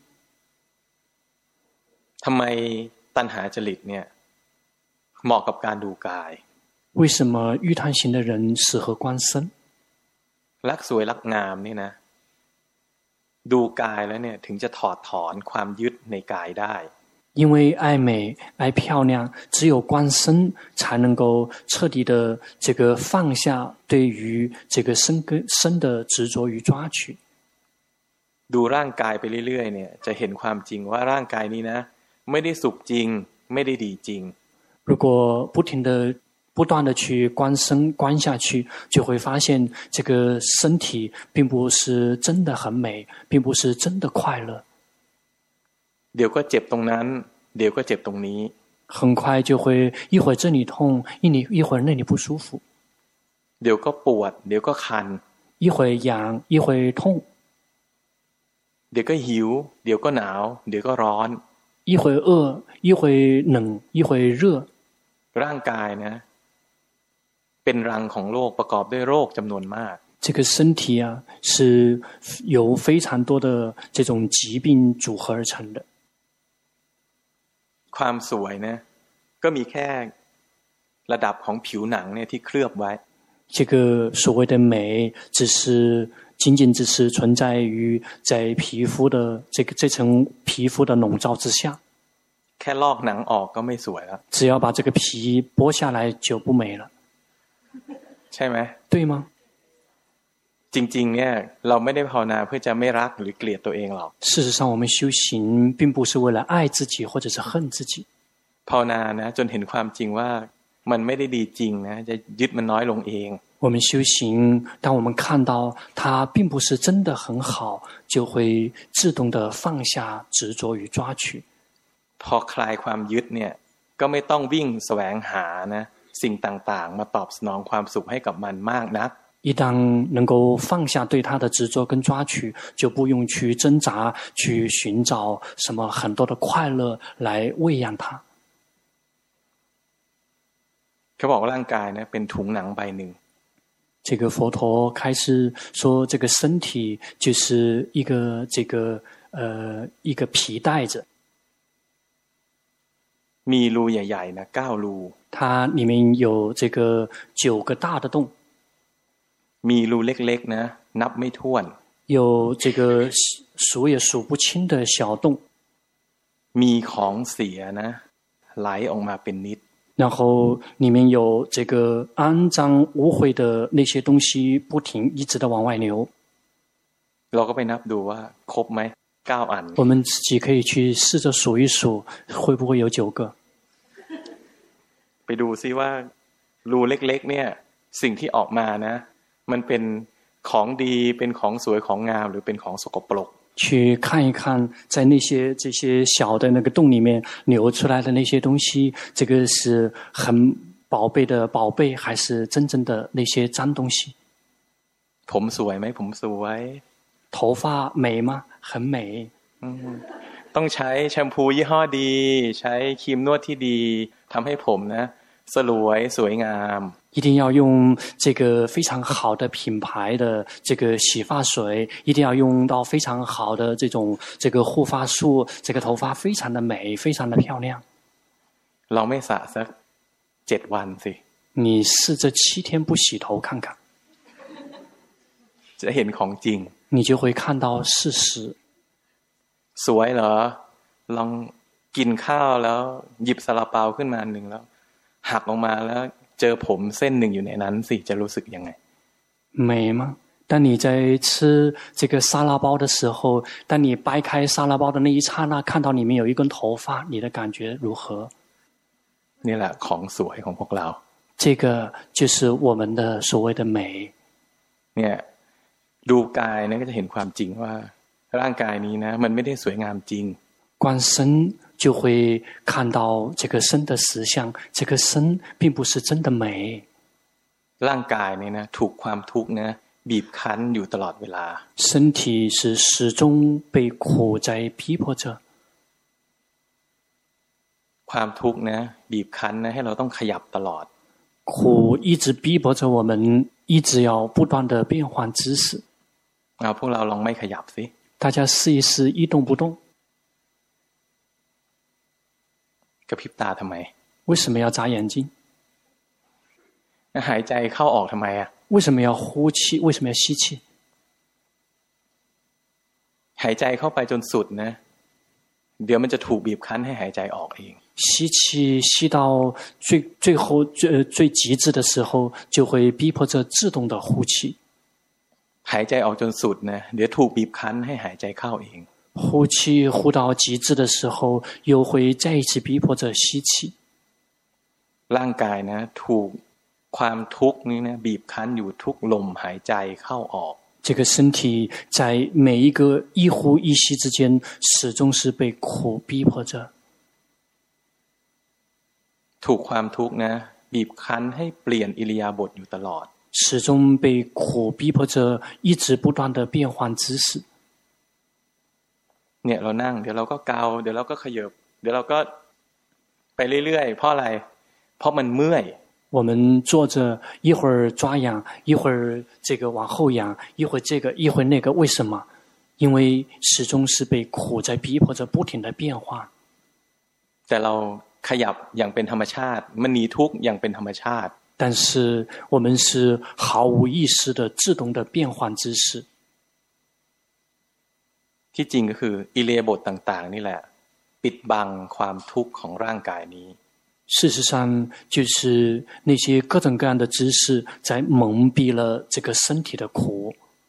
ทำไมตัณหาจริตเนี่ยเหมาะกับการดูกาย为什么欲贪行的人适合观身？ รักสวยรักงามนี่นะดูกายแล้วเนี่ยถึงจะถอดถอนความยึดในกายได้因为爱美爱漂亮，只有观身才能够彻底的这个放下对于这个身跟身的执着与抓取。 ดูร่างกายไปเรื่อยๆเนี่ยจะเห็นความจริงว่าร่างกายนี้นะไม่ได้สุขจริงไม่ได้ดีจริง如果不停的不断的去观身观下去，就会发现这个身体并不是真的很美，并不是真的快乐。 เดี๋ยวก็เจ็บตรงนั้นเดี๋ยวก็เจ็บตรงนี้很快就会一会儿这里痛，一里一会儿那里不舒服。 เดี๋ยวก็ปวดเดี๋ยวก็คัน一会痒，一会痛。 เดี๋ยวก็หิวเดี๋ยวก็หนาวเดี๋ยวก็ร้อน一会饿，一会冷，一会热。 ร่างกายนะเป็นรังของโรคประกอบด้วยโรคจำนวนมาก这个身体啊，是由非常多的这种疾病组合而成的。 ความสวยนะก็มีแค่ระดับของผิวหนังเนี่ยที่เคลือบไว้这个所谓的美，只是仅仅只是存在于在皮肤的这个这层皮肤的笼罩之下。 แค่ลอกหนังออกก็ไม่สวยแล้ว只要把这个皮剥下来就不美了。 ใช่ไหม对吗？ จริงๆเนี่ยเราไม่ได้ภาวนาเพื่อจะไม่รักหรือเกลียดตัวเองหรอก事实上我们修行并不是为了爱自己或者是恨自己ภาวนานะจนเห็นความจริงว่ามันไม่ได้ดีจริงนะจะยึดมันน้อยลงเอง我们修行当我们看到它并不是真的很好就会自动的放下执着与抓取พอคลายความยึดเนี่ยก็ไม่ต้องวิ่งแสวงหานะสิ่งต่างๆมาตอบสนองความสุขให้กับมันมากนัก一旦能够放下对它的执着跟抓取，就不用去挣扎，去寻找什么很多的快乐来喂养它。 เขาบอกว่าร่างกายนะเป็นถุงหนังใบหนึ่ง这个佛陀开始说，这个身体就是一个这个呃一个皮带子， มีรูใหญ่ๆนะเก้ารู它里面有这个九个大的洞。 มีรูเล็กๆนะนับไม่ถ้วน有这个数也数不清的小洞มีของเสียนะไหลออกมาเป็นนิด然后里面有这个肮脏污秽的那些东西不停一直的往外流เราก็ไปนับดูว่าครบไหมเก้าอัน我们自己可以去试着数一数会不会有九个ไปดูซิว่ารูเล็กๆเนี่ยสิ่งที่ออกมานะมันเป็นของดีเป็นของสวยของงามหรือเป็นของสกปรก去看一看在那些这些小的那个洞里面流出来的那些东西这个是很宝贝的宝贝还是真正的那些脏东西ผมสวยไหมผมสวย头发美吗很美ต้องใช้แชมพูยี่ห้อดีใช้ครีมนวดที่ดีทำให้ผมนะสลวยสวยงาม一定要用这个非常好的品牌的这个洗发水，一定要用到非常好的这种这个护发素，这个头发非常的美，非常的漂亮。 เราไม่สระสักเจ็ดวันสิ你试着七天不洗头看看， จะเห็นของจริง你就会看到事实。 สวยเหรอลองกินข้าวแล้วหยิบซาลาเปาขึ้นมาหนึ่งแล้วหักออกมาแล้วเจอผมเส้นหนึ่งอยู่ในนั้นสิจะรู้สึกยังไง美吗当你在吃这个沙拉包的时候当你掰开沙拉包的那一刹那看到里面有一根头发你的感觉如何นี่แหละของสวยของพวกเรา这个就是我们的所谓的美เนี่ยดูกายเนี่ยก็จะเห็นความจริงว่าร่างกายนี้นะมันไม่ได้สวยงามจริง观身就会看到这个身的实相这个身并不是真的美ร่างกายเนี่ยนะถูกความทุกข์นะบีบคั้นอยู่ตลอดเวลา身体是始终被苦在逼迫着ความทุกข์นะบีบคั้นนะให้เราต้องขยับตลอด苦一直逼迫着我们一直要不断的变换姿势เอาพวกเราลองไม่ขยับสิ大家试一试一动不动กระพริบตาทำไม为什么要眨眼睛หายใจเข้าออกทำไมอ่ะ为什么要呼气？为什么要吸气？ หายใจเข้าไปจนสุดนะเดี๋ยวมันจะถูกบีบคั้นให้หายใจออกเอง吸气吸到最最后最最极致的时候，就会逼迫着自动的呼气。 หายใจออกจนสุดนะเดี๋ยวถูกบีบคั้นให้หายใจเข้าเอง呼气呼到极致的时候，又会再一次逼迫着吸气。 ร่างกายนะถูกความทุกข์นี้นะบีบคั้นอยู่ทุกลมหายใจเข้าออก这个身体在每一个一呼一吸之间，始终是被苦逼迫着。 ถูกความทุกข์นะบีบคั้นให้เปลี่ยนอิริยาบถอยู่ตลอด始终被苦逼迫着，一直不断的变换姿势。 เนี่ยเรานั่งเดี๋ยวเราก็เกาเดี๋ยวเราก็ขยับเดี๋ยวเราก็ไปเรื่อยๆเพราะอะไรเพราะมันเมื่อย我们坐着一会儿抓痒，一会儿这个往后仰，一会儿这个，一会儿那个，为什么？因为始终是被苦在逼迫着，不停的变化。 แต่เราขยับอย่างเป็นธรรมชาติมันหนีทุกข์อย่างเป็นธรรมชาติ但是我们是毫无意识的自动的变换姿势。 ที่จริงก็คืออิริยาบถต่างๆนี่แหละปิดบังความทุกข์ของร่างกายนี้事实上，就是那些各种各样的知识在蒙蔽了这个身体的苦。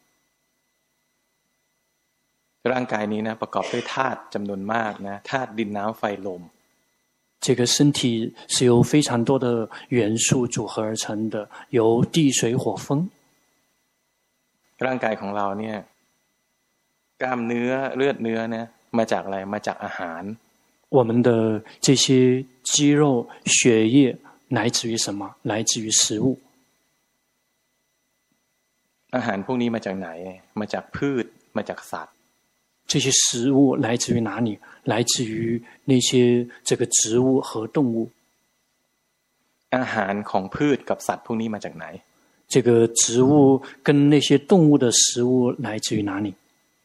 ร่างกายนี้นะประกอบด้วยธาตุจำนวนมากนะธาตุดินน้ำไฟลม这个身体是由非常多的元素组合而成的，由地、水、火、风。 ร่างกายของเราเนี่ยกล้ามเนื้อเลือดเนื้อนะมาจากอะไรมาจากอาหาร我们的这些肌肉、血液来自于什么？来自于食物。 อาหารพวกนี้มาจากไหนมาจากพืชมาจากสัตว์这些食物来自于哪里？来自于那些这个植物和动物。 อาหารของพืชกับสัตว์พวกนี้มาจากไหน这个植物跟那些动物的食物来自于哪里？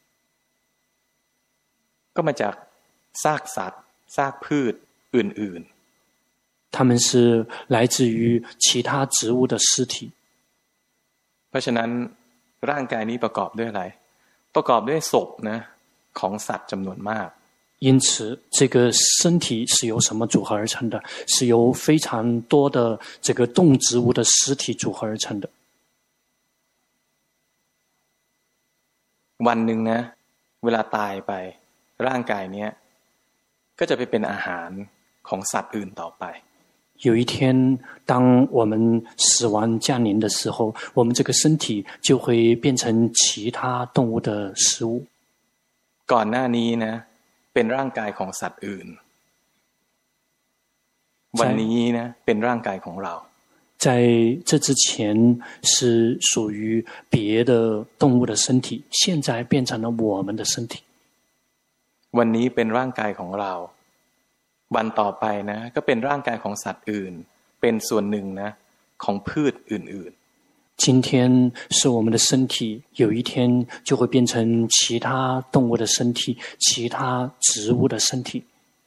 ก็มาจากซากสัตว์ซากพืชอื่นๆ它们是来自于其他植物的尸体。 เพราะฉะนั้นร่างกายนี้ประกอบด้วยอะไรประกอบด้วยศพนะของสัตว์จำนวนมาก因此这个身体是由什么组合而成的？是由非常多的这个动植物的尸体组合而成的。 วันหนึ่งนะเวลาตายไปร่างกายเนี้ยก็จะไปเป็นอาหารของสัตว์อื่นต่อไป有一天当我们死亡降临的时候，我们这个身体就会变成其他动物的食物。 ก่อนหน้านี้นะเป็นร่างกายของสัตว์อื่นวันนี้นะเป็นร่างกายของเรา在这之前是属于别的动物的身体，现在变成了我们的身体。 วันนี้เป็นร่างกายของเราวันต่อไปนะก็เป็นร่างกายของสัตว์อื่นเป็นส่วนหนึ่งนะของพืชอื่นๆ今天是我们的身体，有一天就会变成其他动物的身体，其他植物的身体。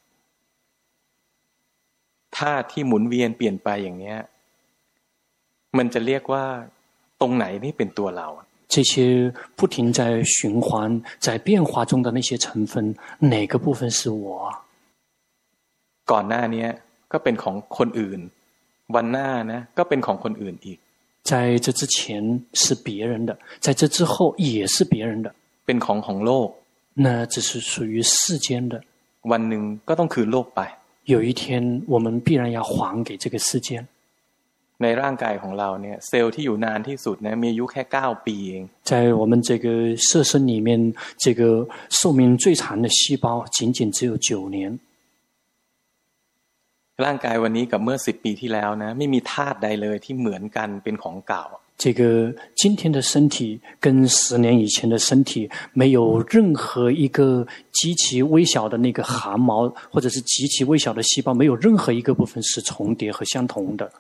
ธาตุที่หมุนเวียนเปลี่ยนไปอย่างเนี้ยมันจะเรียกว่าตรงไหนนี่เป็นตัวเรา这些不停在循环、在变化中的那些成分，哪个部分是我？ ก่อนหน้านี้ก็เป็นของคนอื่นวันหน้านะก็เป็นของคนอื่นอีก在这之前是别人的，在这之后也是别人的。 เป็นของของโลก那只是属于世间的。 วันหนึ่งก็ต้องคืนโลกไป有一天我们必然要还给这个世间。 ในร่างกายของเราเนี่ยเซลล์ที่อยู่นานที่สุดนะมีอายุแค่เก้าปีเอง在我们这个色身里面，这个寿命最长的细胞仅仅只有九年。 ร่างกายวันนี้กับเมื่อสิบปีที่แล้วนะไม่มีธาตุใดเลยที่เหมือนกันเป็นของเก่า这个今天的身体跟十年以前的身体没有任何一个极其微小的那个汗毛或者是极其微小的细胞，没有任何一个部分是重叠和相同的。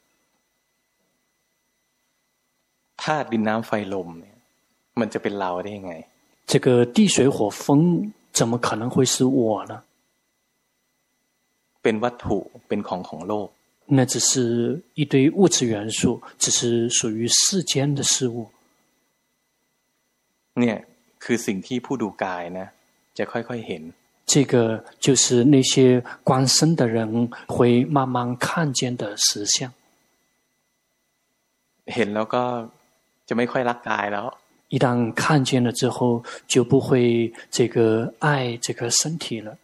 ธาตุดินน้ำไฟลมเนี่ยมันจะเป็นเราได้ยังไง这个地水火风怎么可能会是我呢？ เป็นวัตถุเป็นของของโลก那只是一堆物质元素，只是属于世间的事物。 เนี่ยคือสิ่งที่ผู้ดูกายนะจะค่อยๆเห็น这个就是那些观身的人会慢慢看见的实相。 เห็นแล้วก็จะไม่ค่อยรักกายแล้ว一旦看见了之后，就不会这个爱这个身体了。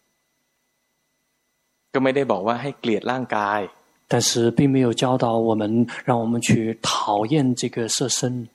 ก็ไม่ได้บอกว่าให้เกลียดร่างกาย但是并没有教导我们，让我们去讨厌这个色身。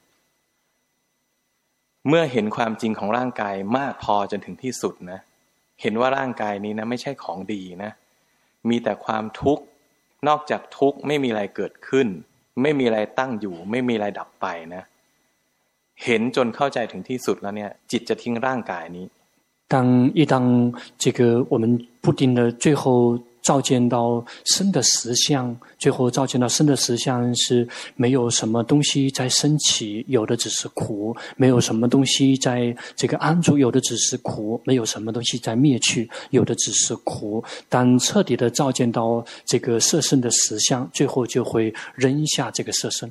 เมื่อเห็นความจริงของร่างกายมากพอจนถึงที่สุดนะเห็นว่าร่างกายนี้นะไม่ใช่ของดีนะมีแต่ความทุกข์นอกจากทุกข์ไม่มีอะไรเกิดขึ้นไม่มีอะไรตั้งอยู่ไม่มีอะไรดับไปนะเห็นจนเข้าใจถึงที่สุดแล้วเนี่ยจิตจะทิ้งร่างกายนี้当一当这个我们不停的最后照见到生的实相，最后照见到生的实相是没有什么东西在升起，有的只是苦；没有什么东西在这个安住，有的只是苦；没有什么东西在灭去，有的只是苦。当彻底的照见到这个色身的实相，最后就会扔下这个色身。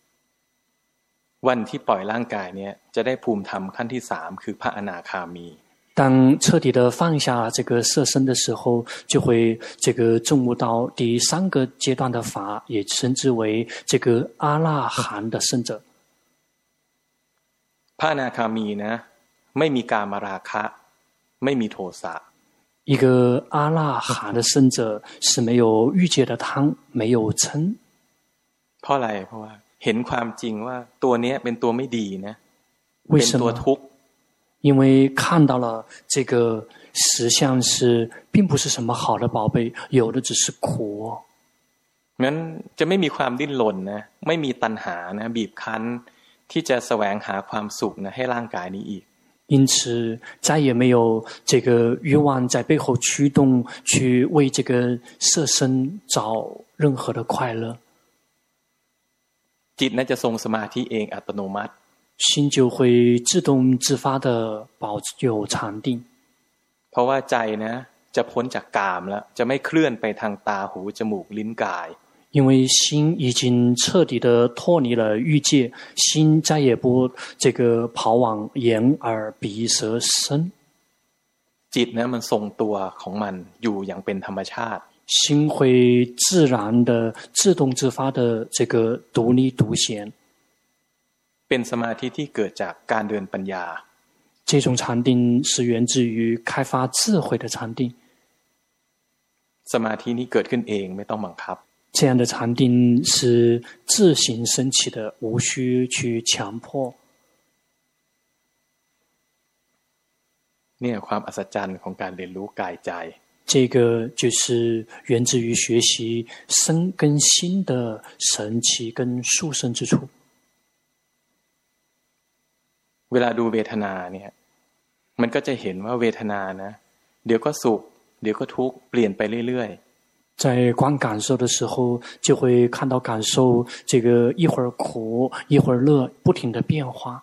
วันที่ปล่อยร่างกายเนี่ยจะได้ภูมิธรรมขั้นที่สามคือพระอนาคามี当彻底的放下这个色身的时候，就会这个证悟到第三个阶段的法，也称之为这个阿那含的圣者。 พระอนาคามีนะไม่มีกามราคะไม่มีโทสะ一个阿那含的圣者是没有欲界的贪，没有嗔。 เพราะอะไรเพราะว่าเห็นความจริงว่าตัวเนี้ยเป็นตัวไม่ดีนะเป็นตัวทุกข์因为看到了这个实相是并不是什么好的宝贝，有的只是苦。 งั้นจะไม่มีความดิ้นรนนะไม่มีตัณหานะบีบคั้นที่จะแสวงหาความสุขนะให้ร่างกายนี้อีก因此再也没有这个欲望在背后驱动去为这个色身找任何的快乐。 จิตน่าจะทรงสมาธิเองอัตโนมัติ心就会自动自发的保有禅定เพราะว่าใจนะจะพ้นจากกามแล้วจะไม่เคลื่อนไปทางตาหูจมูกลิ้นกาย因为心已经彻底的脱离了欲界，心再也不这个跑往眼耳鼻舌身。 จิตนะมันทรงตัวของมันอยู่อย่างเป็นธรรมชาติ心会自然的自动自发的这个独立独显เป็นสมาธิที่เกิดจากการเดินปัญญา这种禅定是源自于开发智慧的禅定สมาธินี้เกิดขึ้นเองไม่ต้องบังคับ这样的禅定是自行升起的，无需去强迫。 เนี่ยความอัศจรรย์ของการเรียนรู้กายใจ这个就是源自于学习身跟心的神奇跟殊胜之处。 เวลาดูเวทนาเนี่ยมันก็จะเห็นว่าเวทนานะเดี๋ยวก็สุขเดี๋ยวก็ทุกข์เปลี่ยนไปเรื่อยๆ在观感受的时候就会看到感受这个一会儿苦一会儿乐不停的变化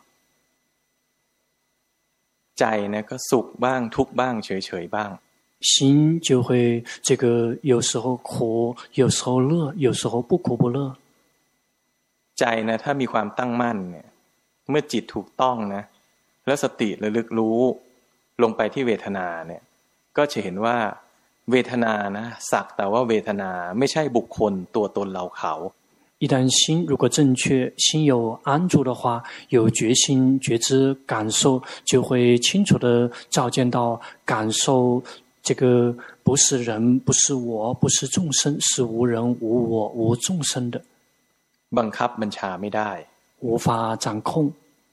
ใจนะก็สุขบ้างทุกข์บ้างเฉยๆบ้าง心就会这个有时候苦有时候乐有时候不苦不乐ใจนะถ้ามีความตั้งมั่นเนี่ยเมื่อจิตถูกต้องนะแล้วสติระลึกรู้ลงไปที่เวทนาเนี่ยก็จะเห็นว่าเวทนานะสักแต่ว่าเวทนาไม่ใช่บุคคลตัวตนเราเขา一旦心如果正确心有安住的话有决心觉知感受就会清楚的照见到感受这个不是人不是我不是众生是无人无我无众生的บังคับบัญชาไม่ได้无法掌控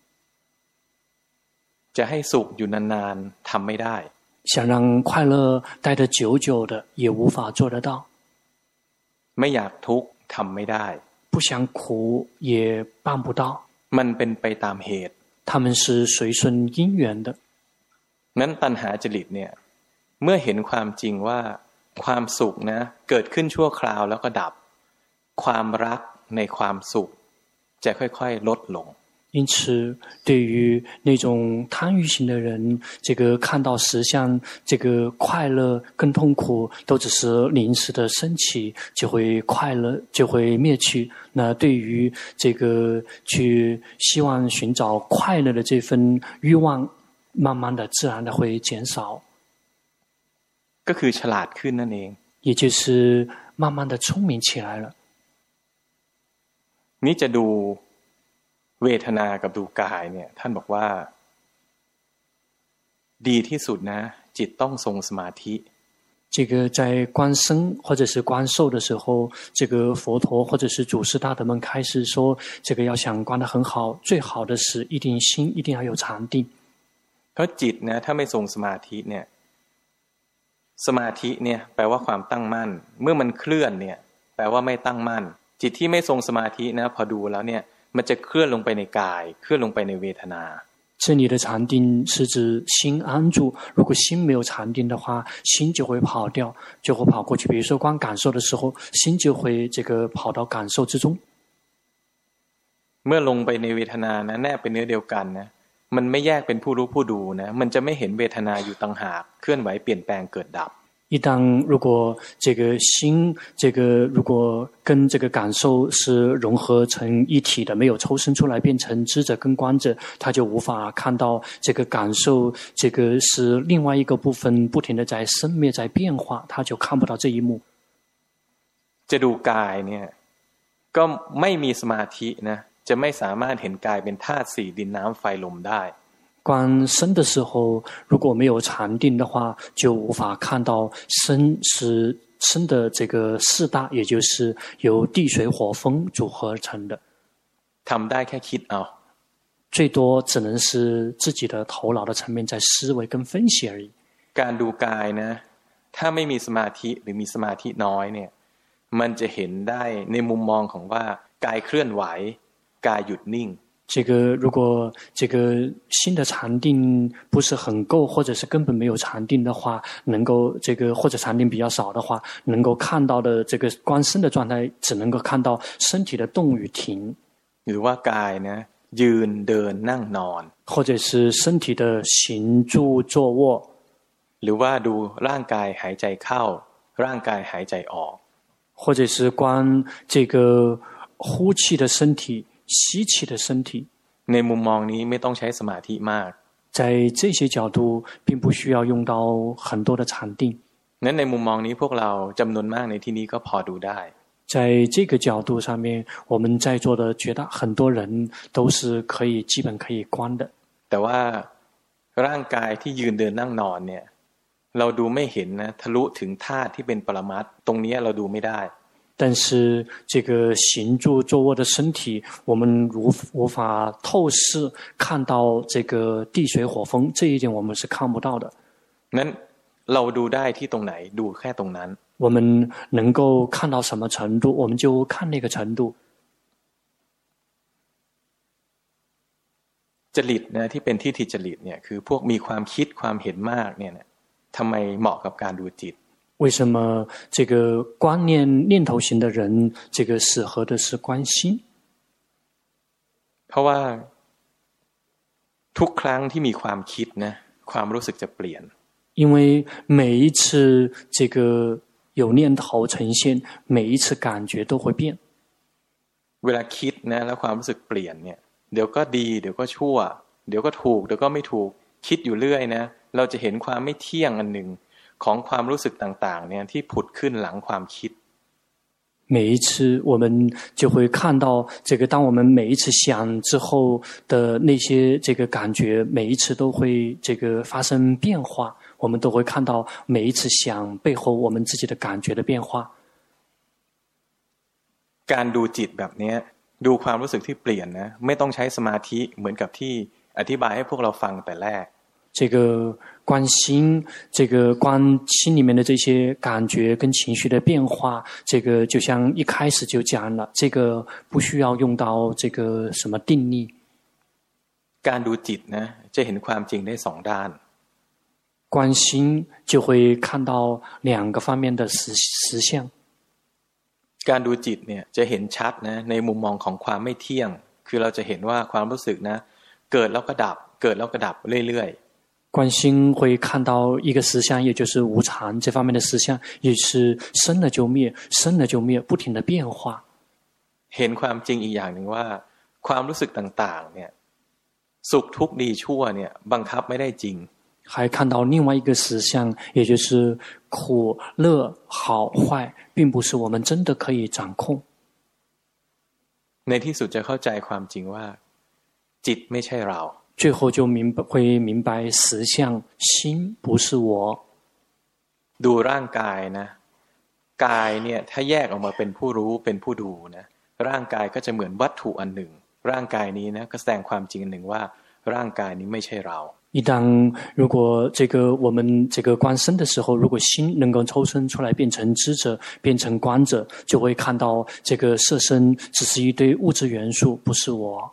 จะให้สุขอยู่นานๆทำไม่ได้想让快乐待得久久的也无法做得到ไม่อยากทุกข์ทำไม่ได้不想苦也办不到มันเป็นไปตามเหตุ他们是随顺因缘的งั้นตัณหาจริตเนี่ยเมื่อเห็นความจริงว่าความสุขนะเกิดขึ้นชั่วคราวแล้วก็ดับความรักในความสุขจะค่อยๆลดลง因此，对于那种贪欲型的人，这个看到实相，这个快乐跟痛苦都只是临时的升起，就会快乐就会灭去。那对于这个去希望寻找快乐的这份欲望，慢慢的、自然的会减少。 ก็คือฉลาดขึ้นนั่นเอง， 也就是慢慢的聪明起来了。 นี่จะดูเวทนากับดูกายเนี่ยท่านบอกว่าดีที่สุดนะจิตต้องทรงสมาธิ这个在观身或者是观受的时候，这个佛陀或者是祖师大德们开始说，这个要想观得很好，最好的是一定心一定要有禅定。 เพราะจิตนะถ้าไม่ทรงสมาธิเนี่ยสมาธิเนี่ยแปลว่าความตั้งมั่นเมื่อมันเคลื่อนเนี่ยแปลว่าไม่ตั้งมั่นจิตที่ไม่ทรงสมาธินะพอดูแล้วเนี่ยมันจะเคลื่อนลงไปในกายเคลื่อนลงไปในเวทนา这里的禅定是指心安住，如果心没有禅定的话，心就会跑掉，就会跑过去。比如说光感受的时候，心就会这个跑到感受之中。 เมื่อลงไปในเวทนานะแนบเป็นเนื้อเดียวกันนะมันไม่แยกเป็นผู้รู้ผู้ดูนะมันจะไม่เห็นเวทนาอยู่ต่างหากเคลื่อนไหวเปลี่ยนแปลงเกิดดับ一旦如果这个心，这个如果跟这个感受是融合成一体的，没有抽身出来变成知者跟观者，他就无法看到这个感受，这个是另外一个部分不停的在生灭在变化，他就看不到这一幕。 จะดูกายเนี่ยก็ไม่มีสมาธินะจะไม่สามารถเห็นกายเป็นธาตุสี่ดินน้ำไฟลมได้观身的时候，如果没有禅定的话，就无法看到身是身的这个四大，也就是由地水火风组合成的。 ทำได้แค่คิดเอา最多只能是自己的头脑的层面在思维跟分析而已。 การดูกายนะถ้าไม่มีสมาธิหรือมีสมาธิน้อยเนี่ยมันจะเห็นได้ในมุมมองของว่ากายเคลื่อนไหวกายหยุดนิ่ง这个如果这个心的禅定不是很够，或者是根本没有禅定的话，能够这个或者禅定比较少的话，能够看到的这个观身的状态，只能够看到身体的动与停， หรือว่ากายนะยืนเดินนั่งนอน或者是身体的行住坐卧， หรือว่าดูร่างกายหายใจเข้าร่างกายหายใจออก或者是观这个呼气的身体。吸气的身体ในมุมมองนี้ไม่ต้องใช้สมาธิมาก在这些角度并不需要用到很多的禅定นั้นในมุมมองนี้พวกเราจำนวนมากในที่นี้ก็พอดูได้在这个角度上面我们在座的绝大很多人都是可以基本可以观的แต่ว่าร่างกายที่ยืนเดินนั่งนอนเนี่ยเราดูไม่เห็นนะทะลุถึงธาตุที่เป็นปรมัตถ์ตรงนี้เราดูไม่ได้但是这个行住坐卧的身体，我们无无法透视看到这个地水火风，这一点我们是看不到的。 นั้นเราดูได้ที่ตรงไหนดูแค่ตรงนั้น我们能够看到什么程度，我们就看那个程度。 จริตนะที่เป็นที่ทิจริตเนี่ยคือพวกมีความคิดความเห็นมากเนี่ยทำไมเหมาะกับการดูจิต为什么这个观念念头型的人，这个适合的是观心？ เพราะว่าทุกครั้งที่มีความคิดนะความรู้สึกจะเปลี่ยน因为每一次这个有念头呈现，每一次感觉都会变。 เวลาคิดนะแล้วความรู้สึกเปลี่ยนเนี่ยเดี๋ยวก็ดีเดี๋ยวก็ชั่วเดี๋ยวก็ถูกเดี๋ยวก็ไม่ถูกคิดอยู่เรื่อยนะเราจะเห็นความไม่เที่ยงอันหนึ่งของความรู้สึกต่างๆเนี่ยที่ผุดขึ้นหลังความคิด每一次我们就会看到这个当我们每一次想之后的那些这个感觉每一次都会这个发生变化我们都会看到每一次想背后我们自己的感觉的变化การดูจิตแบบนี้ดูความรู้สึกที่เปลี่ยนนะไม่ต้องใช้สมาธิเหมือนกับที่อธิบายให้พวกเราฟังแต่แรก这个观心这个观心里面的这些感觉跟情绪的变化这个就像一开始就讲了这个不需要用到这个什么定力การดูจิตนะจะเห็นความจริงได้สองด้าน观心就会看到两个方面的实实相การดูจิตเนี่ยจะเห็นชัดนะในมุมมองของความไม่เที่ยงคืคือเราจะเห็นว่าความรู้สึกนะเกิดแล้วก็ดับเกิดแล้วก็ดับเรื่อยๆ观心会看到一个实相，也就是无常这方面的实相，也是生了就灭，生了就灭，不停的变化。 เห็นความจริงอีกอย่างหนึ่งว่าความรู้สึกต่างๆเนี่ยสุขทุกข์ดีชั่วเนี่ยบังคับไม่ได้จริง还看到另外一个实相，也就是苦乐好坏，并不是我们真的可以掌控。 ในที่สุดจะเข้าใจความจริงว่าจิตไม่ใช่เรา最后就明白会明白实相心不是我。 ดูร่างกายนะกายเนี่ยถ้าแยกออกมาเป็นผู้รู้เป็นผู้ดูนะร่างกายก็จะเหมือนวัตถุอันหนึ่งร่างกายนี้นะก็แสดงความจริงอันหนึ่งว่าร่างกายนี้ไม่ใช่เรา一当如果这个我们这个观身的时候，如果心能够抽身出来变成知者，变成观者，就会看到这个色身只是一堆物质元素，不是我。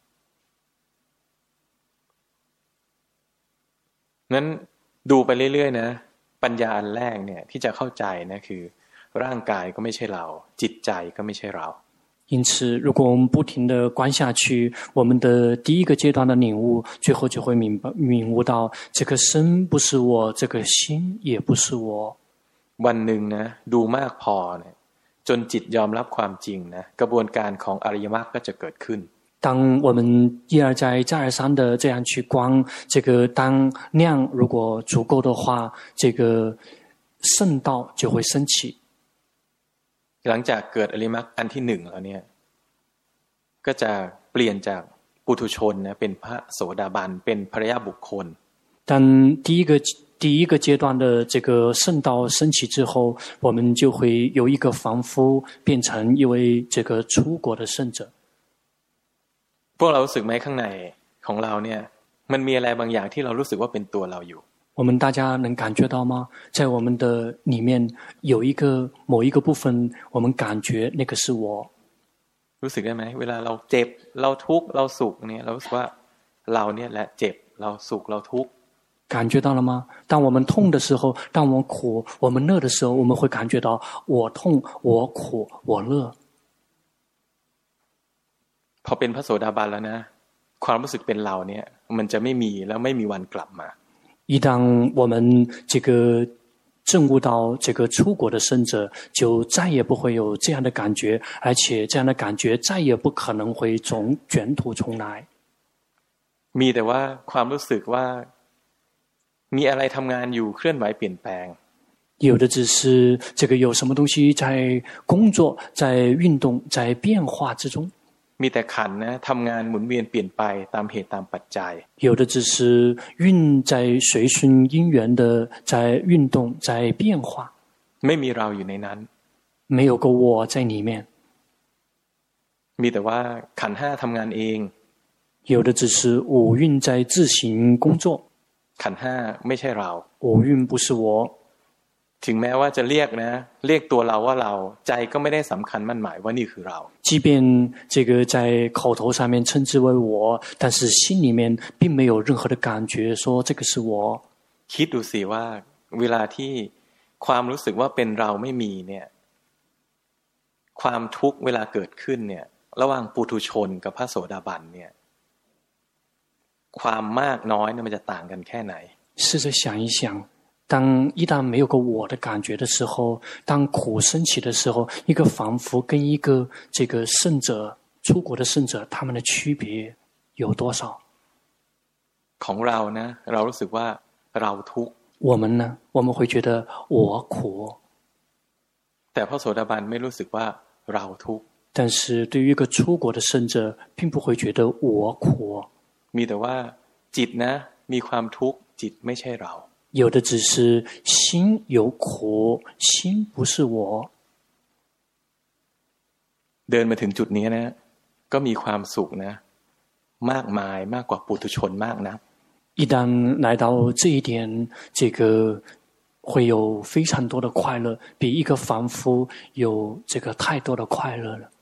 งั้นดูไปเรื่อยๆนะปัญญาอันแรกเนี่ยที่จะเข้าใจนะคือร่างกายก็ไม่ใช่เราจิตใจก็ไม่ใช่เรา因此如果我们不停地观下去，我们的第一个阶段的领悟，最后就会明白明悟到这个身不是我，这个心也不是我。 วันหนึ่งนะดูมากพอเนี่ยจนจิตยอมรับความจริงนะกระบวนการของอริยมรรคก็จะเกิดขึ้น当我们一而再再而三的这样去观这个当量如果足够的话，这个圣道就会升起。 หลังจากเกิดอริยมรรคอันที่หนึ่งแล้วเนี่ยก็จะเปลี่ยนจากปุถุชนนะเป็นพระโสดาบันเป็นพระยาบุคคล当第一个第一个阶段的这个圣道升起之后，我们就会由一个凡夫变成一位这个出国的圣者。 พวกเรารู้สึกไหมข้างในของเราเนี่ยมันมีอะไรบางอย่างที่เรารู้สึกว่าเป็นตัวเราอยู่我们大家能感觉到吗？在我们的里面有一个某一个部分，我们感觉那个是我。 รู้สึกได้ไหมเวลาเราเจ็บเราทุกข์เราสุขเนี่ยเรารู้สึกว่าเราเนี่ยแหละเจ็บเราสุขเราทุกข์感觉到了吗？当我们痛的时候，当我们苦我们乐的时候，我们会感觉到我痛我苦我乐。 พอเป็นพระโสดาบันแล้วนะความรู้สึกเป็นเราเนี่ยมันจะไม่มีแล้วไม่มีวันกลับมา一当我们这个证悟到这个出国的圣者，就再也不会有这样的感觉，而且这样的感觉再也不可能会从卷土重来。 มีแต่ว่าความรู้สึกว่ามีอะไรทำงานอยู่เคลื่อนไหวเปลี่ยนแปลง有的只是这个有什么东西在工作，在运动，在变化之中。 มีแต่ขันธ์นะทำงานหมุนเวียนเปลี่ยนไปตามเหตุตามปัจจัย有的只是运在随顺因缘的在运动在变化ไม่มีเราอยู่ในนั้น没有个我在里面มีแต่ว่าขันธ์ห้าทำงานเอง有的只是五蕴在自行工作ขันธ์ห้าไม่ใช่เรา五蕴不是我ถึงแม้ว่าจะเรียกนะเรียกตัวเราว่าเราใจก็ไม่ได้สำคัญมั่นหมายว่านี่คือเรา即便这个在口头上面称之为我，但是心里面并没有任何的感觉说这个是我คิดดูสิว่าเวลาที่ความรู้สึกว่าเป็นเราไม่มีเนี่ยความทุกข์เวลาเกิดขึ้นเนี่ยระหว่างปุถุชนกับพระโสดาบันเนี่ยความมากน้อยเนี่ยมันจะต่างกันแค่ไหน试着想一想当一旦没有个我的感觉的时候，当苦升起的时候，一个凡夫跟一个这个圣者出国的圣者，他们的区别有多少？ ของเรานะเรารู้สึกว่าเราทุกข์我们呢，我们会觉得我苦， แต่พระโสดาบันไม่รู้สึกว่าเราทุกข์但是对于一个出国的圣者，并不会觉得我苦， มีแต่ว่าจิตนะมีความทุกข์จิตไม่ใช่เรา有的只是心有苦，心不是我。 เดินมาถึงจุดนี้นะก็มีความสุขนะมากมายมากกว่าปุถุชนมากนะ一旦来到这一点，这个会有非常多的快乐，比一个凡夫有这个太多的快乐了。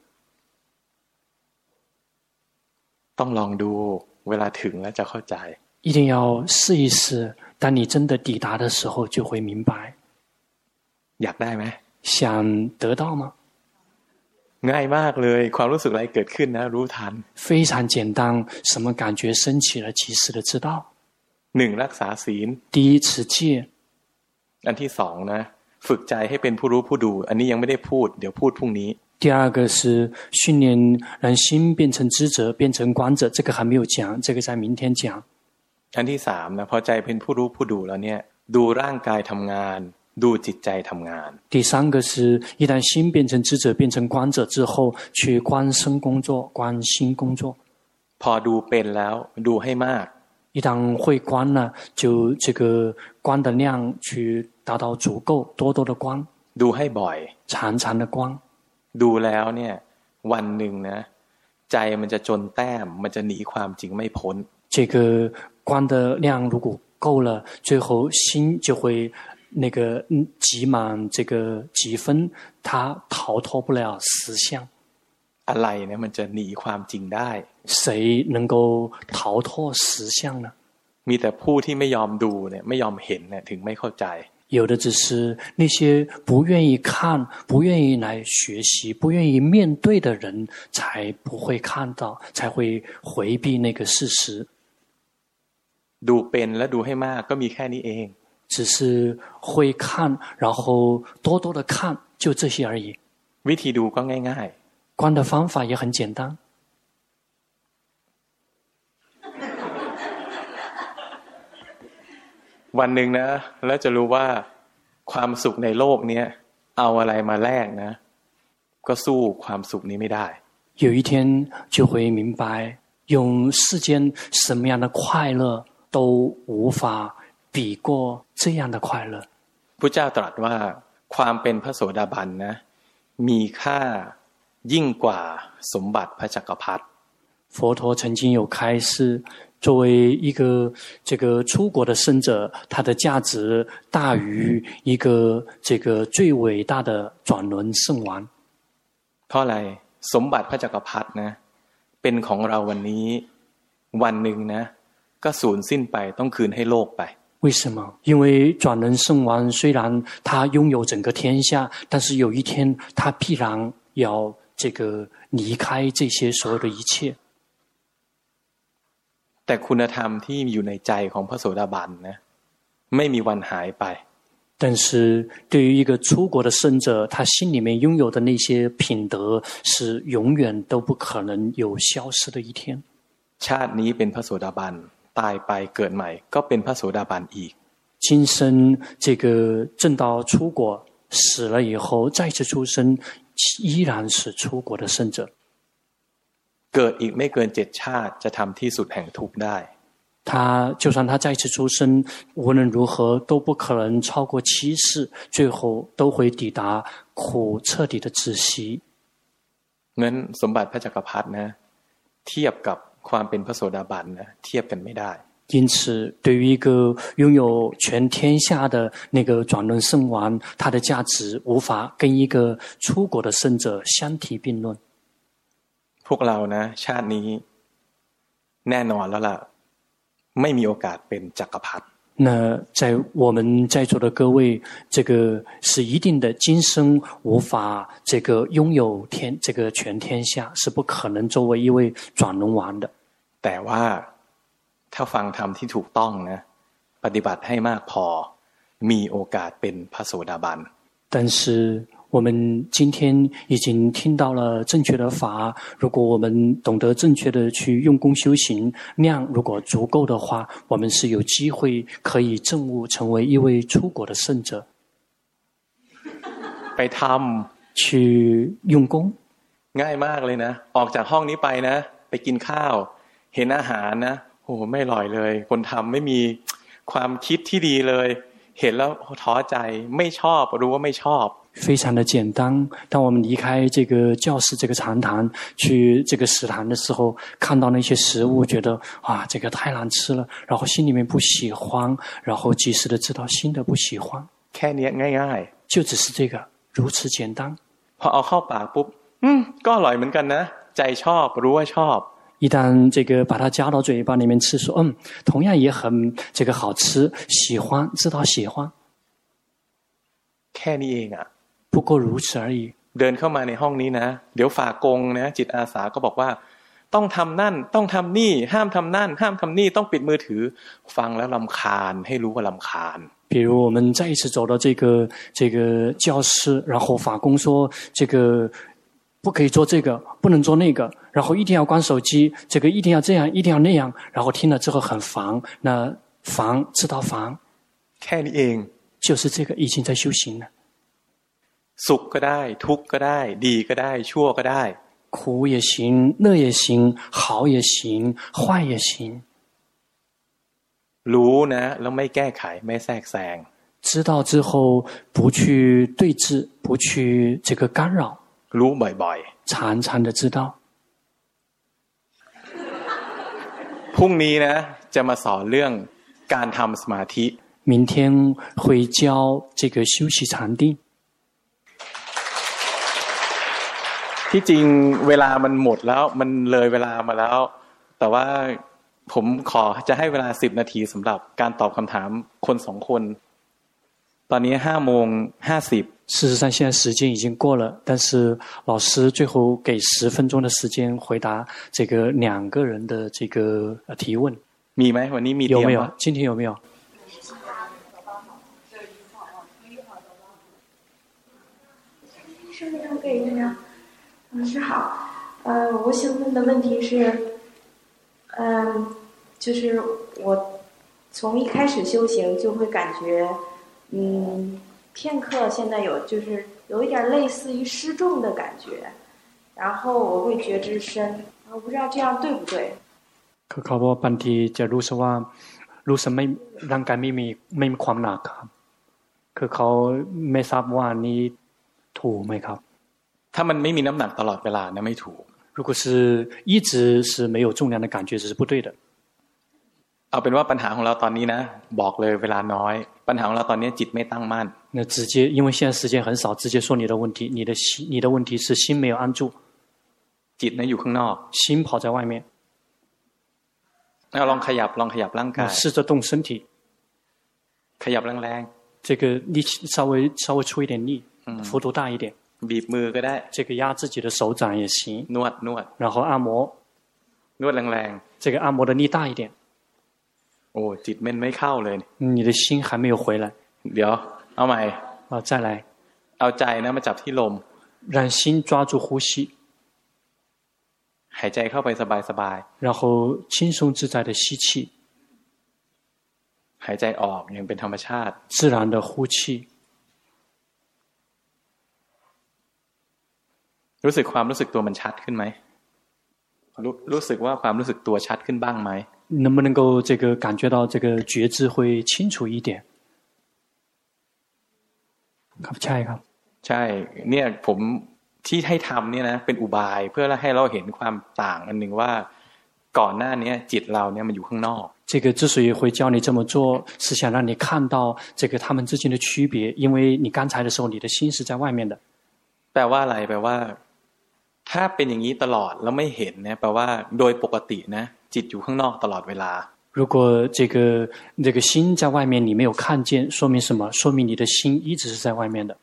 ต้องลองดูเวลาถึงแล้วจะเข้าใจ一定要试一试。当你真的抵达的时候，就会明白。 อยากได้ไหม想得到吗？ ง่ายมากเลยความรู้สึกอะไรเกิดขึ้นนะรู้ทัน非常简单，什么感觉升起了，及时的知道。 หนึ่งรักษาศีล第一持戒， อันที่สองนะฝึกใจให้เป็นผู้รู้ผู้ดูอันนี้ยังไม่ได้พูดเดี๋ยวพูดพรุ่งนี้第二个是训练让心变成知者，变成观者，这个还没有讲，这个在明天讲。 อันที่สามนะพอใจเป็นผู้รู้ผู้ดูแล้วเนี่ยดูร่างกายทำงานดูจิตใจทำงาน第三个是一旦心变成知者，变成观者之后，去观身工作，观心工作。 พอดูเป็นแล้วดูให้มาก一旦会观了，就这个观的量去达到足够，多多的观。 ดูให้บ่อย常常的观。 ดูแล้วเนี่ยวันหนึ่งนะใจมันจะจนแต้มมันจะหนีความจริงไม่พ้น这个观的量如果够了，最后心就会那个集满这个积分，它逃脱不了实相。 อะไรเนี่ยมันจะหนีความจริงได้谁能够逃脱实相呢？ มีแต่ผู้ที่ไม่ยอมดูเนี่ยไม่ยอมเห็นเนี่ยถึงไม่เข้าใจ有的只是那些不愿意看、不愿意来学习、不愿意面对的人，才不会看到，才会回避那个事实。 ดูเป็นและดูให้มากก็มีแค่นี้เอง只是会看，然后多多的看，就这些而已。 วิธีดูก็ง่ายๆ观的方法也很简单。 วันหนึ่งนะแล้วจะรู้ว่าความสุขในโลกนี้เอาอะไรมาแลกนะก็สู้ความสุขนี้ไม่ได้有一天就会明白用世间什么样的快乐都无法比过这样的快乐พระเจ้าตรัสว่าความเป็นพระโสดาบันนะมีค่ายิ่งกว่าสมบัติพระจักรพรรดิ佛陀曾经有开示作为一个这个出国的圣者，他的价值大于一个这个最伟大的转轮圣王。 เพราะอะไรสมบัติพระจักรพรรดินะเป็นของเราวันนี้วันหนึ่งนะก็สูญสิ้นไปต้องคืนให้โลกไป为什么？因为转轮圣王虽然他拥有整个天下，但是有一天他必然要这个离开这些所有的一切。 แต่คุณธรรมที่อยู่ในใจของพระโสดาบันนะไม่มีวันหายไป但是对于一个出国的圣者，他心里面拥有的那些品德是永远都不可能有消失的一天。 ชาตินี้เป็นพระโสดาบันตายไปเกิดใหม่ก็เป็นพระโสดาบันอีก今生这个证到出国，死了以后再次出生，依然是出国的圣者。 เกิดอีกไม่เกินเจ็ดชาติจะทำที่สุดแห่งทุกข์ได้他就算他再次出生，无论如何都不可能超过七世，最后都会抵达苦彻底的窒息。 งั้นสมบัติพระจักรพรรดินะเทียบกับความเป็นพระโสดาบันนะเทียบกันไม่ได้因此对于一个拥有全天下的那个转轮圣王，他的价值无法跟一个出国的圣者相提并论。 พวกเรานะชาตินี้แน่นอนแล้วล่ะไม่มีโอกาสเป็นจักรพรรดิ那在我们在座的各位，这个是一定的，今生无法这个拥有天这个全天下，是不可能作为一位转轮王的。 แต่ว่าถ้าฟังธรรมที่ถูกต้องนะปฏิบัติให้มากพอมีโอกาสเป็นพระโสดาบัน但是我们今天已经听到了正确的法，如果我们懂得正确的去用功修行，量如果足够的话，我们是有机会可以证悟成为一位出国的圣者。 ไปทำ去用功ง่ายมากเลยนะออกจากห้องนี้ไปนะไปกินข้าวเห็นอาหารนะโอ้ไม่อร่อยเลยคนทำไม่มีความคิดที่ดีเลยเห็นแล้วท้อใจไม่ชอบรู้ว่าไม่ชอบ非常的简单。当我们离开这个教室、这个禅堂，去这个食堂的时候，看到那些食物，觉得啊，这个太难吃了，然后心里面不喜欢，然后及时的知道新的不喜欢。 แค่นี้ง่ายๆ就只是这个，如此简单。 พอเอาเข้าปากปุ๊บอืมก็อร่อยเหมือนกันนะใจชอบรู้ว่าชอบ一旦这个把它夹到嘴巴里面吃，说嗯，同样也很这个好吃，喜欢，知道喜欢。 แค่นี้เองอ่ะ不过如此而已。 เดินเข้ามาในห้องนี้นะเดี๋ยวฝากกงนะจิตอาสาก็บอกว่าต้องทำนั่นต้องทำนี่ห้ามทำนั่นห้ามทำนี่ต้องปิดมือถือฟังแล้วรำคาญให้รู้ว่ารำคาญ比如我们再一次走到这个这个教室，然后法公说这个不可以做这个，不能做那个，然后一定要关手机，这个一定要这样，一定要那样，然后听了之后很烦，那烦知道烦， แค่นี้เอง就是这个已经在修行了。 สุขก็ได้ทุกข์ก็ได้ดีก็ได้ชั่วก็ได้苦也行，乐也行，好也行，坏也行。 รู้นะแล้วไม่แก้ไขไม่แทรกแซง知道之后不去对峙，不去这个干扰， รู้บ่อยๆ常常的知道。 พรุ่งนี้นะจะมาสอนเรื่องการทำสมาธิ明天会教这个休息禅定。 ที่จริงเวลามันหมดแล้วมันเลยเวลามาแล้วแต่ว่าผมขอจะให้เวลาสิบนาทีสำหรับการตอบคำถามคนสองคนตอนนี้ห้าโมงห้าสิบ事实上现在时间已经过了，但是老师最后给十分钟的时间回答这个两个人的这个提问。 มีไหมวันนี้มี有没有今天有没有是非常给力啊！老师好，呃，我想问的问题是，嗯，就是我从一开始修行就会感觉，嗯，片刻现在有就是有一点类似于失重的感觉，然后我会觉知深，我不知道这样对不对。 คือเขาบอกบางทีจะรู้สึกว่ารู้สึกไม่ร่างกายไม่มีไม่มีความหนักครับคือเขาไม่ทราบว่านี้ถูกไหมครับถ้ามันไม่มีน้ำหนักตลอดเวลานะไม่ถูก如果是一直是没有重量的感觉这是不对的เอาเป็นว่าปัญหาของเราตอนนี้นะบอกเลยเวลาน้อยปัญหาของเราตอนนี้จิตไม่ตั้งมั่น那直接因为现在时间很少直接说你的问题你的心你的问题是心没有安住จิตนะอยู่ข้างนอก心跑在外面เอาลองขยับลองขยับร่างกาย试着动身体ขยับแรงๆ这个力气稍微稍微出一点力幅度大一点บีบมือก็ได้这个压自己的手掌也行นวดนวด然后按摩นวดแรงๆ这个按摩的力大一点โอ้จิตมันไม่เข้าเลย你的心还没有回来เดี๋ยวเอาใหม่啊再来เอาใจนะมาจับที่ลม让心抓住呼吸หายใจเข้าไปสบายๆ然后轻松自在的吸气หายใจออกอย่างเป็นธรรมชาติ自然的呼气รู้สึกความรู้สึกตัวมันชัดขึ้นไหมรู้รู้สึกว่าความรู้สึกตัวชัดขึ้นบ้างไหม能不能够这个感觉到这个觉知会清楚一点ครับใช่ครับใช่เนี่ยผมที่ให้ทำเนี่ยนะเป็นอุบายเพื่อให้เราเห็นความต่างอันหนึ่งว่าก่อนหน้านี้จิตเราเนี่ยมันอยู่ข้างนอก这个之所以会教你这么做是想让你看到这个他们之间的区别因为你刚才的时候你的心是在外面的แปลว่าอะไรแปลว่าถ้าเป็นอย่างนี้ตลอดแล้วไม่เห็นเนี่ยแปลว่าโดยปกตินะจิตอยู่ข้างนอกตลอดเวลา如果这个这个心在外面你没有看见说明什么说明你的心一直是在外面的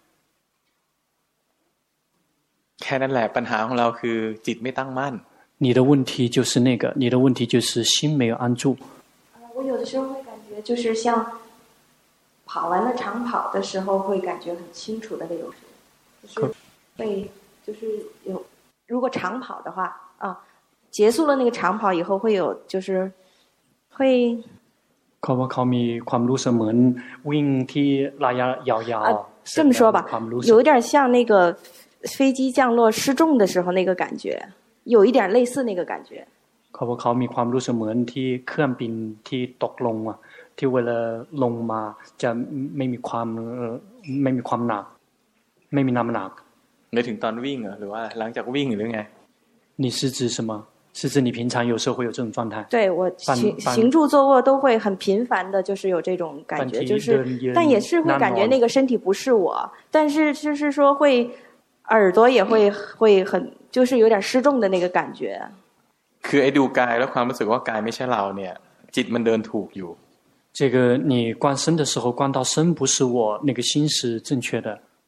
แค่นั้นแหละปัญหาของเราคือจิตไม่ตั้งมั่น你的问题就是那个你的问题就是心没有安住我有的时候会感觉就是像跑完了长跑的时候会感觉很清楚的那种就是会就是有如果长跑的话啊结束了那个长跑以后会有就是会เขาว่าเขามีความรู้สึกเหมือนวิ่งที่ระยะยาวๆ这么说吧有一点像那个飞机降落失重的时候那个感觉有一点类似那个感觉เขาว่าเขามีความรู้สึกเหมือนที่เครื่องบินที่ตกลงอ่ะที่เวลาลงมาจะไม่มีความไม่มีความหนักไม่มีน้ำหนักในถึงตอนวิ่งเหรอหรือว่าหลังจากวิ่งหรือไง你是指什么是指你平常有时候会有这种状态对我行行住坐卧都会很频繁的就是有这种感觉就是但也是会感觉那个身体不是我但是就是说会耳朵也会会很就是有点失重的那个感觉คือไอ้ดูกายแล้วความรู้สึกว่ากายไม่ใช่เราเนี่ยจิตมันเดินถูกอยู่这个你观身的时候观到身不是我那个心是正确的ไ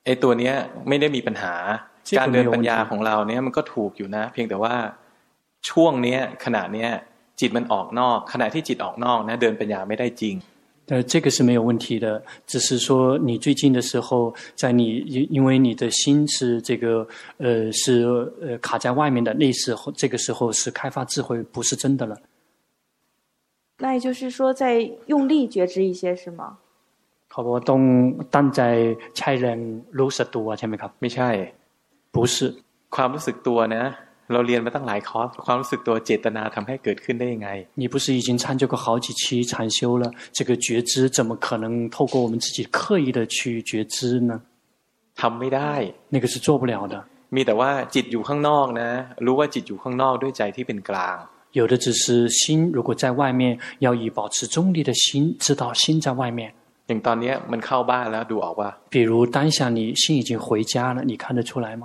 ไอ้ตัวเนี้ยไม่ได้มีปัญหาการเดินปัญญาของเราเนี่ยมันก็ถูกอยู่นะเพียงแต่ว่าช่วงเนี้ยขณะเนี้ยจิตมันออกนอกขณะที่จิตออกนอกนะเดินปัญญาไม่ได้จริง呃，这个是没有问题的，只是说你最近的时候，在你因为你的心是这个呃是呃卡在外面的，那时候这个时候是开发智慧，不是真的了。 那也就是说，在用力觉知一些是吗？ เขาบอกว่าต้องตั้งใจใช้แรงรู้สึกตัวใช่ไหมครับไม่ใช่不是ความรู้สึกตัวนะเราเรียนมาตั้งหลายคอร์สความรู้สึกตัวเจตนาทำให้เกิดขึ้นได้ยังไง你不是已经参加过好几期禅修了这个觉知怎么可能透过我们自己刻意的去觉知呢ทำไม่ได้那个是做不了的มีแต่ว่าจิตอยู่ข้างนอกนะรู้ว่าจิตอยู่ข้างนอกด้วยใจที่เป็นกลาง有的只是心如果在外面要以保持中立的心知道心在外面อย่างตอนนี้มันเข้าบ้านแล้วดูออกว่า比如当下你心已经回家了你看得出来吗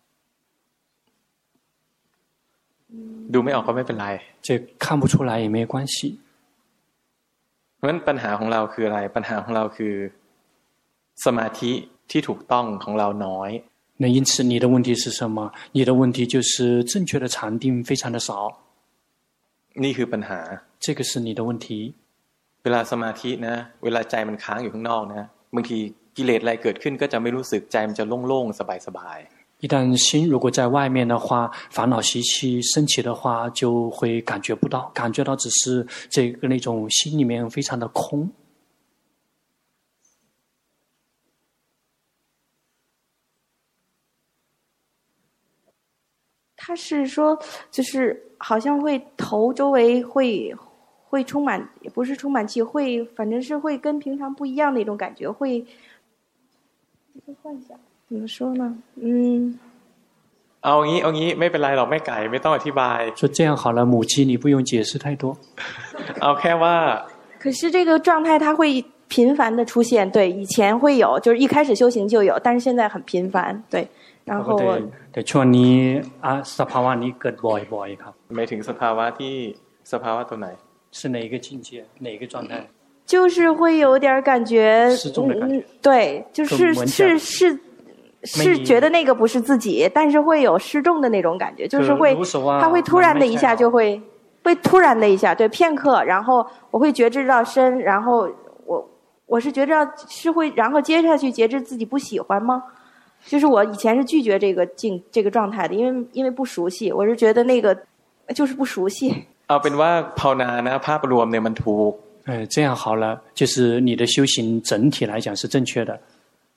ดูไม่ออกก็ไม่เป็นไร这看不出来也没关系เพราะฉะนั้นปัญหาของเราคืออะไรปัญหาของเราคือสมาธิที่ถูกต้องของเราน้อย那因此你的问题是什么你的问题就是正确的禅定非常的少นี่คือปัญหา这个是你的问题เวลาสมาธินะเวลาใจมันค้างอยู่ข้างนอกนะบางทีกิเลสอะไรเกิดขึ้นก็จะไม่รู้สึกใจมันจะโล่งๆสบายๆ一旦心如果在外面的话烦恼习气升起的话就会感觉不到感觉到只是这个那种心里面非常的空他是说就是好像会头周围会会充满也不是充满气会反正是会跟平常不一样的一种感觉会一个幻想怎么说呢嗯เอางี้เอางี้ไม่เป็นไรหรอกแม่ไก่ไม่ต้องอธิบาย说这样好了母鸡你不用解释太多เอาแค่ว่า可是这个状态它会频繁的出现对以前会有就是一开始修行就有但是现在很频繁对然后แต่ช่วงนี้อ่ะสภาวะนี้เกิดบ่อยๆครับหมายถึงสภาวะที่สภาวะตัวไหน是哪一个境界哪一个状态就是会有点感觉失重的感觉对就是是是是觉得那个不是自己但是会有失重的那种感觉就是会它会突然的一下就会会突然的一下对片刻然后我会觉知到身然后我我是觉知到是会然后接下去觉知自己不喜欢吗就是我以前是拒绝这个境这个状态的因为因为不熟悉我是觉得那个就是不熟悉เอาเป็นว่าภาวนานะภาพรวมเนี่ยมันถูก呃这样好了就是你的修行整体来讲是正确的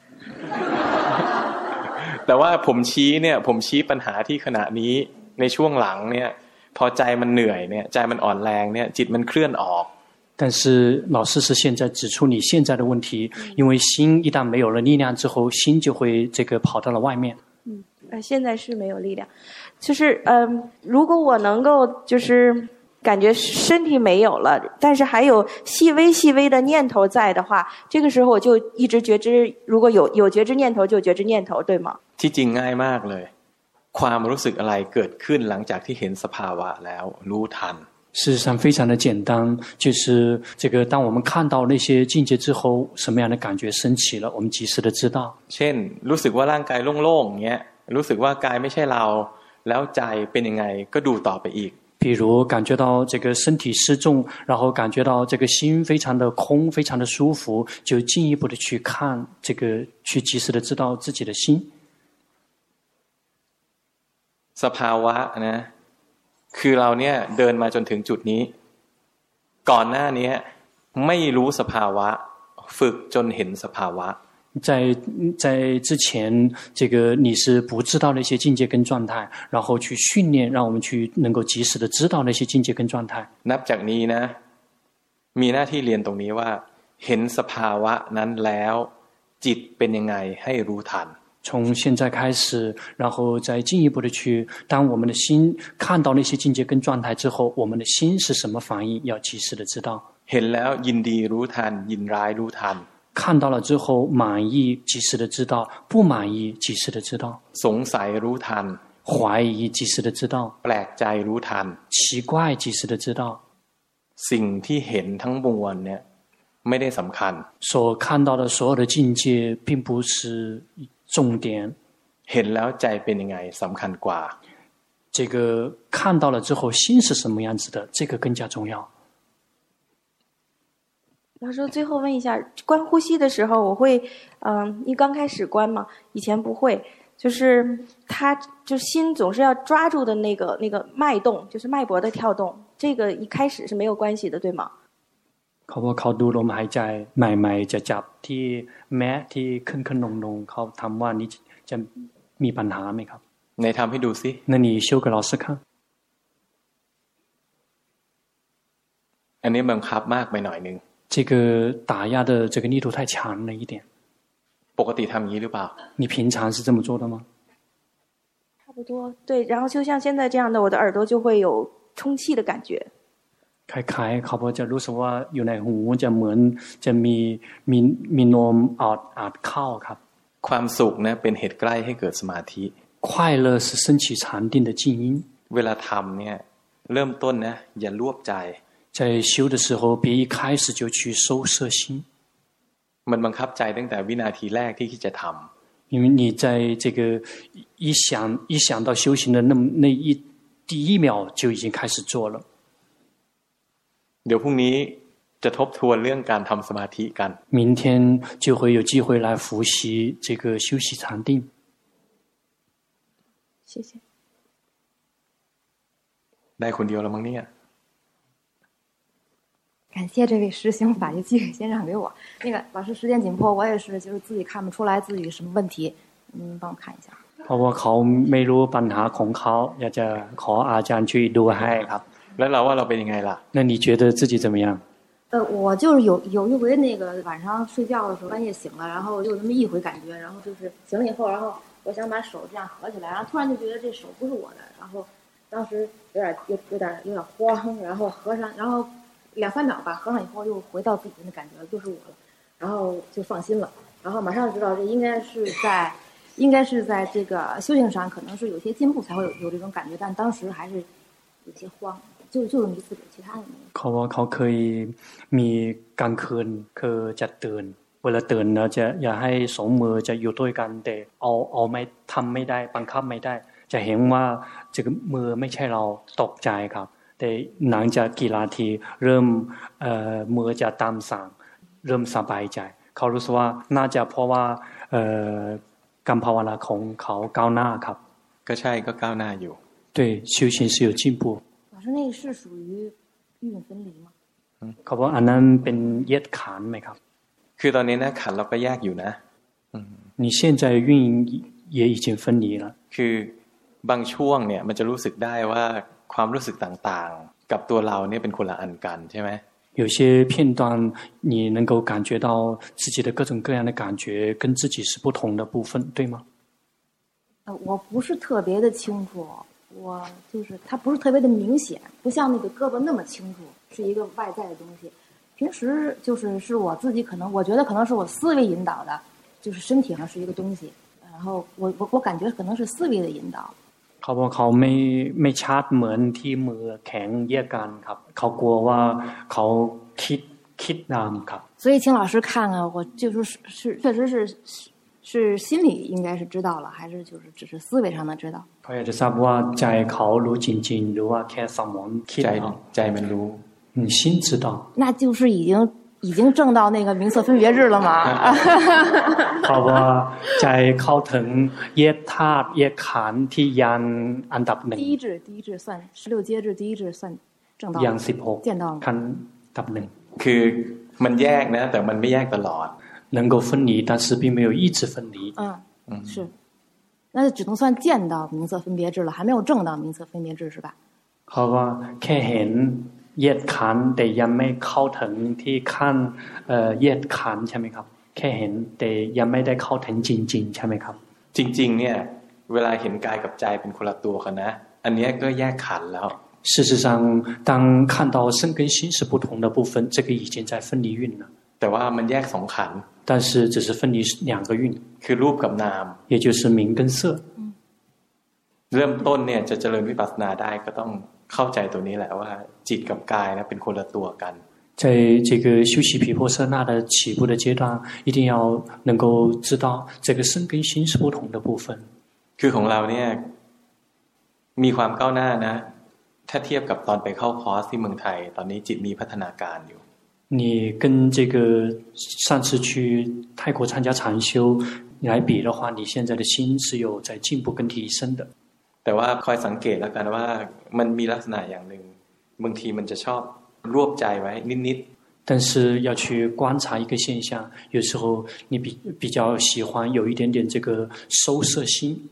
แต่ว่าผมชี้เนี่ยผมชี้ปัญหาที่ขณะนี้ในช่วงหลังเนี่ยพอใจมันเหนื่อยเนี่ยใจมันอ่อนแรงเนี่ยจิตมันเคลื่อนออก但是老师是现在指出你现在的问题因为心一旦没有了力量之后心就会这个跑到了外面嗯呃现在是没有力量就是嗯、呃、如果我能够就是感觉身体没有了但是还有细微细微的念头在的话这个时候我就一直觉知如果有有觉知念头就觉知念头对吗ที่จริงง่ายมากเลยความรู้สึกอะไรเกิดขึ้นหลังจากที่เห็นสภาวะแล้วรู้ทัน事实上非常的简单就是这个当我们看到那些境界之后什么样的感觉升起了我们及时的知道เช่นรู้สึกว่าร่างกายโล่งๆเงี้ยรู้สึกว่ากายไม่ใช่เราแล้วใจเป็นยังไงก็ดูต่อไปอีก比如感觉到这个身体失重然后感觉到这个心非常的空非常的舒服就进一步的去看这个去及时的知道自己的心สภาวะนะคือเราเนี่ยเดินมาจนถึงจุดนี้ก่อนหน้านี้ไม่รู้สภาวะฝึกจนเห็นสภาวะ在在之前这个你是不知道那些境界跟状态然后去训练让我们去能够及时的知道那些境界跟状态นับจากนี้นะมีหน้าที่เรียนตรงนี้ว่าเห็นสภาวะนั้นแล้วจิตเป็นยังไงให้รู้ทัน从现在开始然后再进一步的去当我们的心看到那些境界跟状态之后我们的心是什么反应要及时的知道เห็นแล้วยินดีรู้ทันยินร้ายรู้ทัน看到了之后满意及时的知道不满意及时的知道สงสัยรู้ทัน怀疑及时的知道แปลกใจรู้ทัน奇怪及时的知道สิ่งที่เห็นทั้งมวลเนี่ยไม่ได้สำคัญ所看到的所有的境界并不是重点。 เห็นแล้วใจเป็นยังไงสำคัญกว่า这个看到了之后心是什么样子的，这个更加重要。 老师，最后问一下，观呼吸的时候，我会，嗯，一刚开始观嘛，以前不会，就是他就心总是要抓住的那个那个脉动，就是脉搏的跳动，这个一开始是没有关系的，对吗？ เขาบอกเขาดูลมหายใจใหม่ๆจะจับที่แม้ที่ขึ้นขึ้นลงลงเขาทำว่านี้จะมีปัญหาไหมครับไหนทำให้ดูสิ那你修给老师看อันนี้บังคับมากไปหน่อยนึง这个打压的这个力度太强了一点ปกติทำอย่างนี้หรือเปล่า你平常是这么做的吗差不多对然后就像现在这样的我的耳朵就会有充气的感觉คล้ายๆเขาบอกจะรู้สึกว่าอยู่ในหูจะเหมือนจะมีมีมีลมอาดอาดเข้าครับความสุขนะเป็นเหตุใกล้ให้เกิดสมาธิ快乐是升起禅定的静音เวลาทำเนี่ยเริ่มต้นนะอย่ารวบใจ在修的时候别一开始就去收摄心มันบังคับใจตั้งแต่วินาทีแรกที่คิดจะทำ因为你在这个一想一想到修行的那那一第一秒就已经开始做了เดี๋ยวพรุ่งนี้จะทบทวนเรื่องการทำสมาธิกัน明天就会有机会来复习这个休息禅定谢谢ได้คนเดียวแล้วมั้งเนี่ย感谢这位师兄把这机会先让给我。那个老师时间紧迫，我也是就是自己看不出来自己什么问题，您帮我看一下。 เพราะว่าเขาไม่รู้ปัญหาของเขาอยากจะขออาจารย์ช่วยดูให้ครับแล้วเราว่าเราเป็นยังไงล่ะ那你觉得自己怎么样呃，我就是有有一回那个晚上睡觉的时候半夜醒了，然后就那么一回感觉，然后就是醒了以后，然后我想把手这样合起来，然后突然就觉得这手不是我的，然后当时有点有有点有点慌，然后合上，然后两三秒吧，合上以后又回到自己的感觉就是我了，然后就放心了，然后马上知道这应该是在应该是在这个修行上可能是有些进步才会有有这种感觉，但当时还是有些慌。就就是一次给其他的เขาว่าเขาเคยมีกลางคืนคือจะตื่นเวลาตื่นนะจะอย่าให้สองมือจะอยู่ด้วยกันแต่เอาเอาไม่ทำไม่ได้บังคับไม่ได้จะเห็นว่าจะมือไม่ใช่เราตกใจครับแต่หลังจากกี่นาทีเริ่มเอ่อมือจะตามสั่งเริ่มสบายใจเขารู้สึกว่าน่าจะเพราะว่าเอ่อการภาวนาของเขาก้าวหน้าครับก็ใช่ก็ก้าวหน้าอยู่对修行是有进步老师那个是属于运分离吗เขาบอกอันนั้นเป็นแยกขันธ์ไหมครับคือตอนนี้นะขันธ์เราก็แยกอยู่นะ你现在运也已经分离了คือบางช่วงเนี่ยมันจะรู้สึกได้ว่าความรู้สึกต่างๆกับตัวเราเนี่ยเป็นคนละอันกันใช่ไหม有些片段你能够感觉到自己的各种各样的感觉跟自己是不同的部分对吗呃我不是特别的清楚我就是它不是特别的明显不像那个胳膊那么清楚是一个外在的东西平时就是是我自己可能我觉得可能是我思维引导的就是身体上是一个东西然后我我我感觉可能是思维的引导เขาบอกเขาไม่ไม่ชัดเหมือนที่มือแข็งแยกกันครับเขากลัวว่าเขาคิดคิดนามครับ所以请老师看看我就是是确实是是心里应该是知道了还是就是只是思维上的知道เขาอยากจะทราบว่าใจเขารู้จริงๆหรือว่าแค่สมองคิดใจใจมันรู้你心知道那就是已经已经证到那个名色分别智了吗เพราะว่าใจเข้าถึงแยกธาตุแยกขันธ์ที่ยันอันดับหนึ่ง第一智第一智算十六阶智第一智算证到ยังสิบหก见到ขั้นดับหนึ่งคือมันแยกนะแต่มันไม่แยกตลอด能够分离但是并没有一直分离嗯是那就只能算见到名色分别智了还没有证到名色分别智是吧เพราะว่าแค่เห็นแยกขันธ์แต่ยังไม่เข้าถึงที่ขั้นเอ่อแยกขันธ์ใช่ไหมครับแค่เห็นแต่ยังไม่ได้เข้าถึงจริงๆใช่ไหมครับจริงๆเนี่ยเวลาเห็นกายกับใจเป็นคนละตัวกันนะอันนี้ก็แยกขันธ์แล้ว事实上当看到身跟心是不同的部分这个已经在分离运了แต่ว่ามันแยกสองขันธ์但是只是分离两个运คือรูปกับนาม也就是名跟色เริ่มต้นเนี่ยจะเจริญวิปัสสนาได้ก็ต้องเข้าใจตัวนี้แหละว่าจิตกับกายนะเป็นคนละตัวกัน在这个修习毗婆舍那的起步的阶段，一定要能够知道这个身跟心是不同的部分。 คือของเราเนี่ยมีความก้าวหน้านะถ้าเทียบกับตอนไปเข้าคอร์สที่เมืองไทยตอนนี้จิตมีพัฒนาการอยู่你跟这个上次去泰国参加禅修来比的话，你现在的心是有在进步跟提升的。 แต่ว่าคอยสังเกตแล้วกันว่ามันมีลักษณะอย่างหนึ่งบางทีมันจะชอบรวบใจไว้นิดๆ但是要去观察一个现象，有时候你比比较喜欢有一点点这个收摄心。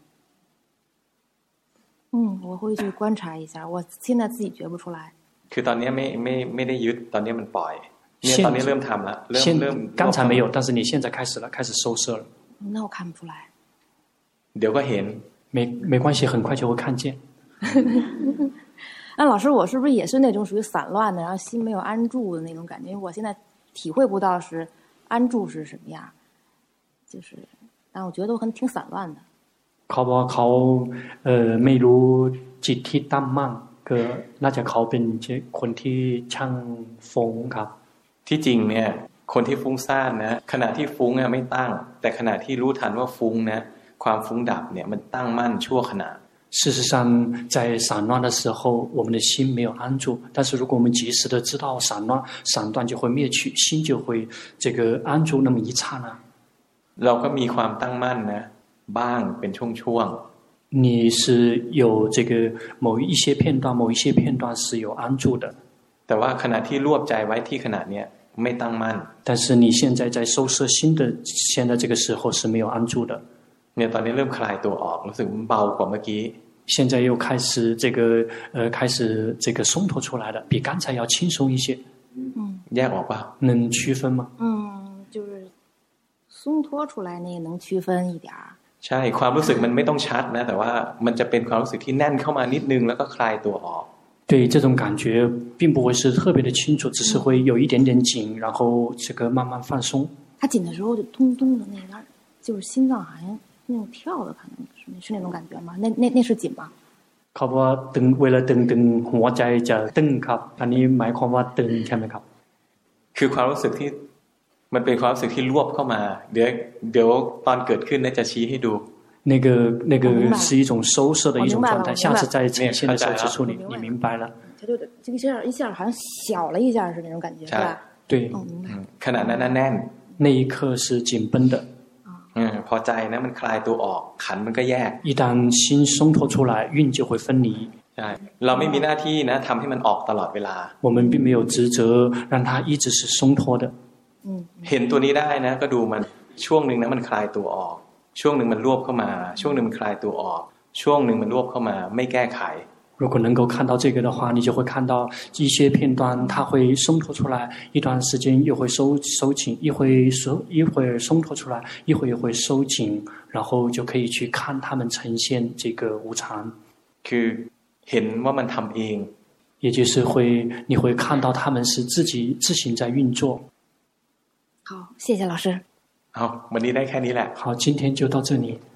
嗯，我会去观察一下，我现在自己觉不出来。 คือตอนนี้ไม่ไม่ไม่ได้ยึดตอนนี้มันปล่อยเนี่ยตอนนี้เริ่มทำละเริ่มเริ่ม刚才没有，但是你现在开始了，开始收摄了。 那我看不出来。 เดี๋ยวก็เห็น没没关系，很快就会看见。 那老师，我是不是也是那种属于散乱的，然后心没有安住的那种感觉？因为我现在体会不到是安住是什么样，就是，但我觉得我很挺散乱的。 เขาบอกเขาเอ่อไม่รู้จิตที่ตั้งมั่นก็น่าจะเขาเป็นคนที่ช่างฟุ้งครับที่จริงเนี่ยคนที่ฟุ้งซ่านนะขณะที่ฟุ้งอ่ะไม่ตั้งแต่ขณะที่รู้ทันว่าฟุ้งนะความฟุ้งดับเนี่ยมันตั้งมั่นชั่วขณะ事实上在散乱的时候我们的心没有安住，但是如果我们及时的知道散乱，散乱就会灭去，心就会这个安住那么一刹那。 เราก็มีความตั้งมั่นนะบ้างเป็นช่วงๆ你是有这个某一些片段某一些片段是有安住的， แต่ว่าขณะที่รวบใจไว้ที่ขณะเนี้ยไม่ตั้งมั่น但是你现在在收摄心的现在这个时候是没有安住的。 เนี่ยตอนนี้เริ่มคลายตัวออกรู้สึกเบากว่าเมื่อกี้现在又开始这个呃开始这个松脱出来了，比刚才要轻松一些。 嗯，แยกออกป่ะ能区分吗？ 嗯，就是松脱出来那个能区分一点儿。 ใช่ความรู้สึกมันไม่ต้องชัดนะแต่ว่ามันจะเป็นความรู้สึกที่แน่นเข้ามานิดนึงแล้วก็คลายตัวออก对，这种感觉并不会是特别的清楚，只是会有一点点紧，然后这个慢慢放松。 它紧的时候就咚咚的那边，就是心脏好像那种跳的，可能是是那种感觉吗？那那那是紧吗？ เขาบอกว่าตึงเวลาตึงตึงหัวใจจะตึงครับอันนี้หมายความว่าตึงใช่ไหมครับคือความรู้สึกที่มันเป็นความรู้สึกที่รวบเข้ามาเดี๋ยวเดี๋ยวตอนเกิดขึ้นน่าจะชี้ให้ดู那个那个是一种收摄的一种状态，下次再呈现的时候指出你你明白了。 它就这个一下一下好像小了一下是那种感觉，是吧？ 对， ขณะนั้นแน่น那一刻是紧绷的。 嗯，พอใจนะมันคลายตัวออกขันมันก็แยก一旦心松脱出来，运就会分离。 ใช่เราไม่มีหน้าที่นะทำให้มันออกตลอดเวลา我们并没有职责让它一直是松脱的。 เห็นตัวนี้ได้นะก็ดูมันช่วงนึงนะมันคลายตัวออกช่วงนึงมันรวบเข้ามาช่วงนึงมันคลายตัวออกช่วงนึงมันรวบเข้ามาไม่แก้ไข如果能够看到这个的话，你就会看到一些片段它会松脱出来，一段时间又会收收紧，一会收一会松脱出来，一会又会收紧，然后就可以去看它们呈现这个无常。 คือเห็นว่ามันทำเอง也就是会你会看到它们是自己自行在运作。 好，谢谢老师。 好，วันนี้ได้แค่นี้แหละ。 好，今天就到这里。